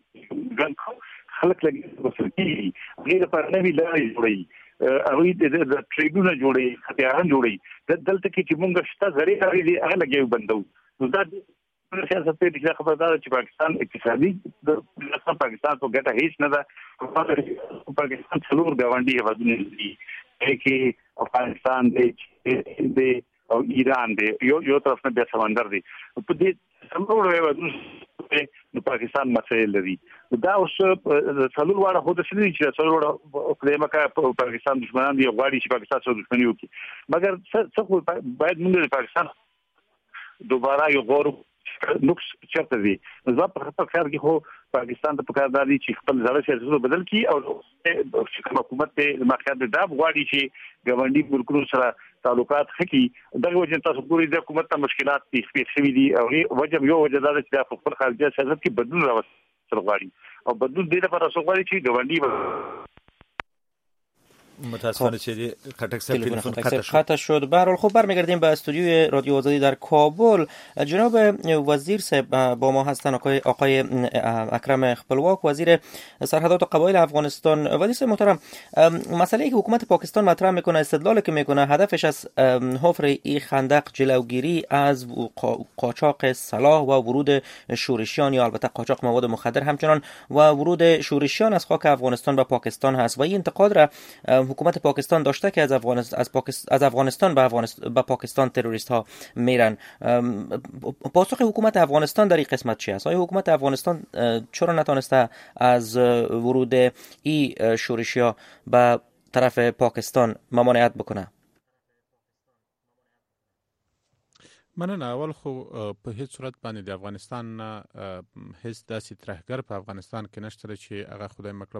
خلک لګي وسلتي غیر پر نوې لارې جوړي هغه د ټریډونه جوړي خطران جوړي دلته کې چې مونږ شته زری لري هغه لګي بندو نو دا سیاست په دې خبردار چې پاکستان اقتصادي د پاکستان په ګټه هیڅ نه ده. پاکستان څلور ګاونډي هیوادونه دي چې افغانستان دی او ایران دی، یو یو طرف نه بیا سمندر دی. په دې څلور هیوادونو نو پاکستان مسایل لري. دا اوس څلور واړه خو د سړي چې څلور په مکه پاکستان دښمنان دي غواړي چې پاکستان سره دښمني وکړي، مګر څه باید موږ د پاکستان دوباره یو غور نقص چرته دي. زه په خپل خیال کې خو پاکستان ته پکار دی چې خپل ځای سیاست بدل کړي او حکومت ته مخکې د داب غواړي چې ګاونډي ملکونو سره تعلقات ښه دغه وجه تاسو ګورئ د حکومت ته مشکلات پیښ شوي دي او وجه یو وجه دا چې په خپل خارجه سیاست کې بدلون راوستل غواړي او بدلون دې لپاره غواړي چې ګاونډي متاسفانه چې خټک صاحب تلفن خطا شد. به هر حال خب برمیگردیم به استودیوی رادیو آزادی در کابل. جناب وزیر صاحب با ما هستن، آقای آقای اکرم خپلواک، وزیر سرحدات و قبایل افغانستان. وزیر صاحب محترم، مسئله ای که حکومت پاکستان مطرح میکنه، استدلالی که میکنه هدفش از حفر این خندق جلوگیری از قاچاق سلاح و ورود شورشیان یا البته قاچاق مواد مخدر همچنان و ورود شورشیان از خاک افغانستان به پاکستان هست و این انتقاد را حکومت پاکستان داشته که از افغانستان از, پاکست... از افغانستان به افغانستان به پاکستان تروریست ها میرن. پاسخ حکومت افغانستان در این قسمت چی است؟ آیا حکومت افغانستان چرا نتونسته از ورود این شورشی ها به طرف پاکستان ممانعت بکنه؟ مننه. اول خو په هیڅ صورت باندې د افغانستان هیڅ داسې ترهګر په افغانستان کې نشته چې هغه خدای مکړه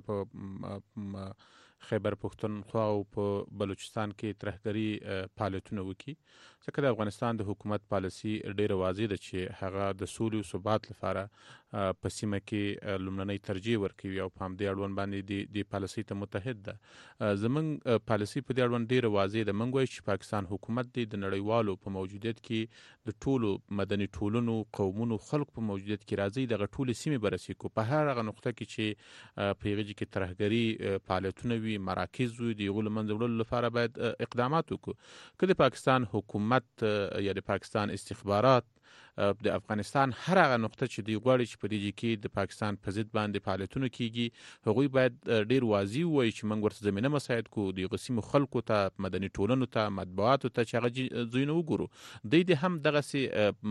په خیبر پختونخوا او په بلوچستان کې ترهګری فعالیتونه وکړي، ځکه د افغانستان د حکومت پالیسي ډیره واضح ده چې هغه د سولې او ثبات لپاره په سیمه کې لومړنۍ ترجیح ورکوي او په همدې اړوند باندې د پالیسي ته متحد ده. زمونږ پالیسي په دې اړوند ډیره واضح ده. موږ وایو چې پاکستان حکومت دی د نړیوالو په موجودیت کې د ټولو مدني ټولنو قومونو خلکو په موجودیت کې راځي دغه ټولې سیمې بررسي کو په هر هغه نقطه کې چې په هغه کې ترهګری فعالیتونه وي، مراکز وي، د غول منځوړلو لپاره باید اقدامات وکړو. که د پاکستان حکومت یا د پاکستان استخبارات د افغانستان هر هغه نقطه چې دی غواړي چې په دې کې د پاکستان په ضد باندې فعالیتونه کیږي، هغوی باید ډیر واضح وایي چې موږ ورته زمينه مساعد کو د قسم خلکو ته، مدني ټولنو ته، مطبوعاتو ته چې هغه ځینو وګورو، دوی د هم دغه سي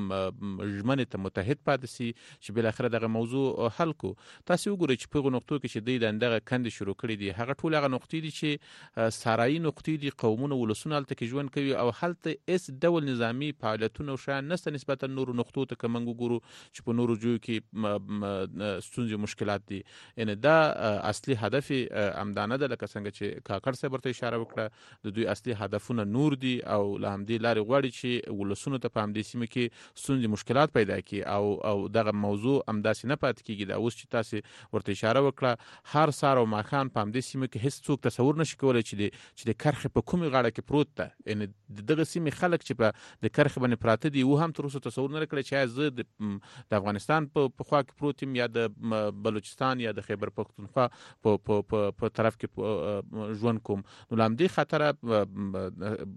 ژمنه ته متحد پاتې سي چې بل اخر دغه موضوع حل کو. تاسو وګورئ چې په نقطو کې چې دوی دغه کند شروع کړی دي، هغه ټول هغه نقطې دي چې سارای نقطې دي، قومونه ولسونه تل کې ژوند کوي او هلته اس ډول نظامی فعالیتونه او شان نسته نسبت نور نقطو ته کوم ګورو چې په نورو جو کې ستونزې مشکلات دي. ان دا اصلي هدف امدانه ده، لکه څنګه چې کاکړ صاحب ورته اشاره وکړه، د دوی اصلي هدفونه نور دي او له همدې لارې غواړي چې ولسونه ته په همدې سیمه کې ستونزې مشکلات پیدا کړي او او دغه موضوع همداسې نه پاتې کیږي. دا اوس چې تاسو ورته اشاره وکړه، هر سار او ماخان په همدې سیمه کې هیڅ څوک تصور نشي کولای چې د چې د کرخه په کومه غاړه کې پروت ده. ان دغه سیمه خلک چې په د کرخه باندې پراته دي و هم تر اوسه تصور نه کړی چې زه د افغانستان په خوا کې پروت یم یا د بلوچستان یا د خیبر پختونخوا په په طرف کې ژوند کوم. نو لامدې خطر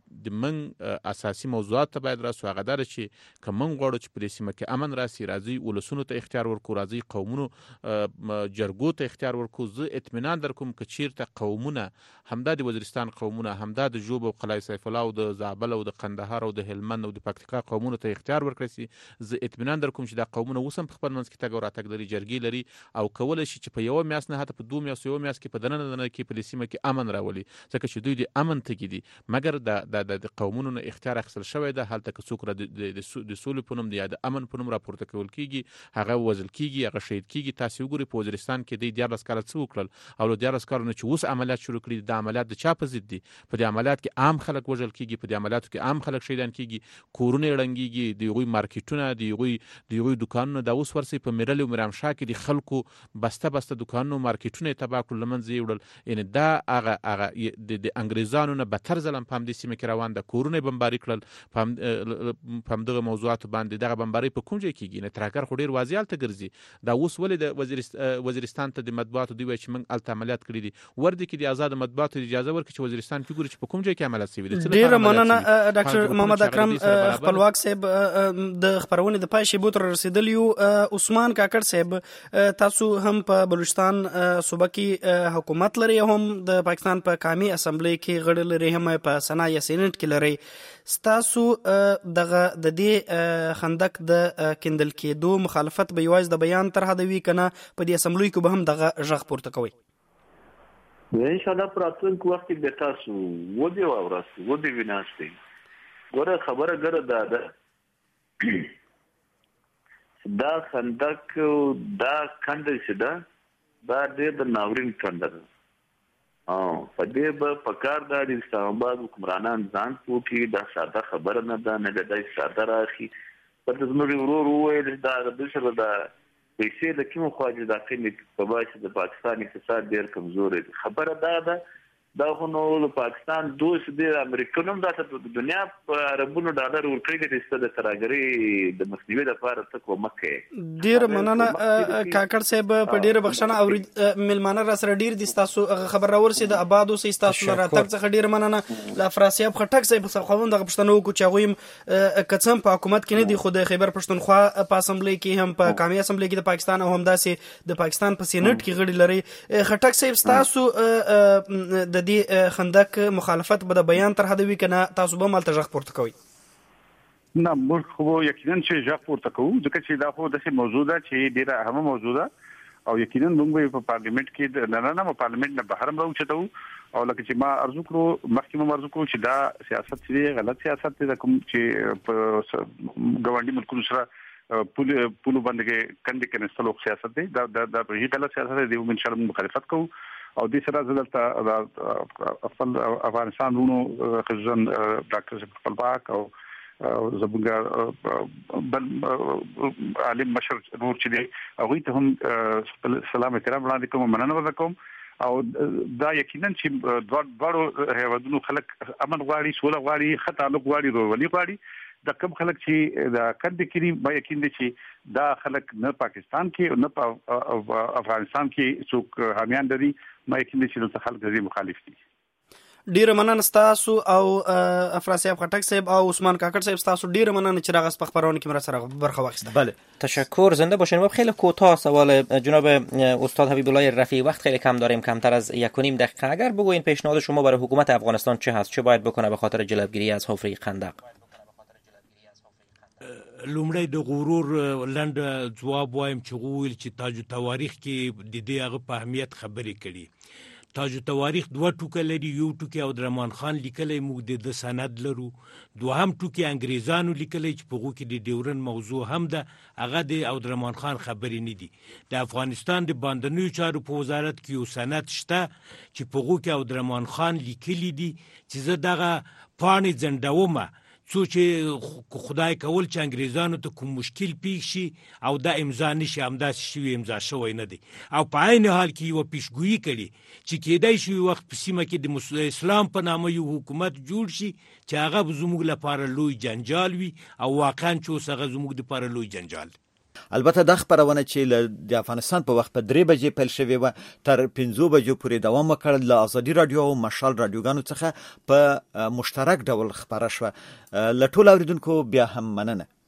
د من اساسي موضوعات ته باید راسو هغه دار چې کوم غوړو چې په سیمه کې امن راسي راځي ولسونو ته اختیار ورکو راځي قومونو جرګو ته اختیار ورکو زه اطمینان در کوم چې چیرته قومونه همدا د وزیرستان قومونه همدا د جوب او قلعه سیف الله او د زابل او د قندهار او د هلمند او د پکتیکا قومونو ته اختیار ورکړي سي زه اطمینان در کوم چې دا قومونه وسم په خپل منځ کې تګ او راتګ لري جرګې لري او کول شي چې په یو میاس نه حتی په دوه میاس یو میاس کې په دننه دننه کې په سیمه کې امن راولي ځکه چې دوی د امن تګي دي مګر د د قومونو نه اختیار اخیستل شوی ده هلته که څوک د سولې په نوم یا د امن په نوم راپورته کول کیږي هغه وزل کیږي هغه شهید کیږي تاسو وګورئ په وزیرستان کې د دیارلس کال څو وکړل او له دیارلس کالونو چې اوس عملیات شروع کړي د عملیات د چا په ضد دي په دې عملیات کې عام خلک وژل کیږي په دې عملیاتو کې عام خلک شهیدان کیږي کورونه ړنګيږي د یوې مارکیټونه د یوې د یوې دکانونو د اوس ورسي په میرل او مرامشاه کې د خلکو بسته بسته دکانونو مارکیټونه تباہ کړل لمنځه وړل یعنی دا هغه هغه د انګریزانو نه بدتر ظلم په دې سیمه کې روان ده کورونه بمباري کړل په هم دغه موضوعات باندې دغه بمباري په کوم ځای کېږي نه ترکر خو ډیر واضح الته ګرځي دا اوس ولې د وزیرستان ته د مطبوعاتو دی چې موږ الته عملیات کړی دي ورده کې د آزاد مطبوعاتو اجازه ورکړي چې وزیرستان کې ګوري چې په کوم ځای کې عملیات شوي دي ډیر مننه ډاکټر محمد اکرم خپلواک صاحب د خبرونه د پای شیبو تر رسیدلی عثمان کاکړ صاحب تاسو هم په بلوچستان صوبه کې حکومت لري هم د پاکستان په قومي اسمبلی کې غړي لري هم په سنا یا سینټ کې لري ستاسو دغه د دې خندق د کندل کېدو مخالفت به یوازې د بیان تر حد وی کنه په دې اسمبلی کې به هم دغه ژغ پورته کوي ان شاء الله پراتونکو وخت کې د تاسو و دی او راستي و دی ویناستي ګوره خبره ګره دا ده دا خندق دا کندل شده دا د ناورین کندل او په دې به پکار دا د اسلام آباد حکمرانان ځان پوکي دا ساده خبره نه ده نه د ساده راخي په دې زموږ ورور وویل دا د څه ده پیسې د کوم خواجه داخلي په باسي د پاکستان اقتصاد ډیر کمزور دی خبره دا ده دا خو نو د پاکستان دوست دی امریکانو دا ته د دنیا په عربونو ډالر ورکړي د ستاسو د تراګری د مسلوي لپاره تکو مکه ډیر مننه کاکړ صاحب په ډیر بخښنه او ملمانه را سره ډیر د تاسو خبر راورسي د آبادو سي تاسو راتګ څخه ډیر مننه لا افراسیاب خټک صاحب څخه خوند د پښتنو کو چاغویم کڅم په حکومت کې نه دی خو د خیبر پښتونخوا په اسمبلی کې هم په قومي اسمبلی کې د پاکستان او هم داسې د پاکستان په سینټ کې غړي لري خټک صاحب تاسو د دې خندق مخالفت به د بیان تر حد وی کنه تاسو به مل تجربه پورته کوي نه موږ خو یقینا چې ژغ پورته کوو ځکه چې دا خو د موضوع ده چې ډیره اهمه موضوع ده او یقینا موږ په پارلیمنت کې نه نه په پارلیمنت نه بهر هم راوچتو او لکه چې ما ارزو کړو مخکې ارزو کړو چې دا سیاست چې غلط سیاست دی کوم چې په ګوندي ملکونو سره پول پول باندې کندې کې نستلو سیاست دی دا دا په هیڅ غلط سیاست دی موږ ان شاء الله مخالفت کوو او د سره زلته خپل افغانستان ورونو خزن ډاکټر خپلواک او زبونګ بل عالم مشر نور چې دی هغه ته هم سلام احترام وړاندې کوم مننه وکوم او دا یقینا چې دوړو هیوادونو خلک امن غواړي سوله غواړي خطا لوګ غواړي ورولي غواړي د کوم خلک چې د کندې کې به یقین دي چې دا خلک نه پاکستان کې نه په افغانستان کې څوک حامیان دي ما یقین دي چې د خلک دې مخالف دي ډیر مننه تاسو او افراسیاب خټک صاحب او عثمان کاکړ صاحب تاسو ډیر مننه چې راغس په خبرونه کې مر سره برخه واخیسته. بله تشکر زنده باشین. و خیلی کوتاه سوال جناب استاد حبیب الله رفیعی وقت خیلی کم داریم کمتر از یک و نیم دقیقه اگر بگوین پیشنهاد شما برای حکومت افغانستان چه هست چه باید بکنه به خاطر جلوگیری از حفره خندق؟ لومړی د غرور لند جواب وایم چې غویل چې تاج تواریخ کې د دې هغه په اهمیت خبرې کړي تاج تواریخ دوه ټوکه لري یو ټوکی او درمان خان لیکلی موږ د سند لرو دوهم ټوکی انګریزانو لیکلی چې په غو کې د ډیورن موضوع هم ده هغه د او درمان خان خبرې نه دي د افغانستان د باندنیو چارو په وزارت کې یو سند شته چې په غو کې او درمان خان لیکلی دي چې زه دغه پاڼې ځنډومه څو چې خدای کول چې انګریزانو ته کوم مشکل پیښ شي او دا امضا نشي همداسې شوي امضا شوی نه دی او په عین حال کې یوه پیشګویي کړي چې کیدای شي وخت په سیمه کې د اسلام په نامه یو حکومت جوړ شي چې هغه زموږ لپاره لوی جنجال وي او واقعا چې اوس هغه زموږ لپاره لوی جنجال دی. البته د خبرونه چې د افغانستان په وخت په درې بجې پیل شوې و تر پنځه بجو پورې دوام وکړ. له ازادي رادیو او مشال رادیوګانو څخه په مشترک ډول خبره شوه. له ټولو اوریدونکو بیا هم مننه.